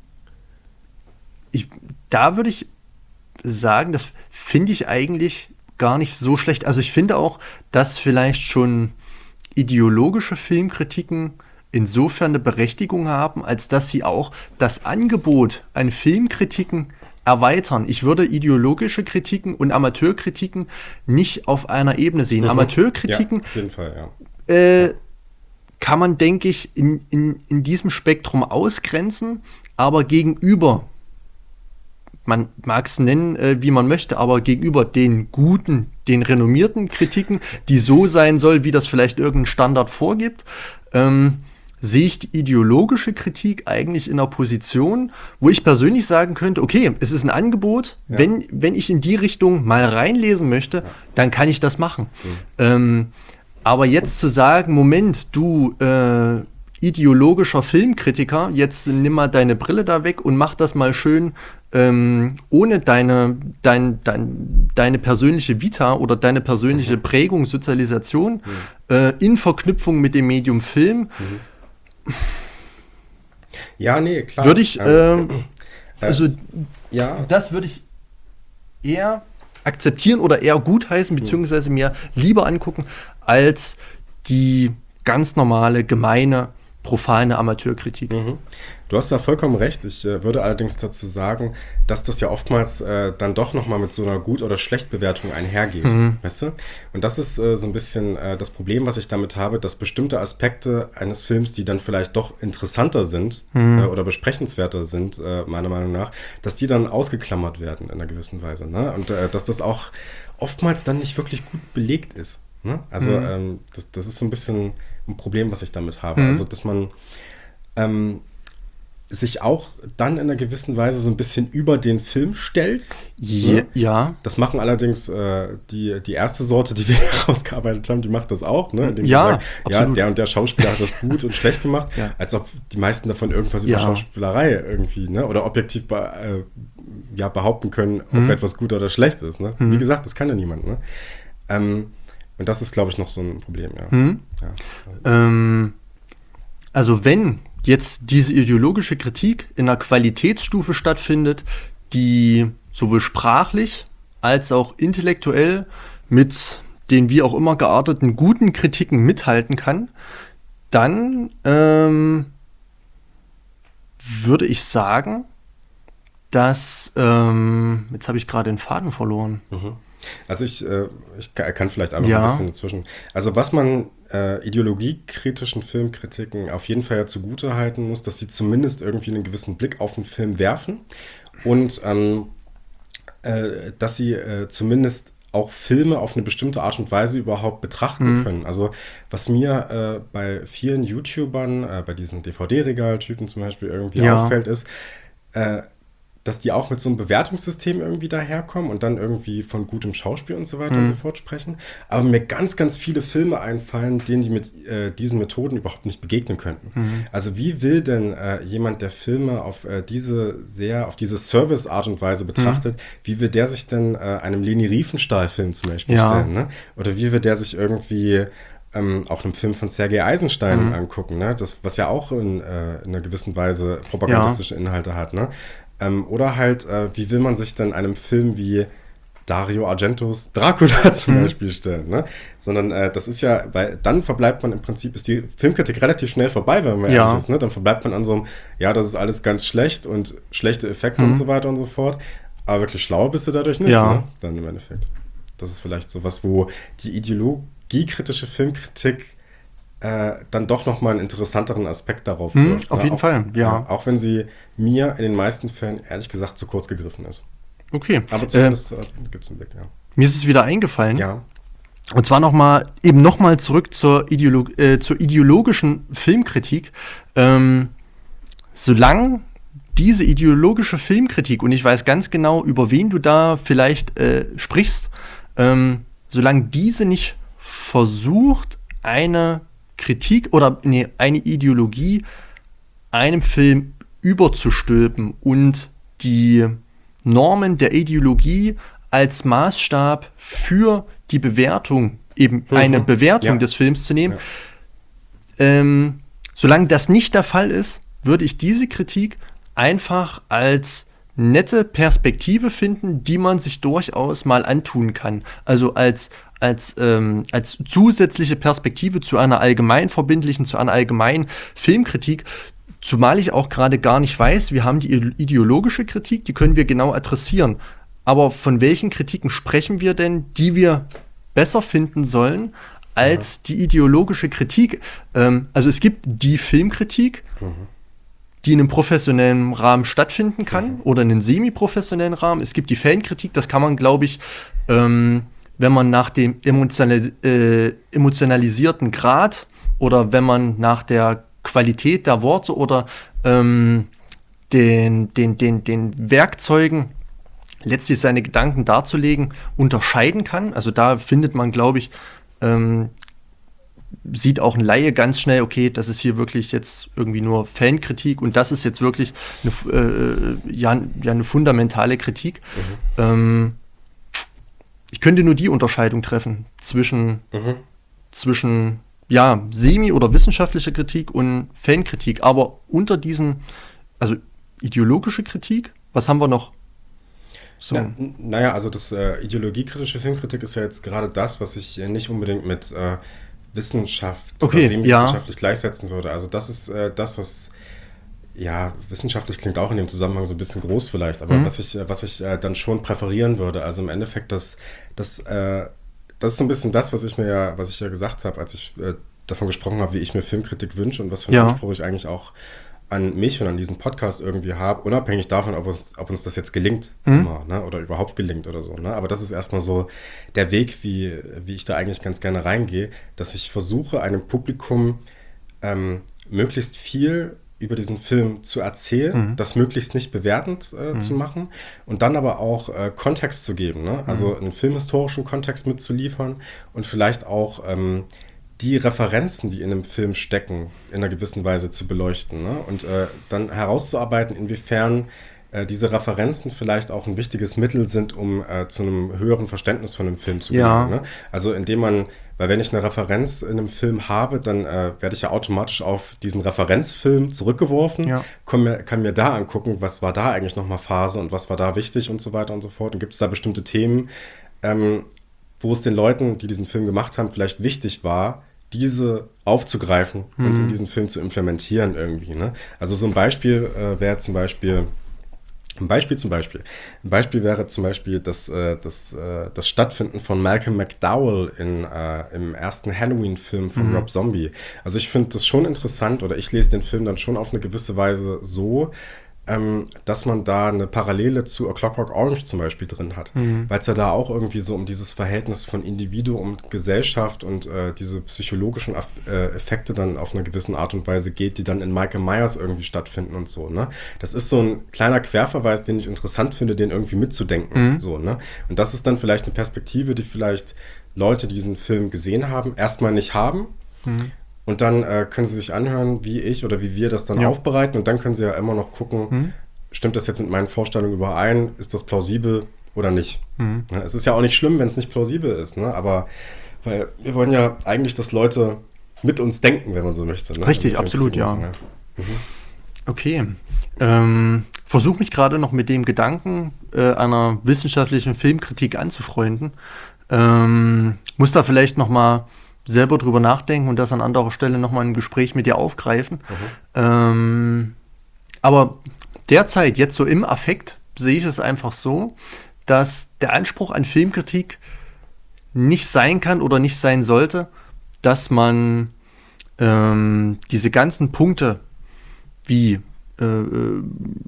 ich, da würde ich sagen, das finde ich eigentlich gar nicht so schlecht. Also ich finde auch, dass vielleicht schon ideologische Filmkritiken insofern eine Berechtigung haben, als dass sie auch das Angebot an Filmkritiken erweitern. Ich würde ideologische Kritiken und Amateurkritiken nicht auf einer Ebene sehen. Mhm. Amateurkritiken Ja, auf jeden Fall, ja. äh, kann man, denke ich, in, in, in diesem Spektrum ausgrenzen, aber gegenüber, man mag es nennen, äh, wie man möchte, aber gegenüber den guten, den renommierten Kritiken, die so sein soll, wie das vielleicht irgendein Standard vorgibt, ähm, sehe ich die ideologische Kritik eigentlich in einer Position, wo ich persönlich sagen könnte, okay, es ist ein Angebot, Ja. wenn, wenn ich in die Richtung mal reinlesen möchte, dann kann ich das machen. Ähm, aber jetzt zu sagen, Moment, du äh, ideologischer Filmkritiker, jetzt nimm mal deine Brille da weg und mach das mal schön ähm, ohne deine, dein, dein, deine persönliche Vita oder deine persönliche Prägung, Sozialisation äh, in Verknüpfung mit dem Medium Film, Ja, nee, klar. würde ich, Ähm, ähm, äh, also ja, das würde ich eher akzeptieren oder eher gutheißen, beziehungsweise mir lieber angucken, als die ganz normale, gemeine, profane Amateurkritik. mhm. Du hast da vollkommen recht. Ich äh, würde allerdings dazu sagen, dass das ja oftmals äh, dann doch nochmal mit so einer Gut- oder Schlechtbewertung einhergeht. Mhm. Weißt du? Und das ist äh, so ein bisschen äh, das Problem, was ich damit habe, dass bestimmte Aspekte eines Films, die dann vielleicht doch interessanter sind Mhm. äh, oder besprechenswerter sind, äh, meiner Meinung nach, dass die dann ausgeklammert werden in einer gewissen Weise. Ne? Und äh, dass das auch oftmals dann nicht wirklich gut belegt ist. Ne? Also Mhm. ähm, das, das ist so ein bisschen ein Problem, was ich damit habe. Mhm. Also dass man ähm, sich auch dann in einer gewissen Weise so ein bisschen über den Film stellt. Je, ne? Ja. Das machen allerdings äh, die, die erste Sorte, die wir rausgearbeitet haben, die macht das auch. Ne? Indem Ja, sie sagt, ja, absolut. der und der Schauspieler hat das gut und schlecht gemacht, Ja. als ob die meisten davon irgendwas über Ja. Schauspielerei irgendwie, ne? Oder objektiv be äh, ja, behaupten können, ob Hm. etwas gut oder schlecht ist. Ne? Hm. Wie gesagt, das kann ja niemand. Ne? Ähm, und das ist, glaube ich, noch so ein Problem, ja. Hm? ja. Ähm, also wenn jetzt diese ideologische Kritik in einer Qualitätsstufe stattfindet, die sowohl sprachlich als auch intellektuell mit den wie auch immer gearteten guten Kritiken mithalten kann, dann ähm, würde ich sagen, dass, ähm, jetzt habe ich gerade den Faden verloren. Mhm. Also ich, äh, ich ka- kann vielleicht einfach Ja. ein bisschen dazwischen. Also was man äh, ideologiekritischen Filmkritiken auf jeden Fall ja zugute halten muss, dass sie zumindest irgendwie einen gewissen Blick auf den Film werfen und ähm, äh, dass sie äh, zumindest auch Filme auf eine bestimmte Art und Weise überhaupt betrachten Mhm. können. Also was mir äh, bei vielen YouTubern, äh, bei diesen D V D-Regal-Typen zum Beispiel irgendwie Ja. auffällt, ist, äh, dass die auch mit so einem Bewertungssystem irgendwie daherkommen und dann irgendwie von gutem Schauspiel und so weiter und Mhm. so fort sprechen. Aber mir ganz, ganz viele Filme einfallen, denen die mit äh, diesen Methoden überhaupt nicht begegnen könnten. Mhm. Also wie will denn äh, jemand, der Filme auf äh, diese sehr, auf diese Service-Art und Weise betrachtet, wie will der sich denn äh, einem Leni Riefenstahl-Film zum Beispiel Ja. stellen? Ne? Oder wie will der sich irgendwie ähm, auch einen Film von Sergei Eisenstein Mhm. angucken, ne? Das, was ja auch in, äh, in einer gewissen Weise propagandistische Inhalte hat, ne? Ähm, oder halt, äh, wie will man sich denn einem Film wie Dario Argentos Dracula zum Mhm. Beispiel stellen, ne? Sondern äh, das ist ja, weil dann verbleibt man im Prinzip, ist die Filmkritik relativ schnell vorbei, wenn man Ja. ehrlich ist, ne? Dann verbleibt man an so einem, ja, das ist alles ganz schlecht und schlechte Effekte Mhm. und so weiter und so fort. Aber wirklich schlauer bist du dadurch nicht, Ja. ne? Dann im Endeffekt. Das ist vielleicht so was, wo die ideologiekritische Filmkritik äh, dann doch nochmal einen interessanteren Aspekt darauf Mhm, wirft. auf ne? jeden auch, Fall, ja. Auch wenn sie mir in den meisten Fällen ehrlich gesagt zu kurz gegriffen ist. Okay. Aber Äh, zumindest äh, gibt es einen Blick, ja. mir ist es wieder eingefallen. Ja. Und zwar noch mal, eben nochmal zurück zur, Ideolo äh, zur ideologischen Filmkritik. Ähm, solange diese ideologische Filmkritik, und ich weiß ganz genau, über wen du da vielleicht äh, sprichst, ähm, solange diese nicht versucht, eine Kritik oder nee, eine Ideologie einem Film überzustülpen und die Normen der Ideologie als Maßstab für die Bewertung, eben Mhm. eine Bewertung Ja. des Films zu nehmen. Ja. Ähm, solange das nicht der Fall ist, würde ich diese Kritik einfach als nette Perspektive finden, die man sich durchaus mal antun kann. Also als, als, ähm, als zusätzliche Perspektive zu einer allgemein verbindlichen, zu einer allgemeinen Filmkritik. Zumal ich auch gerade gar nicht weiß, wir haben die ideologische Kritik, die können wir genau adressieren. Aber von welchen Kritiken sprechen wir denn, die wir besser finden sollen als die ideologische Kritik? Ähm, also es gibt die Filmkritik, die in einem professionellen Rahmen stattfinden kann oder in einem semi-professionellen Rahmen. Es gibt die Fankritik, das kann man, glaube ich, ähm, wenn man nach dem emotionalis äh, emotionalisierten Grad oder wenn man nach der Qualität der Worte oder ähm, den, den, den, den Werkzeugen letztlich seine Gedanken darzulegen, unterscheiden kann. Also da findet man, glaube ich, ähm, sieht auch ein Laie ganz schnell, okay, das ist hier wirklich jetzt irgendwie nur Fankritik und das ist jetzt wirklich eine, äh, ja, ja, eine fundamentale Kritik. Mhm. Ähm, ich könnte nur die Unterscheidung treffen zwischen, Mhm. zwischen ja, semi- oder wissenschaftlicher Kritik und Fankritik, aber unter diesen, also ideologische Kritik, was haben wir noch? So. Ja, n- naja, also das äh, ideologiekritische Filmkritik ist ja jetzt gerade das, was ich äh, nicht unbedingt mit äh, Wissenschaft Okay, oder semi-wissenschaftlich gleichsetzen würde. Also das ist äh, das, was, ja, wissenschaftlich klingt auch in dem Zusammenhang so ein bisschen groß vielleicht, aber Mhm. was ich, äh, was ich äh, dann schon präferieren würde, also im Endeffekt, das, das, äh, das ist so ein bisschen das, was ich mir ja, was ich ja gesagt habe, als ich äh, davon gesprochen habe, wie ich mir Filmkritik wünsche und was für einen Ja. Anspruch ich eigentlich auch an mich und an diesen Podcast irgendwie habe, unabhängig davon, ob uns, ob uns das jetzt gelingt Mhm. immer, ne? Oder überhaupt gelingt oder so. Ne? Aber das ist erstmal so der Weg, wie, wie ich da eigentlich ganz gerne reingehe, dass ich versuche, einem Publikum ähm, möglichst viel über diesen Film zu erzählen, mhm. das möglichst nicht bewertend äh, mhm. zu machen und dann aber auch äh, Kontext zu geben, ne? Also mhm. einen filmhistorischen Kontext mitzuliefern und vielleicht auch ähm, die Referenzen, die in einem Film stecken, in einer gewissen Weise zu beleuchten, ne? Und äh, dann herauszuarbeiten, inwiefern äh, diese Referenzen vielleicht auch ein wichtiges Mittel sind, um äh, zu einem höheren Verständnis von einem Film zu gelangen. Ja. Ne? Also indem man, weil wenn ich eine Referenz in einem Film habe, dann äh, werde ich ja automatisch auf diesen Referenzfilm zurückgeworfen, ja. kann, mir, kann mir da angucken, was war da eigentlich nochmal Phase und was war da wichtig und so weiter und so fort. Und gibt es da bestimmte Themen, ähm, wo es den Leuten, die diesen Film gemacht haben, vielleicht wichtig war, diese aufzugreifen mhm. und in diesen Film zu implementieren irgendwie. Ne? Also so ein Beispiel äh, wäre zum Beispiel, ein Beispiel zum Beispiel, ein Beispiel wäre zum Beispiel das, äh, das, äh, das Stattfinden von Malcolm McDowell in, äh, im ersten Halloween-Film von mhm. Rob Zombie. Also ich finde das schon interessant oder ich lese den Film dann schon auf eine gewisse Weise so, Ähm, dass man da eine Parallele zu A Clockwork Orange zum Beispiel drin hat. Mhm. Weil es ja da auch irgendwie so um dieses Verhältnis von Individuum und Gesellschaft und äh, diese psychologischen Aff- äh, Effekte dann auf einer gewissen Art und Weise geht, die dann in Michael Myers irgendwie stattfinden und so, ne? Das ist so ein kleiner Querverweis, den ich interessant finde, den irgendwie mitzudenken, mhm. so, ne? Und das ist dann vielleicht eine Perspektive, die vielleicht Leute, die diesen Film gesehen haben, erstmal nicht haben. Mhm. Und dann äh, können sie sich anhören, wie ich oder wie wir das dann ja. aufbereiten. Und dann können sie ja immer noch gucken, mhm. stimmt das jetzt mit meinen Vorstellungen überein? Ist das plausibel oder nicht? Mhm. Ja, es ist ja auch nicht schlimm, wenn es nicht plausibel ist. Ne? Aber weil wir wollen ja eigentlich, dass Leute mit uns denken, wenn man so möchte. Ne? Richtig, absolut, ja. ja. Mhm. Okay. Ähm, versuche mich gerade noch mit dem Gedanken äh, einer wissenschaftlichen Filmkritik anzufreunden. Ähm, muss da vielleicht noch mal selber drüber nachdenken und das an anderer Stelle nochmal ein Gespräch mit dir aufgreifen. Mhm. Ähm, aber derzeit, jetzt so im Affekt, sehe ich es einfach so, dass der Anspruch an Filmkritik nicht sein kann oder nicht sein sollte, dass man ähm, diese ganzen Punkte wie äh, äh,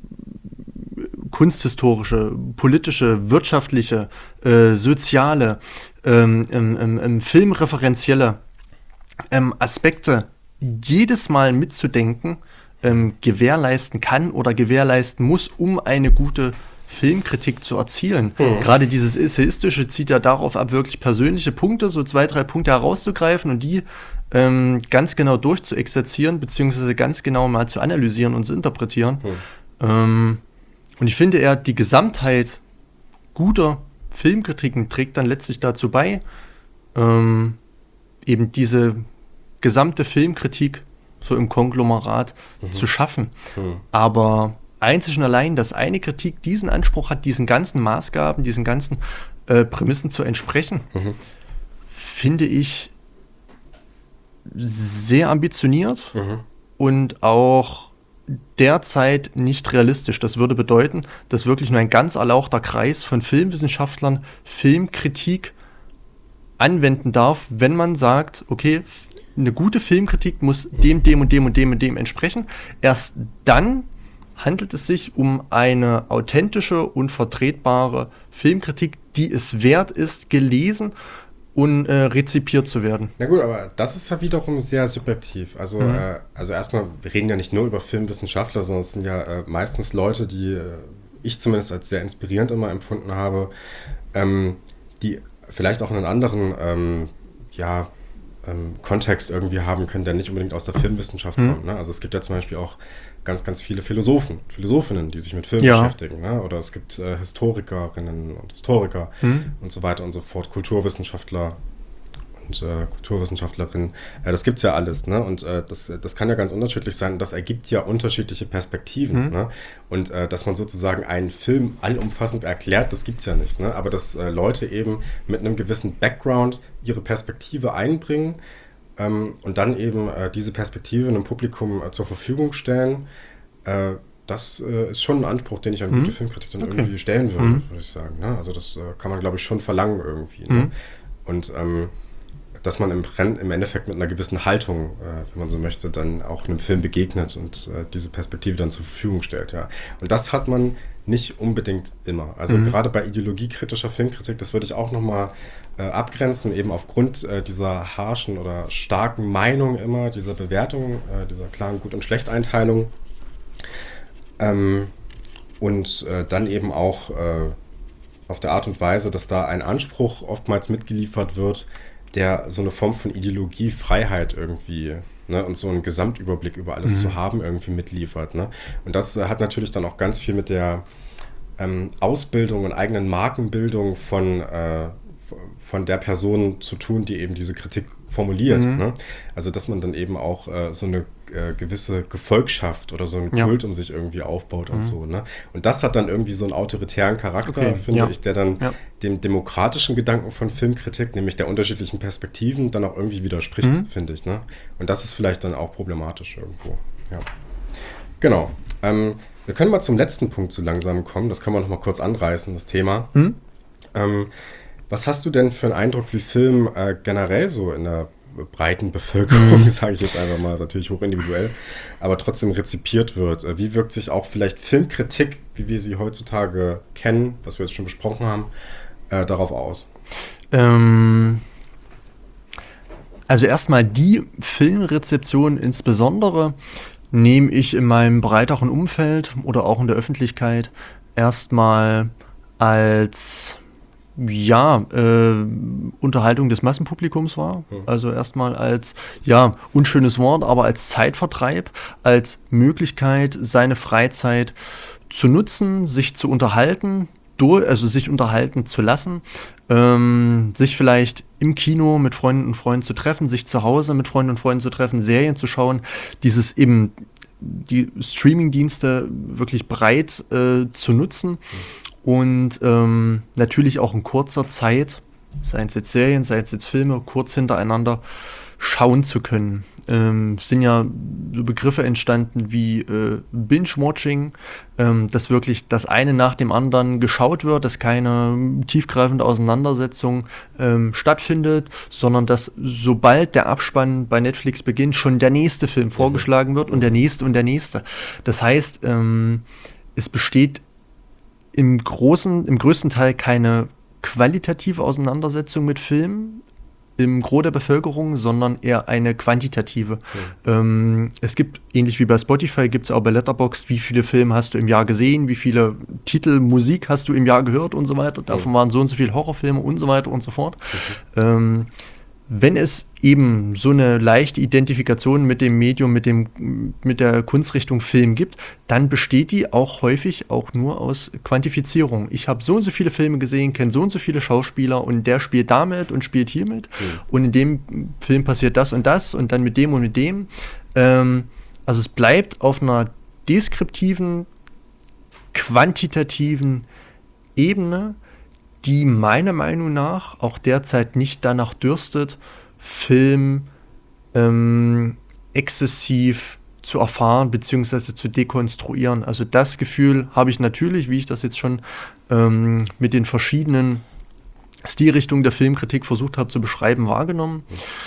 kunsthistorische, politische, wirtschaftliche, äh, soziale, ähm, ähm, ähm, filmreferenzielle ähm, Aspekte jedes Mal mitzudenken, ähm, gewährleisten kann oder gewährleisten muss, um eine gute Filmkritik zu erzielen. Mhm. Gerade dieses Essayistische zieht ja darauf ab, wirklich persönliche Punkte, so zwei, drei Punkte herauszugreifen und die ähm, ganz genau durchzuexerzieren, beziehungsweise ganz genau mal zu analysieren und zu interpretieren. Mhm. Ähm, und ich finde eher, die Gesamtheit guter Filmkritiken trägt dann letztlich dazu bei, ähm, eben diese gesamte Filmkritik so im Konglomerat mhm. zu schaffen. Mhm. Aber einzig und allein, dass eine Kritik diesen Anspruch hat, diesen ganzen Maßgaben, diesen ganzen äh, Prämissen zu entsprechen, mhm. finde ich sehr ambitioniert mhm. und auch derzeit nicht realistisch. Das würde bedeuten, dass wirklich nur ein ganz erlauchter Kreis von Filmwissenschaftlern Filmkritik anwenden darf, wenn man sagt, okay, eine gute Filmkritik muss dem, dem und dem und dem und dem entsprechen. Erst dann handelt es sich um eine authentische und vertretbare Filmkritik, die es wert ist, gelesen und äh, rezipiert zu werden. Na gut, aber das ist ja wiederum sehr subjektiv. Also, mhm. äh, also erstmal, wir reden ja nicht nur über Filmwissenschaftler, sondern es sind ja äh, meistens Leute, die äh, ich zumindest als sehr inspirierend immer empfunden habe, ähm, die vielleicht auch einen anderen ähm, ja, ähm, Kontext irgendwie haben können, der nicht unbedingt aus der Filmwissenschaft mhm. kommt. Ne? Also es gibt ja zum Beispiel auch ganz, ganz viele Philosophen, Philosophinnen, die sich mit Film ja. beschäftigen. Ne? Oder es gibt äh, Historikerinnen und Historiker mhm. und so weiter und so fort, Kulturwissenschaftler und äh, Kulturwissenschaftlerinnen. Äh, das gibt es ja alles. Ne? Und äh, das, das kann ja ganz unterschiedlich sein. Das ergibt ja unterschiedliche Perspektiven. Mhm. Ne? Und äh, dass man sozusagen einen Film allumfassend erklärt, das gibt es ja nicht. Ne? Aber dass äh, Leute eben mit einem gewissen Background ihre Perspektive einbringen, Ähm, und dann eben äh, diese Perspektive einem Publikum äh, zur Verfügung stellen, äh, das äh, ist schon ein Anspruch, den ich an gute mhm. Filmkritik dann okay. irgendwie stellen würde, mhm. würde ich sagen. Ne? Also das äh, kann man, glaube ich, schon verlangen irgendwie. Ne? Mhm. Und ähm, dass man im, im Endeffekt mit einer gewissen Haltung, äh, wenn man so möchte, dann auch einem Film begegnet und äh, diese Perspektive dann zur Verfügung stellt. Ja. Und das hat man nicht unbedingt immer. Also mhm. gerade bei ideologiekritischer Filmkritik, das würde ich auch nochmal äh, abgrenzen, eben aufgrund äh, dieser harschen oder starken Meinung immer, dieser Bewertung, äh, dieser klaren Gut- und Schlechteinteilung. Ähm, und äh, dann eben auch äh, auf der Art und Weise, dass da ein Anspruch oftmals mitgeliefert wird, der so eine Form von Ideologiefreiheit irgendwie, ne, und so einen Gesamtüberblick über alles mhm. zu haben, irgendwie mitliefert. Ne? Und das äh, hat natürlich dann auch ganz viel mit der ähm, Ausbildung und eigenen Markenbildung von, äh, von der Person zu tun, die eben diese Kritik formuliert. Mhm. Ne? Also dass man dann eben auch äh, so eine äh, gewisse Gefolgschaft oder so einen Kult ja. um sich irgendwie aufbaut mhm. und so. Ne? Und das hat dann irgendwie so einen autoritären Charakter, okay. finde ja. ich, der dann ja. dem demokratischen Gedanken von Filmkritik, nämlich der unterschiedlichen Perspektiven, dann auch irgendwie widerspricht, mhm. finde ich. Ne? Und das ist vielleicht dann auch problematisch irgendwo. Ja. Genau. Ähm, wir können mal zum letzten Punkt so langsam kommen. Das können wir noch mal kurz anreißen, das Thema. Mhm. Ähm, Was hast du denn für einen Eindruck, wie Film äh, generell so in der breiten Bevölkerung, mhm. sage ich jetzt einfach mal, ist natürlich hochindividuell, aber trotzdem rezipiert wird? Äh, wie wirkt sich auch vielleicht Filmkritik, wie wir sie heutzutage kennen, was wir jetzt schon besprochen haben, äh, darauf aus? Ähm, also erstmal die Filmrezeption insbesondere nehme ich in meinem breiteren Umfeld oder auch in der Öffentlichkeit erstmal als ja, äh, Unterhaltung des Massenpublikums war. Mhm. Also erstmal als, ja, unschönes Wort, aber als Zeitvertreib, als Möglichkeit, seine Freizeit zu nutzen, sich zu unterhalten, durch, also sich unterhalten zu lassen, ähm, sich vielleicht im Kino mit Freunden und Freunden zu treffen, sich zu Hause mit Freunden und Freunden zu treffen, Serien zu schauen, dieses eben die Streaming-Dienste wirklich breit äh, zu nutzen. Mhm. Und ähm, natürlich auch in kurzer Zeit, seien es jetzt Serien, seien es jetzt Filme, kurz hintereinander schauen zu können. Ähm, es sind ja so Begriffe entstanden wie äh, Binge-Watching, ähm, dass wirklich das eine nach dem anderen geschaut wird, dass keine tiefgreifende Auseinandersetzung ähm, stattfindet, sondern dass sobald der Abspann bei Netflix beginnt, schon der nächste Film mhm. vorgeschlagen wird und der nächste und der nächste. Das heißt, ähm, es besteht im großen, im größten Teil keine qualitative Auseinandersetzung mit Filmen im Gros der Bevölkerung, sondern eher eine quantitative. Mhm. Ähm, es gibt, ähnlich wie bei Spotify, gibt es auch bei Letterboxd, wie viele Filme hast du im Jahr gesehen, wie viele Titel Musik hast du im Jahr gehört und so weiter. Davon mhm. waren so und so viele Horrorfilme und so weiter und so fort. Mhm. Ähm, wenn es eben so eine leichte Identifikation mit dem Medium, mit dem, mit der Kunstrichtung Film gibt, dann besteht die auch häufig auch nur aus Quantifizierung. Ich habe so und so viele Filme gesehen, kenne so und so viele Schauspieler und der spielt damit und spielt hier mit. Mhm. Und in dem Film passiert das und das und dann mit dem und mit dem. Ähm, also es bleibt auf einer deskriptiven, quantitativen Ebene, die meiner Meinung nach auch derzeit nicht danach dürstet, Film ähm, exzessiv zu erfahren bzw. zu dekonstruieren. Also das Gefühl habe ich natürlich, wie ich das jetzt schon ähm, mit den verschiedenen Stilrichtungen der Filmkritik versucht habe zu beschreiben, wahrgenommen.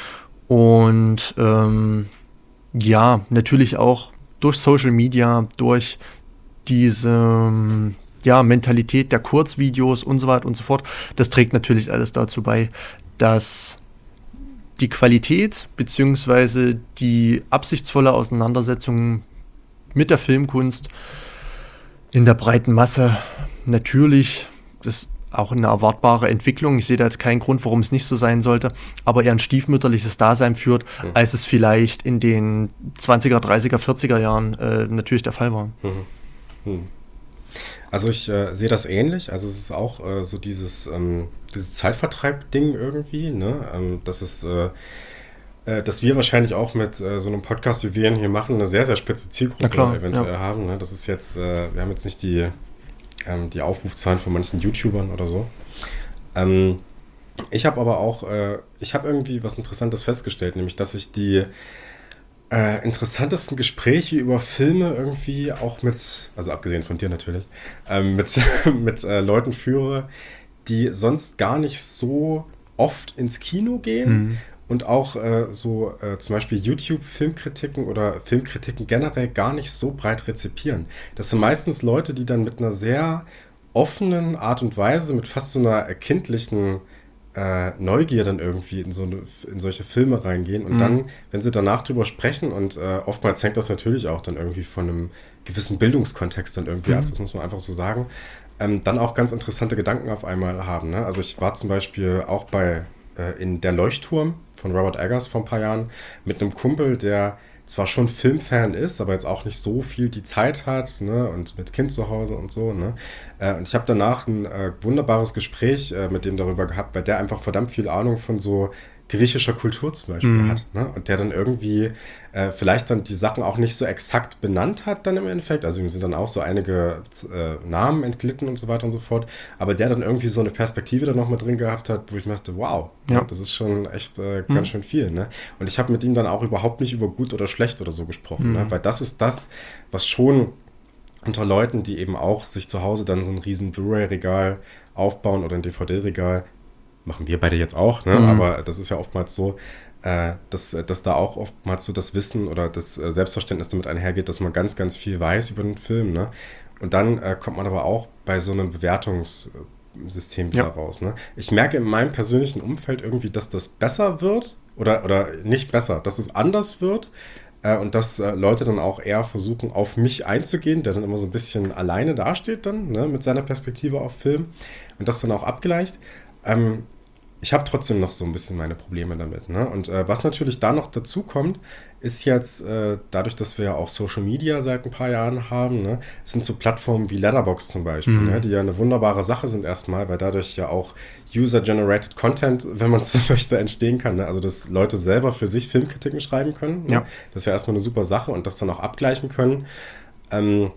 Und ähm, ja, natürlich auch durch Social Media, durch diese ja, Mentalität der Kurzvideos und so weiter und so fort. Das trägt natürlich alles dazu bei, dass die Qualität bzw. die absichtsvolle Auseinandersetzung mit der Filmkunst in der breiten Masse natürlich, das ist auch eine erwartbare Entwicklung, ich sehe da jetzt keinen Grund, warum es nicht so sein sollte, aber eher ein stiefmütterliches Dasein führt, mhm. als es vielleicht in den zwanziger, dreißiger, vierziger Jahren äh, natürlich der Fall war. Mhm. Mhm. Also ich äh, sehe das ähnlich, also es ist auch äh, so dieses, ähm, dieses Zeitvertreib-Ding irgendwie, ne? ähm, das ist, äh, äh, dass wir wahrscheinlich auch mit äh, so einem Podcast, wie wir ihn hier machen, eine sehr, sehr spitze Zielgruppe klar, eventuell ja. haben, ne? Das ist jetzt, äh, wir haben jetzt nicht die, ähm, die Aufrufzahlen von manchen YouTubern oder so. Ähm, ich habe aber auch, äh, ich habe irgendwie was Interessantes festgestellt, nämlich, dass ich die Äh, interessantesten Gespräche über Filme irgendwie auch mit, also abgesehen von dir natürlich, ähm, mit, mit äh, Leuten führe, die sonst gar nicht so oft ins Kino gehen mhm. und auch äh, so äh, zum Beispiel YouTube-Filmkritiken oder Filmkritiken generell gar nicht so breit rezipieren. Das sind meistens Leute, die dann mit einer sehr offenen Art und Weise, mit fast so einer kindlichen äh, Neugier dann irgendwie in so eine, in solche Filme reingehen und mhm. dann, wenn sie danach drüber sprechen und äh, oftmals hängt das natürlich auch dann irgendwie von einem gewissen Bildungskontext dann irgendwie mhm. ab, das muss man einfach so sagen, ähm, dann auch ganz interessante Gedanken auf einmal haben. Ne? Also ich war zum Beispiel auch bei äh, in Der Leuchtturm von Robert Eggers vor ein paar Jahren mit einem Kumpel, der zwar schon Filmfan ist, aber jetzt auch nicht so viel die Zeit hat, ne, und mit Kind zu Hause und so, ne. Äh, und ich habe danach ein äh, wunderbares Gespräch äh, mit dem darüber gehabt, weil der einfach verdammt viel Ahnung von so griechischer Kultur zum Beispiel mhm. hat, ne? Und der dann irgendwie äh, vielleicht dann die Sachen auch nicht so exakt benannt hat dann im Endeffekt, also ihm sind dann auch so einige äh, Namen entglitten und so weiter und so fort, aber der dann irgendwie so eine Perspektive da noch mit drin gehabt hat, wo ich mir dachte, wow, ja. das ist schon echt äh, ganz mhm. schön viel, ne? Und ich habe mit ihm dann auch überhaupt nicht über gut oder schlecht oder so gesprochen, mhm. ne? Weil das ist das, was schon unter Leuten, die eben auch sich zu Hause dann so ein riesen Blu-ray-Regal aufbauen oder ein D V D-Regal, machen wir beide jetzt auch, ne? Mhm. Aber das ist ja oftmals so, äh, dass, dass da auch oftmals so das Wissen oder das äh, Selbstverständnis damit einhergeht, dass man ganz, ganz viel weiß über den Film, ne? Und dann äh, kommt man aber auch bei so einem Bewertungssystem wieder ja. raus, ne? Ich merke in meinem persönlichen Umfeld irgendwie, dass das besser wird oder, oder nicht besser, dass es anders wird äh, und dass äh, Leute dann auch eher versuchen, auf mich einzugehen, der dann immer so ein bisschen alleine dasteht dann, ne? Mit seiner Perspektive auf Film und das dann auch abgleicht. Ähm, Ich habe trotzdem noch so ein bisschen meine Probleme damit. Ne? Und äh, was natürlich da noch dazu kommt, ist jetzt, äh, dadurch, dass wir ja auch Social Media seit ein paar Jahren haben, ne, sind so Plattformen wie Letterboxd zum Beispiel, mhm. ne, die ja eine wunderbare Sache sind erstmal, weil dadurch ja auch User-Generated Content, wenn man es so möchte, entstehen kann. Ne? Also, dass Leute selber für sich Filmkritiken schreiben können. Ne? Ja. Das ist ja erstmal eine super Sache und das dann auch abgleichen können. Ähm,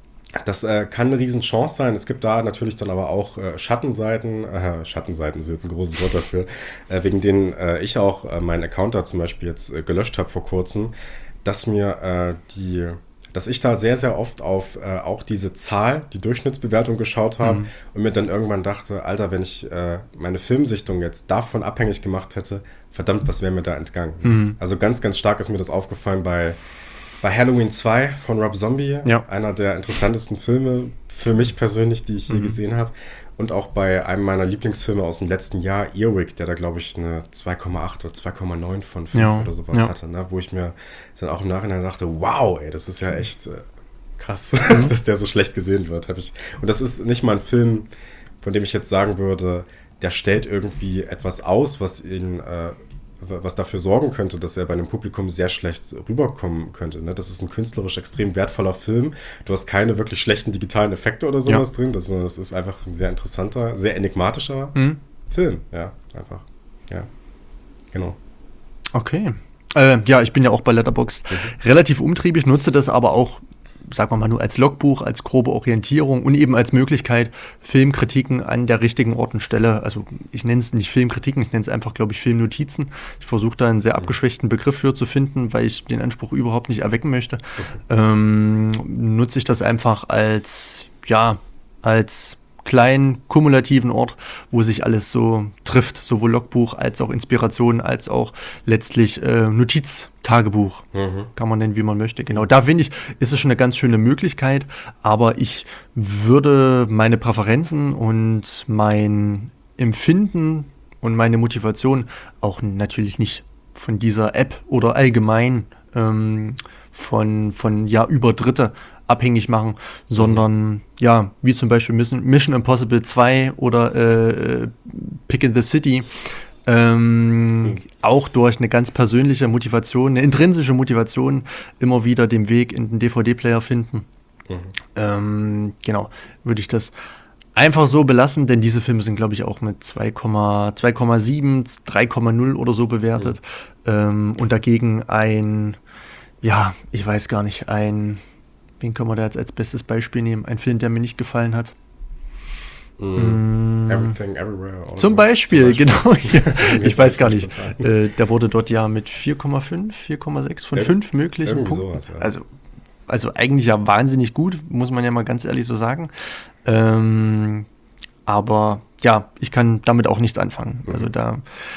Das äh, kann eine Riesenchance sein. Es gibt da natürlich dann aber auch äh, Schattenseiten. Äh, Schattenseiten ist jetzt ein großes Wort dafür, äh, wegen denen äh, ich auch äh, meinen Account da zum Beispiel jetzt äh, gelöscht habe vor kurzem, dass mir äh, die, dass ich da sehr, sehr oft auf äh, auch diese Zahl, die Durchschnittsbewertung geschaut habe mhm. und mir dann irgendwann dachte, Alter, wenn ich äh, meine Filmsichtung jetzt davon abhängig gemacht hätte, verdammt, was wäre mir da entgangen? Mhm. Also ganz, ganz stark ist mir das aufgefallen bei Bei Halloween zwei von Rob Zombie, ja. einer der interessantesten Filme für mich persönlich, die ich je mhm. gesehen habe. Und auch bei einem meiner Lieblingsfilme aus dem letzten Jahr, Earwig, der da, glaube ich, eine zwei Komma acht oder zwei Komma neun von fünf ja. oder sowas ja. hatte. Ne? Wo ich mir dann auch im Nachhinein dachte, wow, ey, das ist ja echt äh, krass, mhm. dass der so schlecht gesehen wird. Hab ich. Und das ist nicht mal ein Film, von dem ich jetzt sagen würde, der stellt irgendwie etwas aus, was ihn... Äh, was dafür sorgen könnte, dass er bei einem Publikum sehr schlecht rüberkommen könnte. Ne? Das ist ein künstlerisch extrem wertvoller Film. Du hast keine wirklich schlechten digitalen Effekte oder sowas ja. drin. Das, das ist einfach ein sehr interessanter, sehr enigmatischer mhm. Film. Ja, einfach. Ja, genau. Okay. Äh, ja, ich bin ja auch bei Letterboxd mhm. relativ umtriebig, nutze das aber auch, sagen wir mal, nur als Logbuch, als grobe Orientierung und eben als Möglichkeit, Filmkritiken an der richtigen Ort und Stelle, also ich nenne es nicht Filmkritiken, ich nenne es einfach, glaube ich, Filmnotizen. Ich versuche da einen sehr abgeschwächten Begriff für zu finden, weil ich den Anspruch überhaupt nicht erwecken möchte. Okay. Ähm, nutze ich das einfach als, ja, als kleinen, kumulativen Ort, wo sich alles so trifft, sowohl Logbuch als auch Inspiration, als auch letztlich äh, Notiztagebuch, mhm. kann man nennen, wie man möchte. Genau, da finde ich, ist es schon eine ganz schöne Möglichkeit, aber ich würde meine Präferenzen und mein Empfinden und meine Motivation auch natürlich nicht von dieser App oder allgemein ähm, von, von ja, über Dritte abhängig machen, sondern ja, wie zum Beispiel Mission Impossible zwei oder äh, Pick in the City, ähm, mhm. auch durch eine ganz persönliche Motivation, eine intrinsische Motivation, immer wieder den Weg in den D V D-Player finden. Mhm. Ähm, genau, würde ich das einfach so belassen, denn diese Filme sind, glaube ich, auch mit zwei Komma sieben, drei Komma null oder so bewertet. Mhm. Ähm, und dagegen ein, ja, ich weiß gar nicht, ein wen können wir da jetzt als bestes Beispiel nehmen? Ein Film, der mir nicht gefallen hat. Mm. Everything, Everywhere. Zum Beispiel, Zum Beispiel, genau. Ja. Ich weiß gar nicht. Äh, der wurde dort ja mit vier Komma fünf, vier Komma sechs von Ir- fünf möglichen Punkten. Sowas, ja. Also, also eigentlich ja wahnsinnig gut, muss man ja mal ganz ehrlich so sagen. Ähm, aber ja, ich kann damit auch nichts anfangen. Mhm. Also da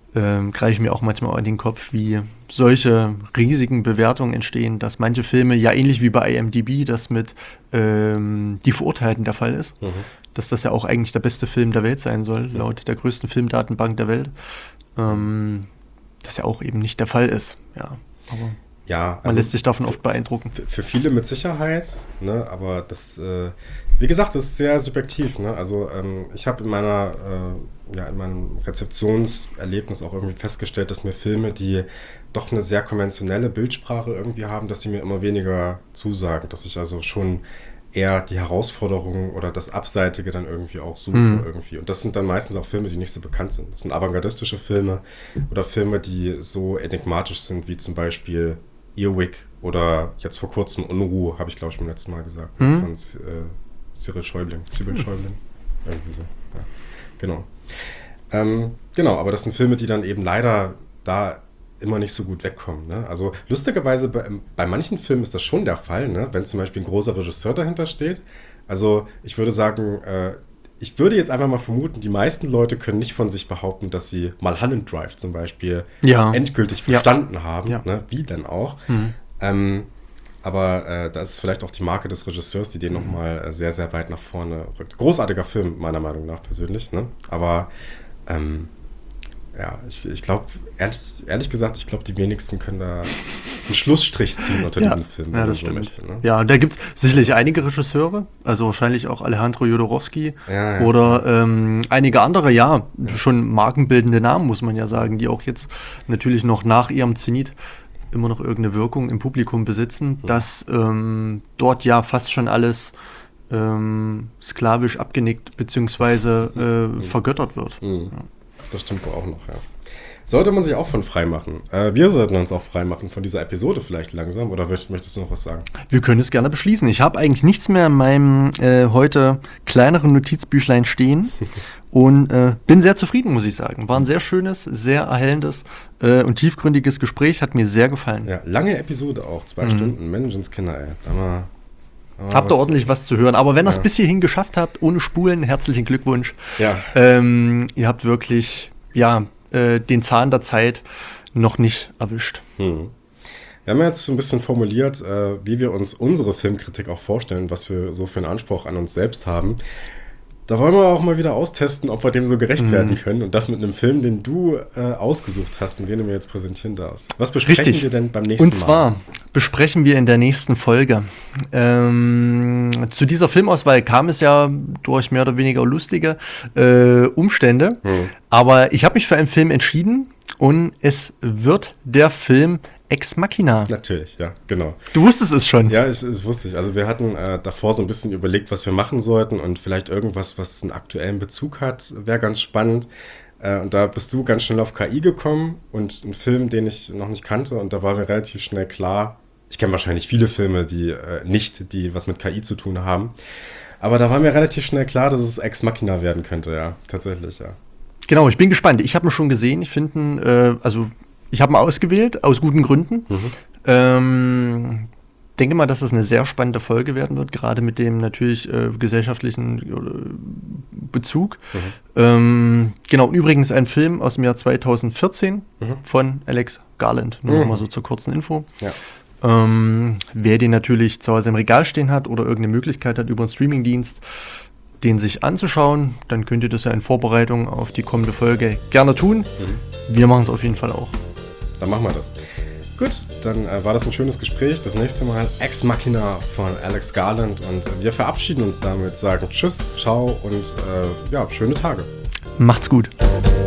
ähm, greife ich mir auch manchmal in den Kopf, wie solche riesigen Bewertungen entstehen, dass manche Filme, ja ähnlich wie bei I M D B, das mit ähm, Die Verurteilten der Fall ist, mhm. dass das ja auch eigentlich der beste Film der Welt sein soll, mhm. laut der größten Filmdatenbank der Welt. Ähm, das ja auch eben nicht der Fall ist. Ja, aber ja, also man lässt sich davon oft beeindrucken. Für, für viele mit Sicherheit, ne, aber das, äh, wie gesagt, das ist sehr subjektiv. Ne? Also ähm, ich habe in meiner, äh, ja, in meinem Rezeptionserlebnis auch irgendwie festgestellt, dass mir Filme, die doch eine sehr konventionelle Bildsprache irgendwie haben, dass die mir immer weniger zusagen, dass ich also schon eher die Herausforderungen oder das Abseitige dann irgendwie auch suche mhm. irgendwie. Und das sind dann meistens auch Filme, die nicht so bekannt sind. Das sind avantgardistische Filme oder Filme, die so enigmatisch sind, wie zum Beispiel Earwig oder jetzt vor kurzem Unruhe, habe ich glaube ich beim letzten Mal gesagt, mhm. von äh, Cyril Schäubling. Cyril Schäubling. Irgendwie so. Ja. Genau. Ähm, genau, aber das sind Filme, die dann eben leider da immer nicht so gut wegkommen. Ne? Also lustigerweise bei, bei manchen Filmen ist das schon der Fall, ne? Wenn zum Beispiel ein großer Regisseur dahinter steht. Also ich würde sagen, äh, ich würde jetzt einfach mal vermuten, die meisten Leute können nicht von sich behaupten, dass sie Mulholland Drive zum Beispiel ja. endgültig verstanden ja. haben. Ja. Ne? Wie denn auch? Mhm. Ähm, aber äh, das ist vielleicht auch die Marke des Regisseurs, die den mhm. nochmal äh, sehr, sehr weit nach vorne rückt. Großartiger Film, meiner Meinung nach persönlich. Ne? Aber ähm, ja, ich, ich glaube, ehrlich, ehrlich gesagt, ich glaube, die wenigsten können da einen Schlussstrich ziehen unter ja. diesen Film. Ja, das so stimmt. möchte, ne? Ja, und da gibt es sicherlich einige Regisseure, also wahrscheinlich auch Alejandro Jodorowsky ja, ja, oder ja. Ähm, einige andere, ja, schon markenbildende Namen, muss man ja sagen, die auch jetzt natürlich noch nach ihrem Zenit immer noch irgendeine Wirkung im Publikum besitzen, mhm. dass ähm, dort ja fast schon alles ähm, sklavisch abgenickt bzw. Äh, mhm. vergöttert wird. Mhm. Ja. Das stimmt wohl auch noch, ja. Sollte man sich auch von frei machen. Äh, wir sollten uns auch frei machen von dieser Episode vielleicht langsam. Oder möchtest du noch was sagen? Wir können es gerne beschließen. Ich habe eigentlich nichts mehr in meinem äh, heute kleineren Notizbüchlein stehen und äh, bin sehr zufrieden, muss ich sagen. War ein sehr schönes, sehr erhellendes äh, und tiefgründiges Gespräch. Hat mir sehr gefallen. Ja, lange Episode auch. Zwei mhm. Stunden. Menschenskinder, ey. Da mal, da mal habt ihr ordentlich was zu hören. Aber wenn ihr es ja. bis hierhin geschafft habt, ohne Spulen, herzlichen Glückwunsch. Ja. Ähm, ihr habt wirklich, ja, äh, den Zahn der Zeit noch nicht erwischt. Hm. Wir haben jetzt so ein bisschen formuliert, äh, wie wir uns unsere Filmkritik auch vorstellen, was wir so für einen Anspruch an uns selbst haben. Da wollen wir auch mal wieder austesten, ob wir dem so gerecht mhm. werden können. Und das mit einem Film, den du äh, ausgesucht hast und den du mir jetzt präsentieren darfst. Was besprechen Richtig. wir denn beim nächsten Mal? Und zwar Mal? besprechen wir in der nächsten Folge. Ähm, zu dieser Filmauswahl kam es ja durch mehr oder weniger lustige äh, Umstände. Mhm. Aber ich habe mich für einen Film entschieden und es wird der Film Ex Machina. Natürlich, ja, genau. Du wusstest es schon. Ja, es, es wusste ich. Also wir hatten äh, davor so ein bisschen überlegt, was wir machen sollten und vielleicht irgendwas, was einen aktuellen Bezug hat, wäre ganz spannend. Äh, und da bist du ganz schnell auf K I gekommen und einen Film, den ich noch nicht kannte, und da war mir relativ schnell klar, ich kenne wahrscheinlich viele Filme, die äh, nicht, die was mit K I zu tun haben, aber da war mir relativ schnell klar, dass es Ex Machina werden könnte, ja, tatsächlich, ja. Genau, ich bin gespannt. Ich habe ihn schon gesehen. Ich finde, äh, also ich habe ihn ausgewählt, aus guten Gründen. Mhm. Ähm, denke mal, dass das eine sehr spannende Folge werden wird, gerade mit dem natürlich äh, gesellschaftlichen äh, Bezug. Mhm. Ähm, genau, übrigens ein Film aus dem Jahr zweitausendvierzehn mhm. von Alex Garland. Nur mhm. noch mal so zur kurzen Info. Ja. Ähm, wer den natürlich zu Hause im Regal stehen hat oder irgendeine Möglichkeit hat, über einen Streamingdienst den sich anzuschauen, dann könnt ihr das ja in Vorbereitung auf die kommende Folge gerne tun. Mhm. Wir machen es auf jeden Fall auch. Dann machen wir das. Gut, dann äh, war das ein schönes Gespräch. Das nächste Mal Ex Machina von Alex Garland und äh, wir verabschieden uns damit, sagen Tschüss, ciao und äh, ja, schöne Tage. Macht's gut.